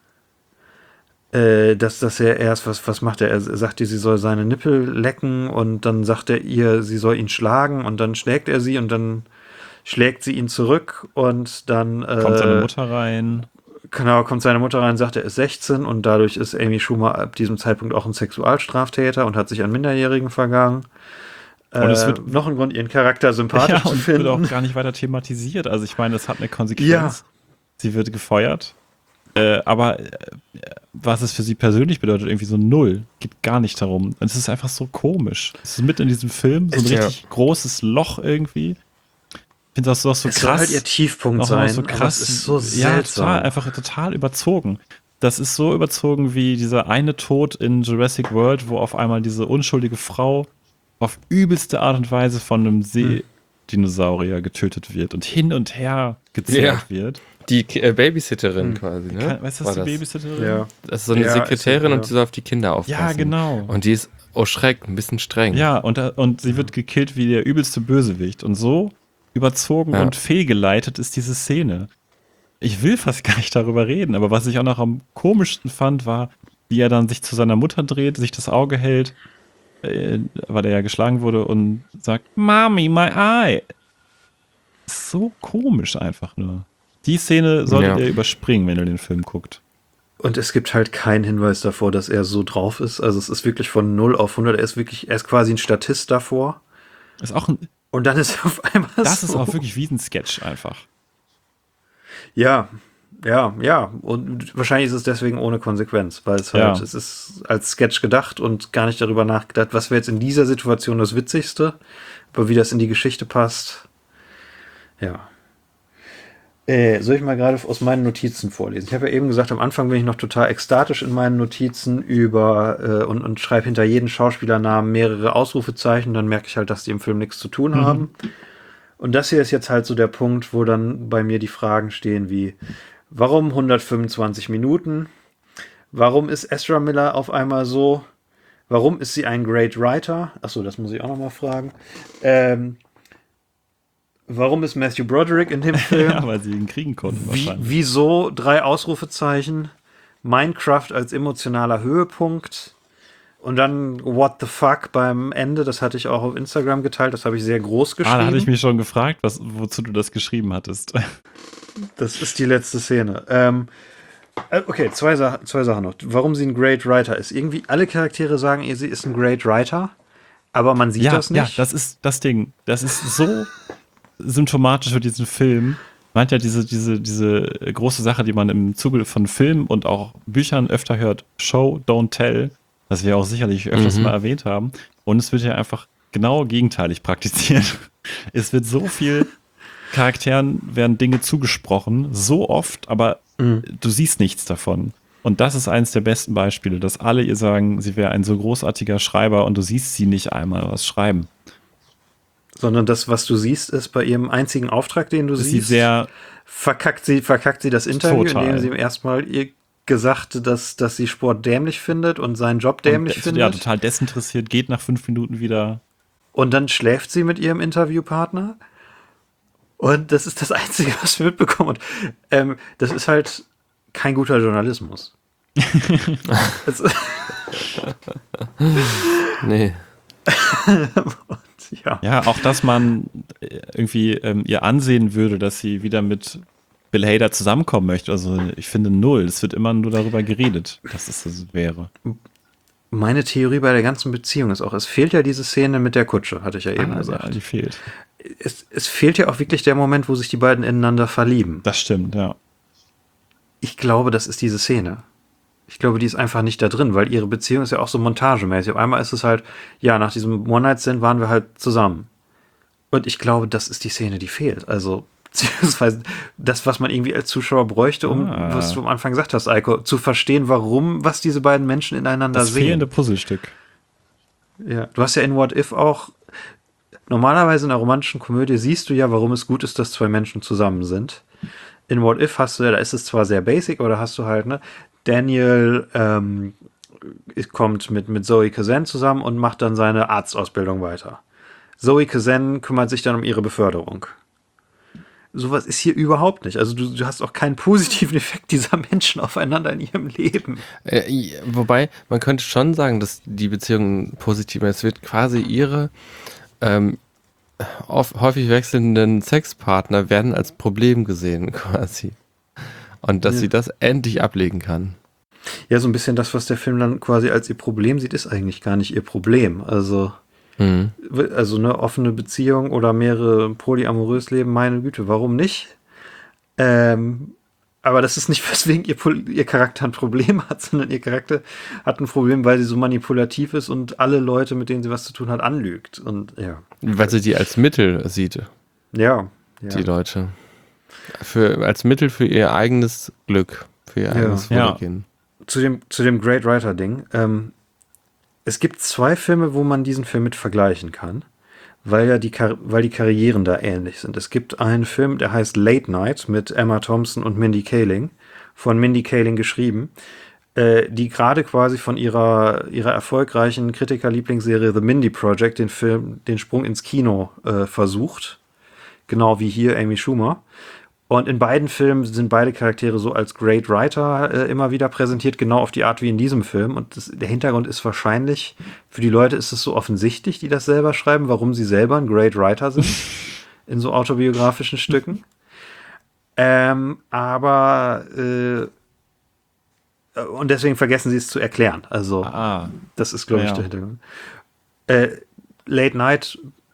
Äh, dass, dass er erst, was, was macht er? Er sagt ihr, sie soll seine Nippel lecken und dann sagt er ihr, sie soll ihn schlagen und dann schlägt er sie und dann schlägt sie ihn zurück und dann äh, Kommt seine Mutter rein. Genau, kommt seine Mutter rein, sagt, er ist sechzehn und dadurch ist Amy Schumer ab diesem Zeitpunkt auch ein Sexualstraftäter und hat sich an Minderjährigen vergangen. Und äh, es wird noch ein Grund, ihren Charakter sympathisch ja, zu und finden. wird auch gar nicht weiter thematisiert. Also ich meine, es hat eine Konsequenz. Ja. Sie wird gefeuert. Äh, aber äh, was es für sie persönlich bedeutet, irgendwie so null. Geht gar nicht darum. Und es ist einfach so komisch. Es ist mitten in diesem Film so ein Ja. richtig großes Loch irgendwie. Ich finde das auch so es krass. soll halt ihr Tiefpunkt auch sein, so aber krass. es ist so ja, seltsam. total, einfach total überzogen. Das ist so überzogen wie dieser eine Tod in Jurassic World, wo auf einmal diese unschuldige Frau auf übelste Art und Weise von einem Seedinosaurier getötet wird und hin und her gezerrt Ja. wird. Die Ki- äh, Babysitterin quasi, ne? Kann, weißt du, War das die das? Babysitterin? Ja. Das ist so eine Ja, Sekretärin ist- ja. und die soll auf die Kinder aufpassen. Ja, genau. Und die ist, oh Schreck, ein bisschen streng. Ja, und, da- und sie wird gekillt wie der übelste Bösewicht. Und so überzogen Ja. und fehlgeleitet ist diese Szene. Ich will fast gar nicht darüber reden, aber was ich auch noch am komischsten fand, war, wie er dann sich zu seiner Mutter dreht, sich das Auge hält, äh, weil er ja geschlagen wurde und sagt, Mami, my eye. So komisch einfach nur. Die Szene solltet Ja. ihr überspringen, wenn ihr den Film guckt. Und es gibt halt keinen Hinweis davor, dass er so drauf ist. Also es ist wirklich von null auf hundert. Er ist wirklich, er ist quasi ein Statist davor. Ist auch ein, Und dann ist er auf einmal das so. ist auch wirklich wie ein Sketch einfach. Ja, ja, ja. Und wahrscheinlich ist es deswegen ohne Konsequenz, weil es halt, Ja. es ist als Sketch gedacht und gar nicht darüber nachgedacht, was wäre jetzt in dieser Situation das Witzigste, aber wie das in die Geschichte passt. Ja. Äh, soll ich mal gerade aus meinen Notizen vorlesen? Ich habe ja eben gesagt, am Anfang bin ich noch total ekstatisch in meinen Notizen über äh, und, und schreibe hinter jeden Schauspielernamen mehrere Ausrufezeichen, dann merke ich halt, dass die im Film nichts zu tun haben. Und das hier ist jetzt halt so der Punkt, wo dann bei mir die Fragen stehen wie, warum hundertfünfundzwanzig Minuten? Warum ist Ezra Miller auf einmal so? Warum ist sie ein Great Writer? Achso, das muss ich auch nochmal fragen. Ähm, warum ist Matthew Broderick in dem Film? Ja, weil sie ihn kriegen konnten Wie, wahrscheinlich. wieso drei Ausrufezeichen? Minecraft als emotionaler Höhepunkt. Und dann What the fuck beim Ende, das hatte ich auch auf Instagram geteilt, das habe ich sehr groß geschrieben. Ah, da hatte ich mich schon gefragt, was, wozu du das geschrieben hattest. Das ist die letzte Szene. Ähm, äh, okay, zwei, Sa zwei Sachen noch. Warum sie ein Great Writer ist. Irgendwie alle Charaktere sagen ihr, sie ist ein Great Writer, aber man sieht ja, das nicht. ja, das ist das Ding. Das ist so symptomatisch für diesen Film. Man hat ja diese, diese, diese große Sache, die man im Zuge von Filmen und auch Büchern öfter hört, Show, don't tell, was wir auch sicherlich öfters Mhm. mal erwähnt haben. Und es wird ja einfach genau gegenteilig praktiziert. Es wird so viel Charakteren werden Dinge zugesprochen, so oft, aber Mhm. du siehst nichts davon. Und das ist eines der besten Beispiele, dass alle ihr sagen, sie wäre ein so großartiger Schreiber und du siehst sie nicht einmal was schreiben. Sondern das, was du siehst, ist bei ihrem einzigen Auftrag, den du Ist sie siehst, sehr, verkackt sie, verkackt sie das Interview, Total. indem sie ihm erstmal ihr gesagt, dass, dass sie Sport dämlich findet und seinen Job dämlich und, findet. ja, total desinteressiert, geht nach fünf Minuten wieder. Und dann schläft sie mit ihrem Interviewpartner. Und das ist das Einzige, was wir mitbekommen. Und ähm, das ist halt kein guter Journalismus. Es- Nee. ja. Ja, auch dass man äh, irgendwie ähm, ihr ansehen würde, dass sie wieder mit Bill Hader zusammenkommen möchte. Also ich finde null. Es wird immer nur darüber geredet, dass es das wäre. Meine Theorie bei der ganzen Beziehung ist auch, es fehlt ja diese Szene mit der Kutsche, hatte ich ja eben Ah, gesagt. ja, die fehlt. Es, es fehlt ja auch wirklich der Moment, wo sich die beiden ineinander verlieben. Das stimmt, ja. Ich glaube, das ist diese Szene. Ich glaube, die ist einfach nicht da drin, weil ihre Beziehung ist ja auch so montagemäßig. Auf einmal ist es halt, ja, nach diesem One-Night-Stand waren wir halt zusammen. Und ich glaube, das ist die Szene, die fehlt. Also, beziehungsweise das, was man irgendwie als Zuschauer bräuchte, um, Ah. was du am Anfang gesagt hast, Eiko, zu verstehen, warum, was diese beiden Menschen ineinander Das sehen. fehlende Puzzlestück. Ja, du hast ja in What If auch, normalerweise in einer romantischen Komödie siehst du ja, warum es gut ist, dass zwei Menschen zusammen sind. In What If hast du ja, da ist es zwar sehr basic, aber da hast du halt, ne, Daniel ähm, kommt mit, mit Zoe Kazan zusammen und macht dann seine Arztausbildung weiter. Zoe Kazan kümmert sich dann um ihre Beförderung. Sowas ist hier überhaupt nicht. Also du, du hast auch keinen positiven Effekt dieser Menschen aufeinander in ihrem Leben. Äh, wobei, man könnte schon sagen, dass die Beziehung positiv ist. Es wird quasi ihre ähm, oft, häufig wechselnden Sexpartner werden als Problem gesehen quasi. Und dass Ja. sie das endlich ablegen kann. Ja, so ein bisschen das, was der Film dann quasi als ihr Problem sieht, ist eigentlich gar nicht ihr Problem. Also, Mhm. also eine offene Beziehung oder mehrere polyamorös leben, meine Güte, warum nicht? Ähm, aber das ist nicht, weswegen ihr, Pol- ihr Charakter ein Problem hat, sondern ihr Charakter hat ein Problem, weil sie so manipulativ ist und alle Leute, mit denen sie was zu tun hat, anlügt. Und ja. Weil sie die als Mittel sieht, Ja. ja. die Leute. Für, als Mittel für ihr eigenes Glück, für ihr eigenes Ja. Wohlergehen. Zu dem, zu dem Great Writer-Ding. Ähm, es gibt zwei Filme, wo man diesen Film mit vergleichen kann, weil ja die, Kar- weil die Karrieren da ähnlich sind. Es gibt einen Film, der heißt Late Night mit Emma Thompson und Mindy Kaling, von Mindy Kaling geschrieben, äh, die gerade quasi von ihrer, ihrer erfolgreichen Kritikerlieblingsserie The Mindy Project den Film, den Sprung ins Kino äh, versucht. Genau wie hier Amy Schumer. Und in beiden Filmen sind beide Charaktere so als Great Writer äh, immer wieder präsentiert, genau auf die Art wie in diesem Film. Und das, der Hintergrund ist wahrscheinlich, für die Leute ist es so offensichtlich, die das selber schreiben, warum sie selber ein Great Writer sind in so autobiografischen Stücken. Ähm, aber äh, und deswegen vergessen sie es zu erklären. Also Ah, das ist, glaube ich, Ja. der Hintergrund. Äh, Late Night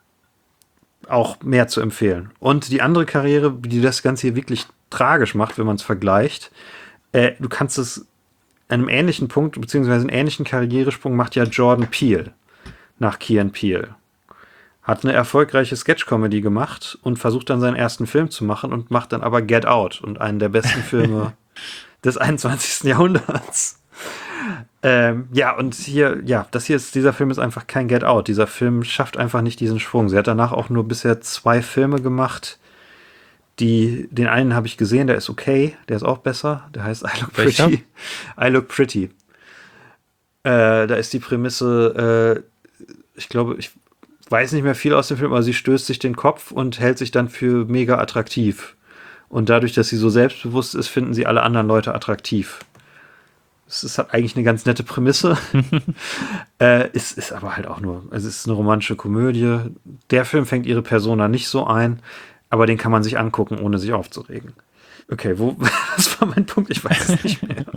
auch mehr zu empfehlen. Und die andere Karriere, die das Ganze hier wirklich tragisch macht, wenn man es vergleicht, äh, du kannst es an einem ähnlichen Punkt, beziehungsweise einen ähnlichen Karrieresprung macht ja Jordan Peele nach Key and Peele. Hat eine erfolgreiche Sketch-Comedy gemacht und versucht dann seinen ersten Film zu machen und macht dann aber Get Out und einen der besten Filme des einundzwanzigsten Jahrhunderts. Ähm, ja, und hier, ja, das hier ist, dieser Film ist einfach kein Get Out. Dieser Film schafft einfach nicht diesen Sprung. Sie hat danach auch nur bisher zwei Filme gemacht. Die, den einen habe ich gesehen, der ist okay, der ist auch besser. Der heißt I Look Welcher? Pretty. I Look Pretty. Äh, da ist die Prämisse, äh, ich glaube, ich weiß nicht mehr viel aus dem Film, aber sie stößt sich den Kopf und hält sich dann für mega attraktiv. Und dadurch, dass sie so selbstbewusst ist, finden sie alle anderen Leute attraktiv. Es ist halt eigentlich eine ganz nette Prämisse. äh, ist, ist aber halt auch nur, also es ist eine romantische Komödie. Der Film fängt ihre Persona nicht so ein, aber den kann man sich angucken, ohne sich aufzuregen. Okay, wo, was war mein Punkt? Ich weiß es nicht mehr.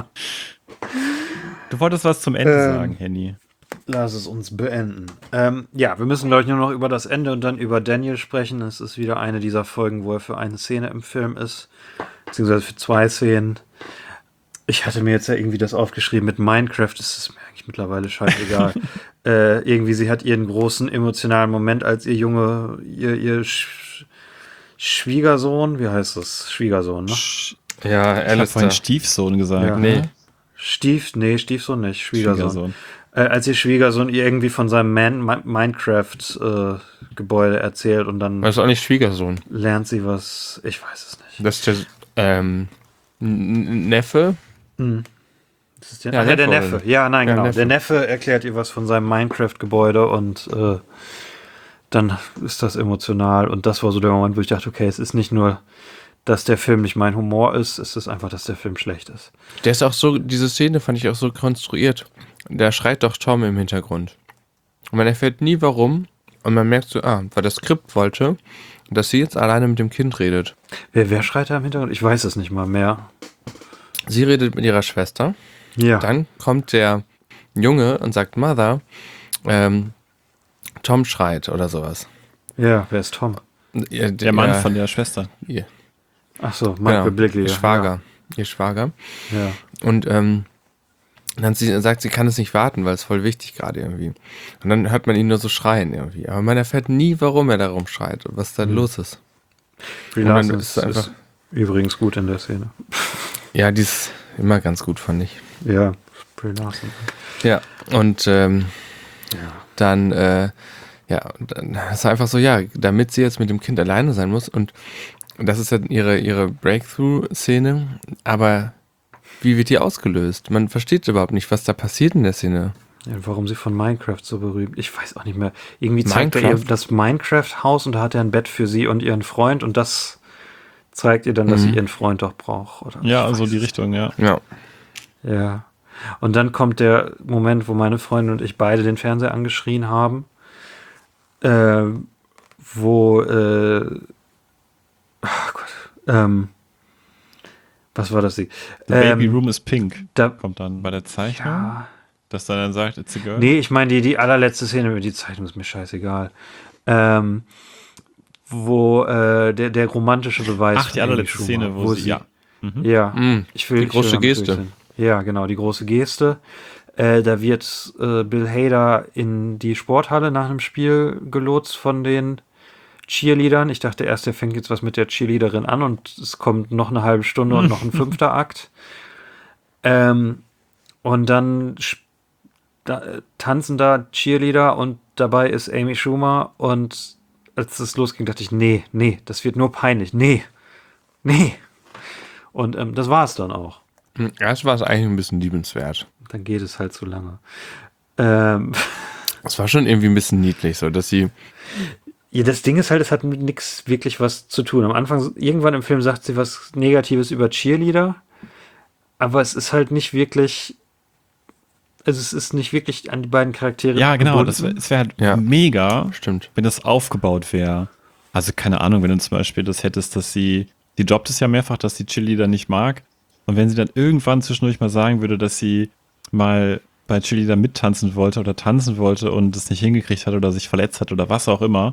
du wolltest was zum Ende Ähm, sagen, Henny. Lass es uns beenden. Ähm, ja, wir müssen, glaube ich, nur noch über das Ende und dann über Daniel sprechen. Es ist wieder eine dieser Folgen, wo er für eine Szene im Film ist, beziehungsweise für zwei Szenen. Ich hatte mir jetzt ja irgendwie das aufgeschrieben mit Minecraft, das ist mir eigentlich mittlerweile scheißegal. äh, irgendwie, sie hat ihren großen emotionalen Moment, als ihr Junge, ihr, ihr Sch Schwiegersohn, wie heißt das? Schwiegersohn, ne? Ja, Ich habe Alistair. vorhin Stiefsohn gesagt. Ja. Nee. ne? Stief, nee, Stiefsohn nicht, Schwiegersohn. Schwiegersohn. Äh, als ihr Schwiegersohn ihr irgendwie von seinem Man Mi- Minecraft-Gebäude erzählt und dann Das ist auch nicht Schwiegersohn. lernt sie was, ich weiß es nicht. Das ist der ähm, N- N- Neffe. Das ist der, Ja, ach ja, der Neffe. Neffe. Ja, nein, Ja, genau. Neffe. Der Neffe erklärt ihr was von seinem Minecraft-Gebäude und äh, dann ist das emotional. Und das war so der Moment, wo ich dachte, okay, es ist nicht nur, dass der Film nicht mein Humor ist, es ist einfach, dass der Film schlecht ist. Der ist auch so, diese Szene fand ich auch so konstruiert. Der schreit doch Tom im Hintergrund. Und man erfährt nie warum. Und man merkt so, ah, weil das Skript wollte, dass sie jetzt alleine mit dem Kind redet. Wer, wer schreit da im Hintergrund? Ich weiß es nicht mal mehr. Sie redet mit ihrer Schwester. Ja. Dann kommt der Junge und sagt, Mother, ähm, Tom schreit oder sowas. Ja, wer ist Tom? Ihr, Der Mann von der Schwester. ihr, Ach so, Michael genau, Blickli. ihr Schwager. Ihr Schwager. Ja. Und ähm, dann sie, sagt sie, kann es nicht warten, weil es voll wichtig gerade irgendwie. Und dann hört man ihn nur so schreien irgendwie. Aber man erfährt nie, warum er darum schreit und was da Mhm. los ist. Brie Und dann Larson ist ist, es einfach- ist übrigens gut in der Szene. Ja, die ist immer ganz gut, fand ich. Ja, Brie Larson. Ja, und ähm, Ja. dann, äh, ja, und dann ist einfach so, ja, damit sie jetzt mit dem Kind alleine sein muss und, und das ist dann ihre, ihre Breakthrough-Szene, aber wie wird die ausgelöst? Man versteht überhaupt nicht, was da passiert in der Szene. Ja, warum sie von Minecraft so berühmt? Ich weiß auch nicht mehr. Irgendwie zeigt er ihr Minecraft? das Minecraft-Haus und da hat er ein Bett für sie und ihren Freund und das zeigt ihr dann, dass Mhm. sie ihren Freund doch braucht. Oder? Ja, Ich so weiß die es Richtung, ja. Ja. Ja. Und dann kommt der Moment, wo meine Freundin und ich beide den Fernseher angeschrien haben, äh, wo, äh, ach Gott, ähm, was war das? The Ähm, Baby Room is Pink. da, Kommt dann bei der Zeichnung, ja. dass er dann sagt, it's a girl. Nee, ich meine die, die allerletzte Szene, die Zeichnung ist mir scheißegal. Ähm, wo äh, der, der romantische Beweis. Ach, die von Amy allerletzte Schumer, Szene, wo, sie, ja. Mhm. Ja, Mhm. ich will Die große ich will damit Geste. durch sein. Ja, genau, die große Geste. Äh, da wird äh, Bill Hader in die Sporthalle nach einem Spiel gelotst von den Cheerleadern. Ich dachte erst, er fängt jetzt was mit der Cheerleaderin an und es kommt noch eine halbe Stunde und noch ein fünfter Akt. Ähm, und dann sp- da, äh, tanzen da Cheerleader und dabei ist Amy Schumer und als es losging, dachte ich, nee, nee, das wird nur peinlich. Nee, nee. Und ähm, das war es dann auch. Erst war es eigentlich ein bisschen liebenswert. Dann geht es halt zu lange. Ähm, Es war schon irgendwie ein bisschen niedlich, so dass sie. ja, das Ding ist halt, es hat mit nichts wirklich was zu tun. Am Anfang, irgendwann im Film sagt sie was Negatives über Cheerleader, aber es ist halt nicht wirklich, also es ist nicht wirklich an die beiden Charaktere Ja, genau, gebunden. das wäre wär halt Ja. mega, Stimmt. wenn das aufgebaut wäre. Also keine Ahnung, wenn du zum Beispiel das hättest, dass sie, die droppt es ja mehrfach, dass die Cheerleader nicht mag. Und wenn sie dann irgendwann zwischendurch mal sagen würde, dass sie mal bei Cheerleader mittanzen wollte oder tanzen wollte und es nicht hingekriegt hat oder sich verletzt hat oder was auch immer.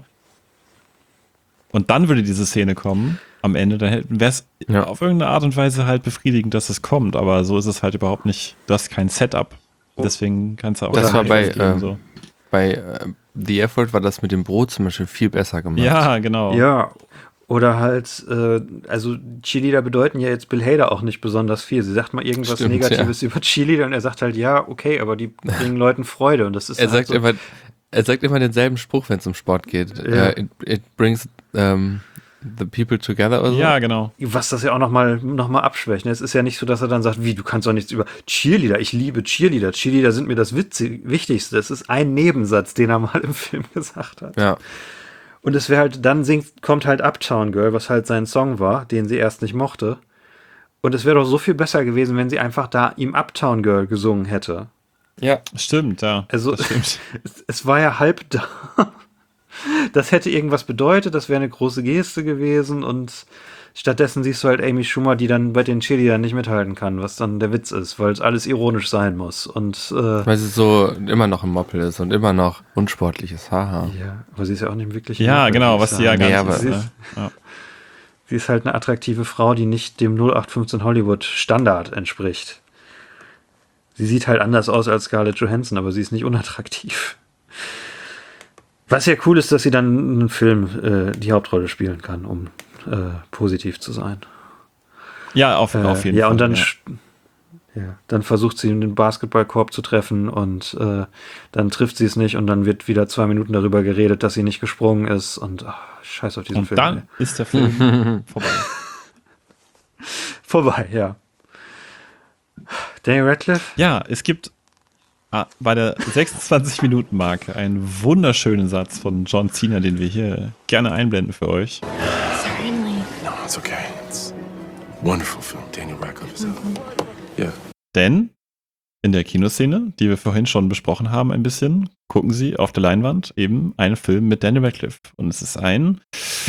Und dann würde diese Szene kommen am Ende, dann wäre es Ja. auf irgendeine Art und Weise halt befriedigend, dass es kommt. Aber so ist es halt überhaupt nicht, du hast kein Setup. Deswegen kannst du auch Das gar war nicht bei, ausgeben, äh, so. Bei äh, The Effort war das mit dem Brot zum Beispiel viel besser gemacht. Ja, genau. Ja, oder halt, äh, also Cheerleader bedeuten ja jetzt Bill Hader auch nicht besonders viel. Sie sagt mal irgendwas Stimmt, Negatives über Cheerleader und er sagt halt, ja, okay, aber die bringen Leuten Freude und das ist Er halt sagt so, immer, er sagt immer denselben Spruch, wenn es um Sport geht. Ja. Äh, it, it brings ähm, the people together oder so. Ja, genau. was das ja auch nochmal noch mal abschwächt. ne? Es ist ja nicht so, dass er dann sagt, wie, du kannst doch nichts über Cheerleader, ich liebe Cheerleader. Cheerleader sind mir das Witzig, Wichtigste. Das ist ein Nebensatz, den er mal im Film gesagt hat. Ja. Und es wäre halt, dann singt, kommt halt Uptown Girl, was halt sein Song war, den sie erst nicht mochte. Und es wäre doch so viel besser gewesen, wenn sie einfach da ihm Uptown Girl gesungen hätte. Ja. Stimmt, ja. Also das stimmt. es, es war ja halb da. Das hätte irgendwas bedeutet, das wäre eine große Geste gewesen und stattdessen siehst du halt Amy Schumer, die dann bei den Cheerleadern nicht mithalten kann, was dann der Witz ist, weil es alles ironisch sein muss. Und äh, Weil sie so immer noch im Moppel ist und immer noch unsportlich ist. Haha. ja, aber sie ist ja auch nicht wirklich. Ja, genau, was sie ja gar Nee, nicht aber- ist. sie, Ne? ist Ja. sie ist halt eine attraktive Frau, die nicht dem null acht fünfzehn Hollywood Standard entspricht. Sie sieht halt anders aus als Scarlett Johansson, aber sie ist nicht unattraktiv. Was ja cool ist, dass sie dann in einem Film äh, die Hauptrolle spielen kann, um äh, positiv zu sein. ja, auf, Äh, auf jeden ja, Fall. und dann, ja. sch- ja, dann versucht sie den Basketballkorb zu treffen und äh, dann trifft sie es nicht und dann wird wieder zwei Minuten darüber geredet, dass sie nicht gesprungen ist und ach, scheiß auf diesen Und Film. dann ey. ist der Film vorbei. Vorbei, ja. Daniel Radcliffe? Ja, es gibt ah, bei der sechsundzwanzig-Minuten-Marke einen wunderschönen Satz von John Cena, den wir hier gerne einblenden für euch. Certainly. No, it's okay. It's a wonderful film. Daniel Radcliffe is in it. Yeah. Denn in der Kinoszene, die wir vorhin schon besprochen haben ein bisschen, gucken sie auf der Leinwand eben einen Film mit Daniel Radcliffe. Und es ist ein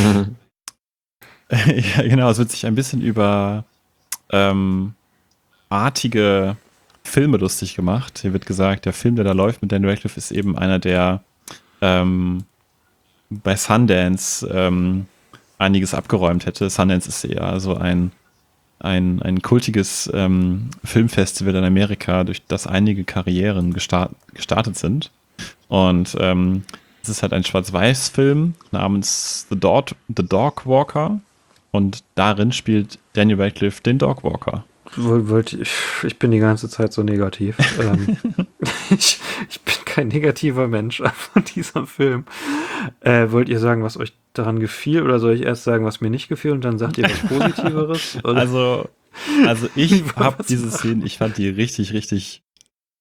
ja, genau, es wird sich ein bisschen über ähm, artige Filme lustig gemacht. Hier wird gesagt, der Film, der da läuft mit Daniel Radcliffe, ist eben einer, der ähm, bei Sundance ähm, einiges abgeräumt hätte. Sundance ist eher so ein, ein, ein kultiges ähm, Filmfestival in Amerika, durch das einige Karrieren gestart, gestartet sind. Und ähm, es ist halt ein Schwarz-Weiß-Film namens The Dog, The Dog Walker. Und darin spielt Daniel Radcliffe den Dog Walker. Woll- wollt ihr- Ich bin die ganze Zeit so negativ. ähm, ich, ich bin kein negativer Mensch von diesem Film. Äh, wollt ihr sagen, was euch daran gefiel oder soll ich erst sagen, was mir nicht gefiel und dann sagt ihr was Positiveres? Oder? Also, also ich Wie war habe das? diese Szene, ich fand die richtig, richtig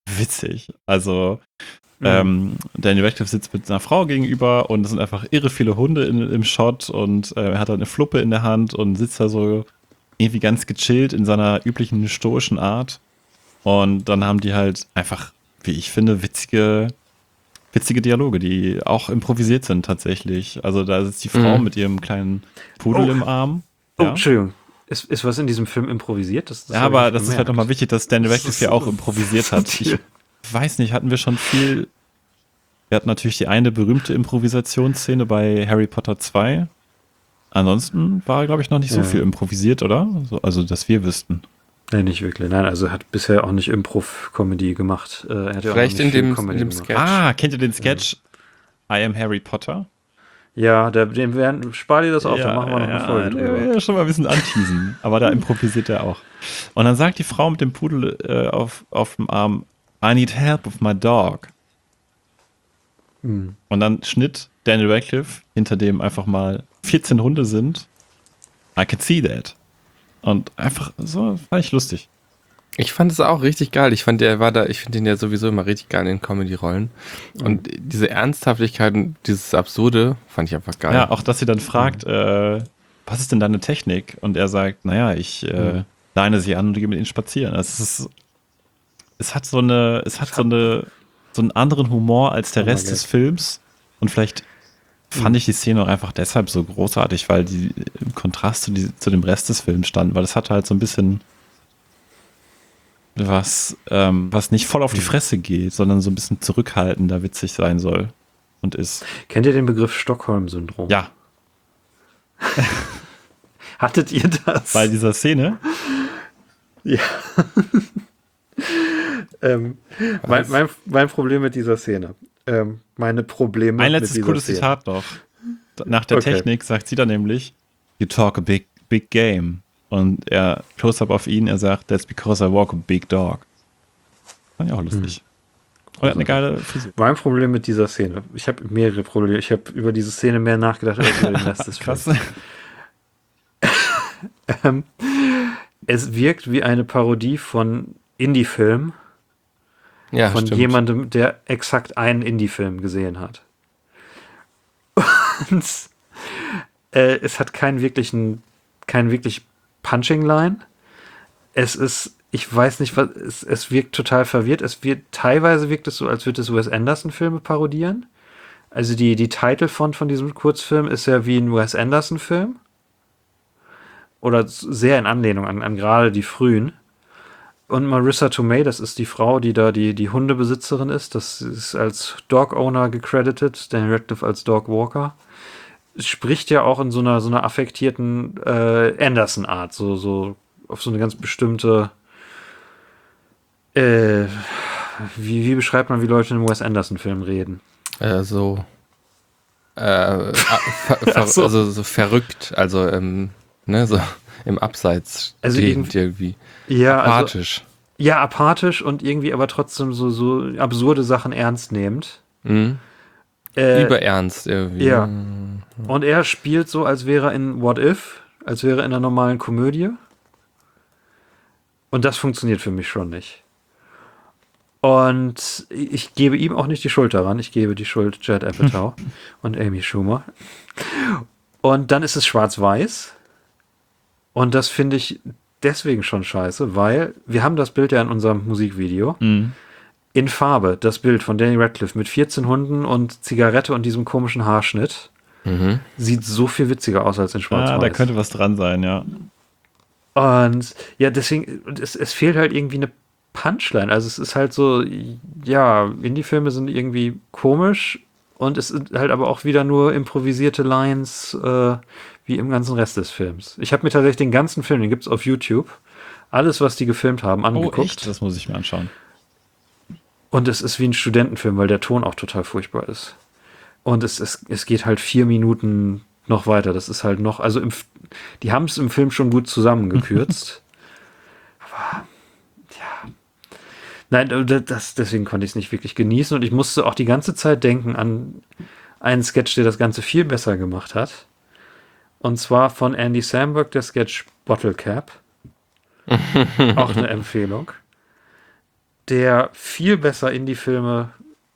witzig. Also, mhm. ähm, Daniel Radcliffe sitzt mit einer Frau gegenüber und es sind einfach irre viele Hunde in, im Shot und äh, er hat halt eine Fluppe in der Hand und sitzt da so irgendwie ganz gechillt in seiner üblichen stoischen Art. Und dann haben die halt einfach, wie ich finde, witzige, witzige Dialoge, die auch improvisiert sind tatsächlich. Also da sitzt die Frau Mhm. mit ihrem kleinen Pudel Oh. im Arm. Oh, Ja. Entschuldigung. Ist, ist was in diesem Film improvisiert? Das, das Ja, hab ich aber nicht das ist halt bemerkt. nochmal wichtig, dass Daniel Das Radcliffe ist ja auch so improvisiert hat. Ich subtil. weiß nicht, hatten wir schon viel. Wir hatten natürlich die eine berühmte Improvisationsszene bei Harry Potter zwei. Ansonsten war, glaube ich, noch nicht so Ja. viel improvisiert, oder? So, also, dass wir wüssten. Nee, nicht wirklich. Nein, also er hat bisher auch nicht Improv-Comedy gemacht. Äh, er hat ja auch Vielleicht noch nicht in viel dem- Comedy in dem gemacht. Sketch. Ah, kennt ihr den Sketch I Am Harry Potter? Ja, der, den werden, spar dir das auf, da machen wir noch eine Folge ja, drüber. ja, schon mal ein bisschen anteasen. Aber da improvisiert er auch. Und dann sagt die Frau mit dem Pudel äh, auf, auf dem Arm, I need help with my dog. Hm. Und dann Schnitt Daniel Radcliffe, hinter dem einfach mal vierzehn Hunde sind. I can see that. Und einfach so, fand ich lustig. Ich fand es auch richtig geil. Ich fand, der war da, ich finde den ja sowieso immer richtig geil in den Comedy-Rollen. Und diese Ernsthaftigkeit und dieses Absurde fand ich einfach geil. Ja, auch dass sie dann fragt, äh, was ist denn deine Technik? Und er sagt, naja, ich äh, leine sie an und gehe mit ihnen spazieren. Also es ist, es hat so eine, es hat so eine, so einen anderen Humor als der Oh mein Rest des Gott. Films. Und vielleicht fand ich die Szene auch einfach deshalb so großartig, weil die im Kontrast zu, die, zu dem Rest des Films standen, weil es hat halt so ein bisschen was, ähm, was nicht voll auf die Fresse geht, sondern so ein bisschen zurückhaltender witzig sein soll und ist. Kennt ihr den Begriff Stockholm-Syndrom? Ja, Hattet ihr das? bei dieser Szene. Ja. ähm, mein, mein, mein Problem mit dieser Szene. Ähm, meine Probleme Ein mit letztes dieser cooles Szene. Zitat noch. Nach der Okay. Technik sagt sie dann nämlich, you talk a big, big game. Und er, Close-up auf ihn, er sagt, that's because I walk a big dog. Fand ich auch lustig. Und er hat eine geile Frisur. Mein Problem mit dieser Szene. Ich habe mehrere Probleme. Ich habe über diese Szene mehr nachgedacht als über den Rest des Films. Krass. Ähm, es wirkt wie eine Parodie von Indie-Filmen, ja von stimmt. jemandem, der exakt einen Indie-Film gesehen hat. Und äh, es hat keinen wirklichen, keinen wirklich Punching-Line. Es ist, ich weiß nicht, was, es, es wirkt total verwirrt. Es wird, teilweise wirkt es so, als würde es Wes Anderson-Filme parodieren. Also die, die Title-Font von diesem Kurzfilm ist ja wie ein Wes Anderson-Film. Oder sehr in Anlehnung an, an gerade die frühen. Und Marissa Tomei, das ist die Frau, die da die, die Hundebesitzerin ist. Das ist als Dog-Owner gecredited, Daniel Radcliffe als Dog Walker. Spricht ja auch in so einer, so einer affektierten äh, Anderson-Art. So, so auf so eine ganz bestimmte äh, wie, wie beschreibt man, wie Leute in einem Wes Anderson-Film reden? Äh, so äh, ah, ver, ver, so. also so verrückt, also ähm, ne, so im Abseits Also stehend irgendwie- irgendwie. Ja, also, Apathisch. ja, apathisch und irgendwie aber trotzdem so, so absurde Sachen ernst nehmend. Mhm. Äh, Überernst irgendwie. ja. Und er spielt so, als wäre er in What If, als wäre er in einer normalen Komödie. Und das funktioniert für mich schon nicht. Und ich gebe ihm auch nicht die Schuld daran. Ich gebe die Schuld Judd Apatow und Amy Schumer. Und dann ist es schwarz-weiß. Und das finde ich deswegen schon scheiße, weil wir haben das Bild ja in unserem Musikvideo. Mhm. In Farbe, das Bild von Daniel Radcliffe mit vierzehn Hunden und Zigarette und diesem komischen Haarschnitt. Mhm. Sieht so viel witziger aus als in Ah, schwarz-weiß. da könnte was dran sein, ja. Und ja, deswegen, und es, es fehlt halt irgendwie eine Punchline. Also es ist halt so, ja, Indie-Filme sind irgendwie komisch und es sind halt aber auch wieder nur improvisierte Lines, äh, wie im ganzen Rest des Films. Ich habe mir tatsächlich den ganzen Film, den gibt's auf YouTube, alles, was die gefilmt haben, Oh, angeguckt. echt? Das muss ich mir anschauen. Und es ist wie ein Studentenfilm, weil der Ton auch total furchtbar ist. Und es, es, es geht halt vier Minuten noch weiter. Das ist halt noch, also im, F- die haben es im Film schon gut zusammengekürzt. Aber, ja. Nein, das, deswegen konnte ich es nicht wirklich genießen. Und ich musste auch die ganze Zeit denken an einen Sketch, der das Ganze viel besser gemacht hat. Und zwar von Andy Samberg, der Sketch Bottle Cap. Auch eine Empfehlung. der viel besser Indie-Filme,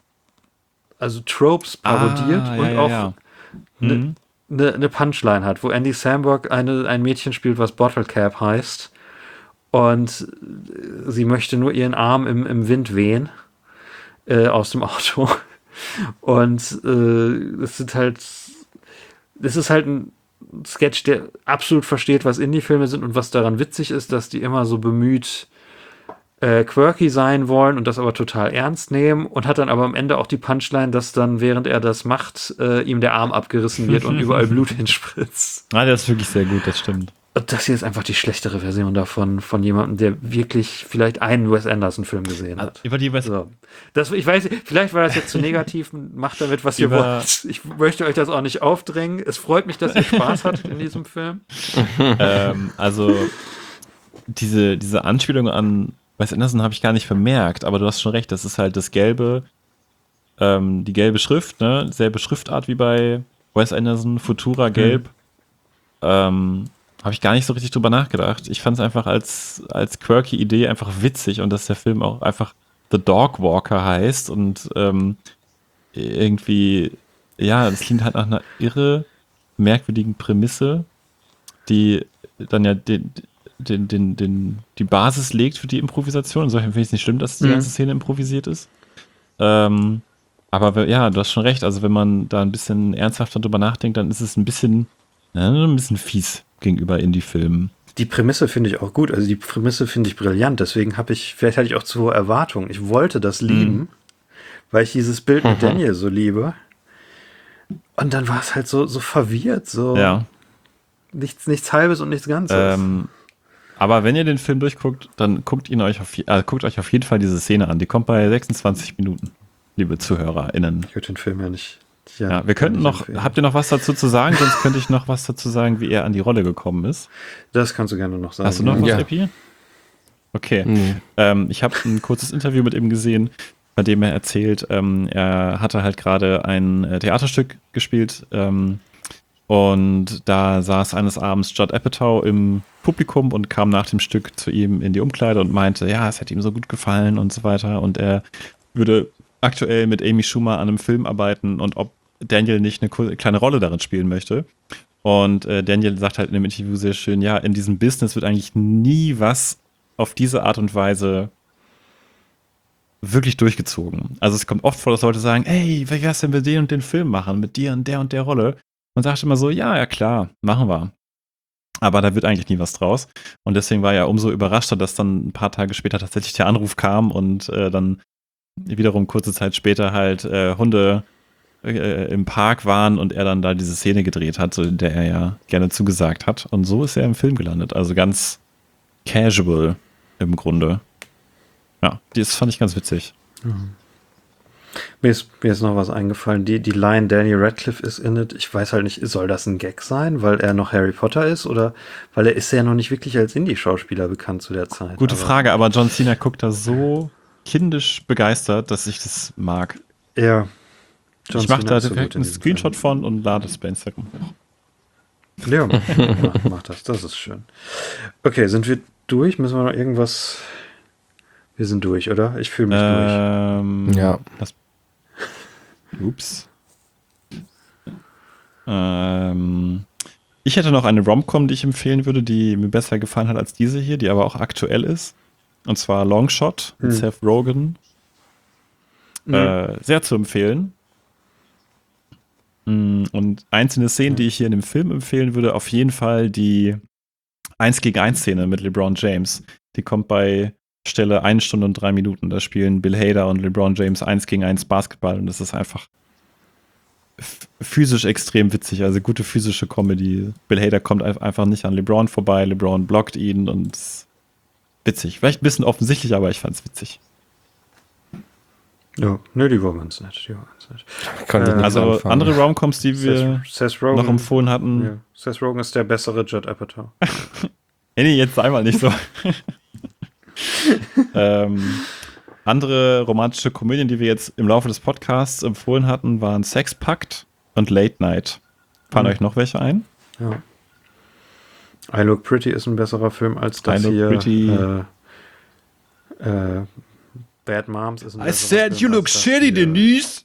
also Tropes parodiert Ah, und ja, ja, auch ja. eine Mhm. ne, ne Punchline hat, wo Andy Samberg eine, ein Mädchen spielt, was Bottle Cap heißt. Und äh, sie möchte nur ihren Arm im, im Wind wehen äh, aus dem Auto. Und äh, es sind halt, es ist halt ein Sketch, der absolut versteht, was Indie-Filme sind und was daran witzig ist, dass die immer so bemüht äh, quirky sein wollen und das aber total ernst nehmen und hat dann aber am Ende auch die Punchline, dass dann, während er das macht, äh, ihm der Arm abgerissen wird und überall Blut hinspritzt. Ah, der ist wirklich sehr gut, das stimmt. Und das hier ist einfach die schlechtere Version davon, von jemandem, der wirklich vielleicht einen Wes Anderson-Film gesehen hat. Über die West So. Das, ich weiß, vielleicht war das jetzt zu negativ, macht damit, was ihr Über- wollt. Ich möchte euch das auch nicht aufdrängen. Es freut mich, dass ihr Spaß hattet in diesem Film. ähm, also diese, diese Anspielung an Wes Anderson habe ich gar nicht vermerkt, aber du hast schon recht, das ist halt das gelbe, ähm, die gelbe Schrift, ne? Selbe Schriftart wie bei Wes Anderson, Futura gelb. Ähm, habe ich gar nicht so richtig drüber nachgedacht. Ich fand es einfach als, als quirky Idee einfach witzig und dass der Film auch einfach The Dog Walker heißt und ähm, irgendwie, ja, das klingt halt nach einer irre, merkwürdigen Prämisse, die dann ja den, den, den, den, die Basis legt für die Improvisation. Insofern finde ich es nicht schlimm, dass die Mhm. ganze Szene improvisiert ist. Ähm, aber we- ja, du hast schon recht. Also wenn man da ein bisschen ernsthafter drüber nachdenkt, dann ist es ein bisschen, ja, ein bisschen fies gegenüber Indie-Filmen. Die Prämisse finde ich auch gut. Also die Prämisse finde ich brillant. Deswegen habe ich, vielleicht hatte ich auch zu hohe Erwartungen. Ich wollte das lieben, weil ich dieses Bild mit Daniel so liebe. Und dann war es halt so, so verwirrt, so Ja. nichts, nichts Halbes und nichts Ganzes. Ähm, aber wenn ihr den Film durchguckt, dann guckt ihn euch auf, je- äh, guckt euch auf jeden Fall diese Szene an. Die kommt bei sechsundzwanzig Minuten, liebe ZuhörerInnen. Ich würde den Film ja nicht. Ja, wir könnten nicht noch, empfehlen. habt ihr noch was dazu zu sagen? Sonst könnte ich noch was dazu sagen, wie er an die Rolle gekommen ist. Das kannst du gerne noch sagen. Hast du noch was, Ja. Epi? Okay. Nee. Ähm, ich habe ein kurzes Interview mit ihm gesehen, bei dem er erzählt, ähm, er hatte halt gerade ein äh, Theaterstück gespielt ähm, und da saß eines Abends Judd Apatow im Publikum und kam nach dem Stück zu ihm in die Umkleide und meinte, ja, es hätte ihm so gut gefallen und so weiter und er würde aktuell mit Amy Schumer an einem Film arbeiten und ob Daniel nicht eine ko- kleine Rolle darin spielen möchte. Und äh, Daniel sagt halt in dem Interview sehr schön, ja, in diesem Business wird eigentlich nie was auf diese Art und Weise wirklich durchgezogen. Also es kommt oft vor, dass Leute sagen, ey, wie wär's denn mit den und den Film machen, mit dir und der und der Rolle? Man sagt immer so, ja, ja klar, machen wir. Aber da wird eigentlich nie was draus. Und deswegen war er umso überraschter, dass dann ein paar Tage später tatsächlich der Anruf kam und äh, dann wiederum kurze Zeit später halt äh, Hunde äh, im Park waren und er dann da diese Szene gedreht hat, so in der er ja gerne zugesagt hat. Und so ist er im Film gelandet. Also ganz casual im Grunde. Ja, das fand ich ganz witzig. Mir ist, mir ist noch was eingefallen. Die, die Line Daniel Radcliffe is in it. Ich weiß halt nicht, soll das ein Gag sein, weil er noch Harry Potter ist oder weil er ist ja noch nicht wirklich als Indie-Schauspieler bekannt zu der Zeit. Gute aber, Frage, aber John Cena guckt da so kindisch begeistert, dass ich das mag. Ja. John ich mache Cena da ist so gut direkt in einen diesem Screenshot von und lade es bei Instagram hoch. Film. Ja, mach, mach das. Das ist schön. Okay, sind wir durch? Müssen wir noch irgendwas... Wir sind durch, oder? Ich fühle mich durch. Ähm, Ja. Das, ups. Ähm, ich hätte noch eine Rom-Com, die ich empfehlen würde, die mir besser gefallen hat als diese hier, die aber auch aktuell ist. Und zwar Longshot mit Hm. Seth Rogen. Äh, sehr zu empfehlen. Mm, Und einzelne Szenen, die ich hier in dem Film empfehlen würde, auf jeden Fall die eins gegen eins Szene mit LeBron James. Die kommt bei Stelle eine Stunde und drei Minuten. Da spielen Bill Hader und LeBron James eins gegen eins Basketball und das ist einfach f- physisch extrem witzig. Also gute physische Comedy. Bill Hader kommt ein- einfach nicht an LeBron vorbei. LeBron blockt ihn und es ist witzig. Vielleicht ein bisschen offensichtlich, aber ich fand's witzig. Ja, nö, die war ganz nett. Die war ganz nett. Konnte Äh, nichts Also anfangen. andere Romcoms, die wir Seth, Seth Rogen, noch empfohlen hatten. ja. Seth Rogen ist der bessere Judd Apatow. Nee, nee, jetzt einmal nicht so. ähm, andere romantische Komödien, die wir jetzt im Laufe des Podcasts empfohlen hatten, waren Sexpakt und Late Night. Fallen Mhm. euch noch welche ein? Ja. I Look Pretty ist ein besserer Film als das I Look hier. Pretty. Äh, äh, Bad Moms ist ein I besserer said Film you look als das shitty, hier. Denise.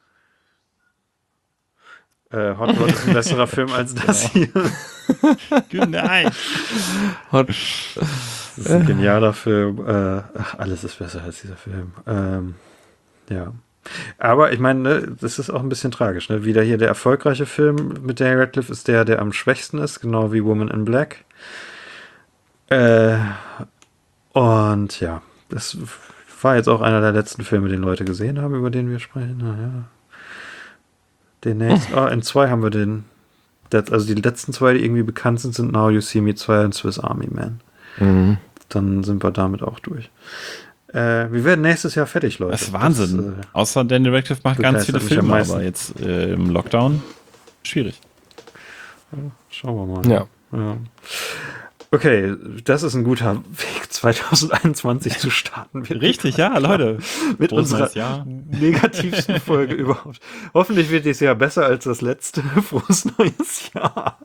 Äh, Hot Rod ist ein besserer Film als das hier. Good night. Hot. Das ist ein genialer Film. Äh, ach, alles ist besser als dieser Film. Ähm, ja. Aber ich meine, ne, das ist auch ein bisschen tragisch. Ne? Wieder hier der erfolgreiche Film mit Daniel Radcliffe ist der, der am schwächsten ist, genau wie Woman in Black. Äh, und ja, das war jetzt auch einer der letzten Filme, den Leute gesehen haben, über den wir sprechen. Naja. Den nächsten, oh, in zwei haben wir den. Das, also die letzten zwei, die irgendwie bekannt sind, sind Now You See Me zwei und Swiss Army Man. Mhm. Dann sind wir damit auch durch. Äh, wir werden nächstes Jahr fertig, Leute. Das ist Wahnsinn. Das, äh, Außer Daniel Radcliffe macht ganz viele begeistert mich am Filme, meisten. aber jetzt äh, im Lockdown schwierig. Schauen wir mal. Ja. Ja. Okay, das ist ein guter Weg, zwanzig einundzwanzig zu starten. Wir Richtig, ja, Leute. mit Frohes unserer neues Jahr. negativsten Folge überhaupt. Hoffentlich wird dieses Jahr besser als das letzte. Frohes neues Jahr.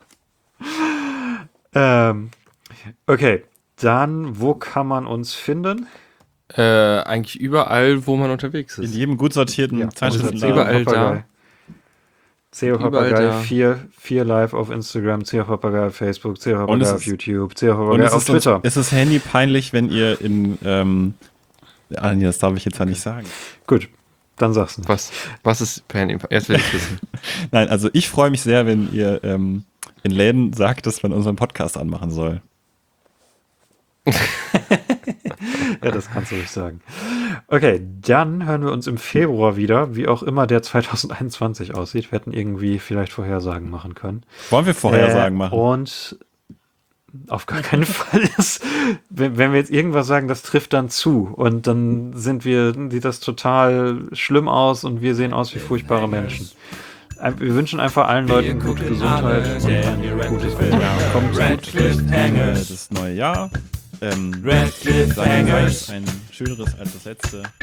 Ähm, okay, dann, wo kann man uns finden? Äh, eigentlich überall, wo man unterwegs In ist. jedem gut sortierten Ja, Zeitschriftenladen. überall da. C O Überall Papagei da. vier, vier live auf Instagram, C O Papagei auf Facebook, C O Und es Papagei auf ist- YouTube, C O Und Papagei es auf ist, uns, Twitter. es ist Handy peinlich, wenn ihr in, ähm, ah, nee, das darf ich jetzt ja nicht sagen. Gut, dann sag's nicht. Was, was ist Pen? Jetzt will ich wissen. Nein, also ich freue mich sehr, wenn ihr ähm, in Läden sagt, dass man unseren Podcast anmachen soll. Ja, das kannst du nicht sagen. Okay, dann hören wir uns im Februar wieder, wie auch immer der zwanzig einundzwanzig aussieht. Wir hätten irgendwie vielleicht Vorhersagen machen können. Wollen wir Vorhersagen Äh, machen? Und auf gar keinen Fall ist, wenn, wenn wir jetzt irgendwas sagen, das trifft dann zu. Und dann sind wir, sieht das total schlimm aus und wir sehen aus wie furchtbare Menschen. Ein- Wir wünschen einfach allen Leuten gute Gesundheit und ein gutes Wetter. Kommt Red gut Cliff in äh, Hangers. das neue Jahr. Ähm, Red Cliff sagen wir Hangers. ein schöneres als das letzte.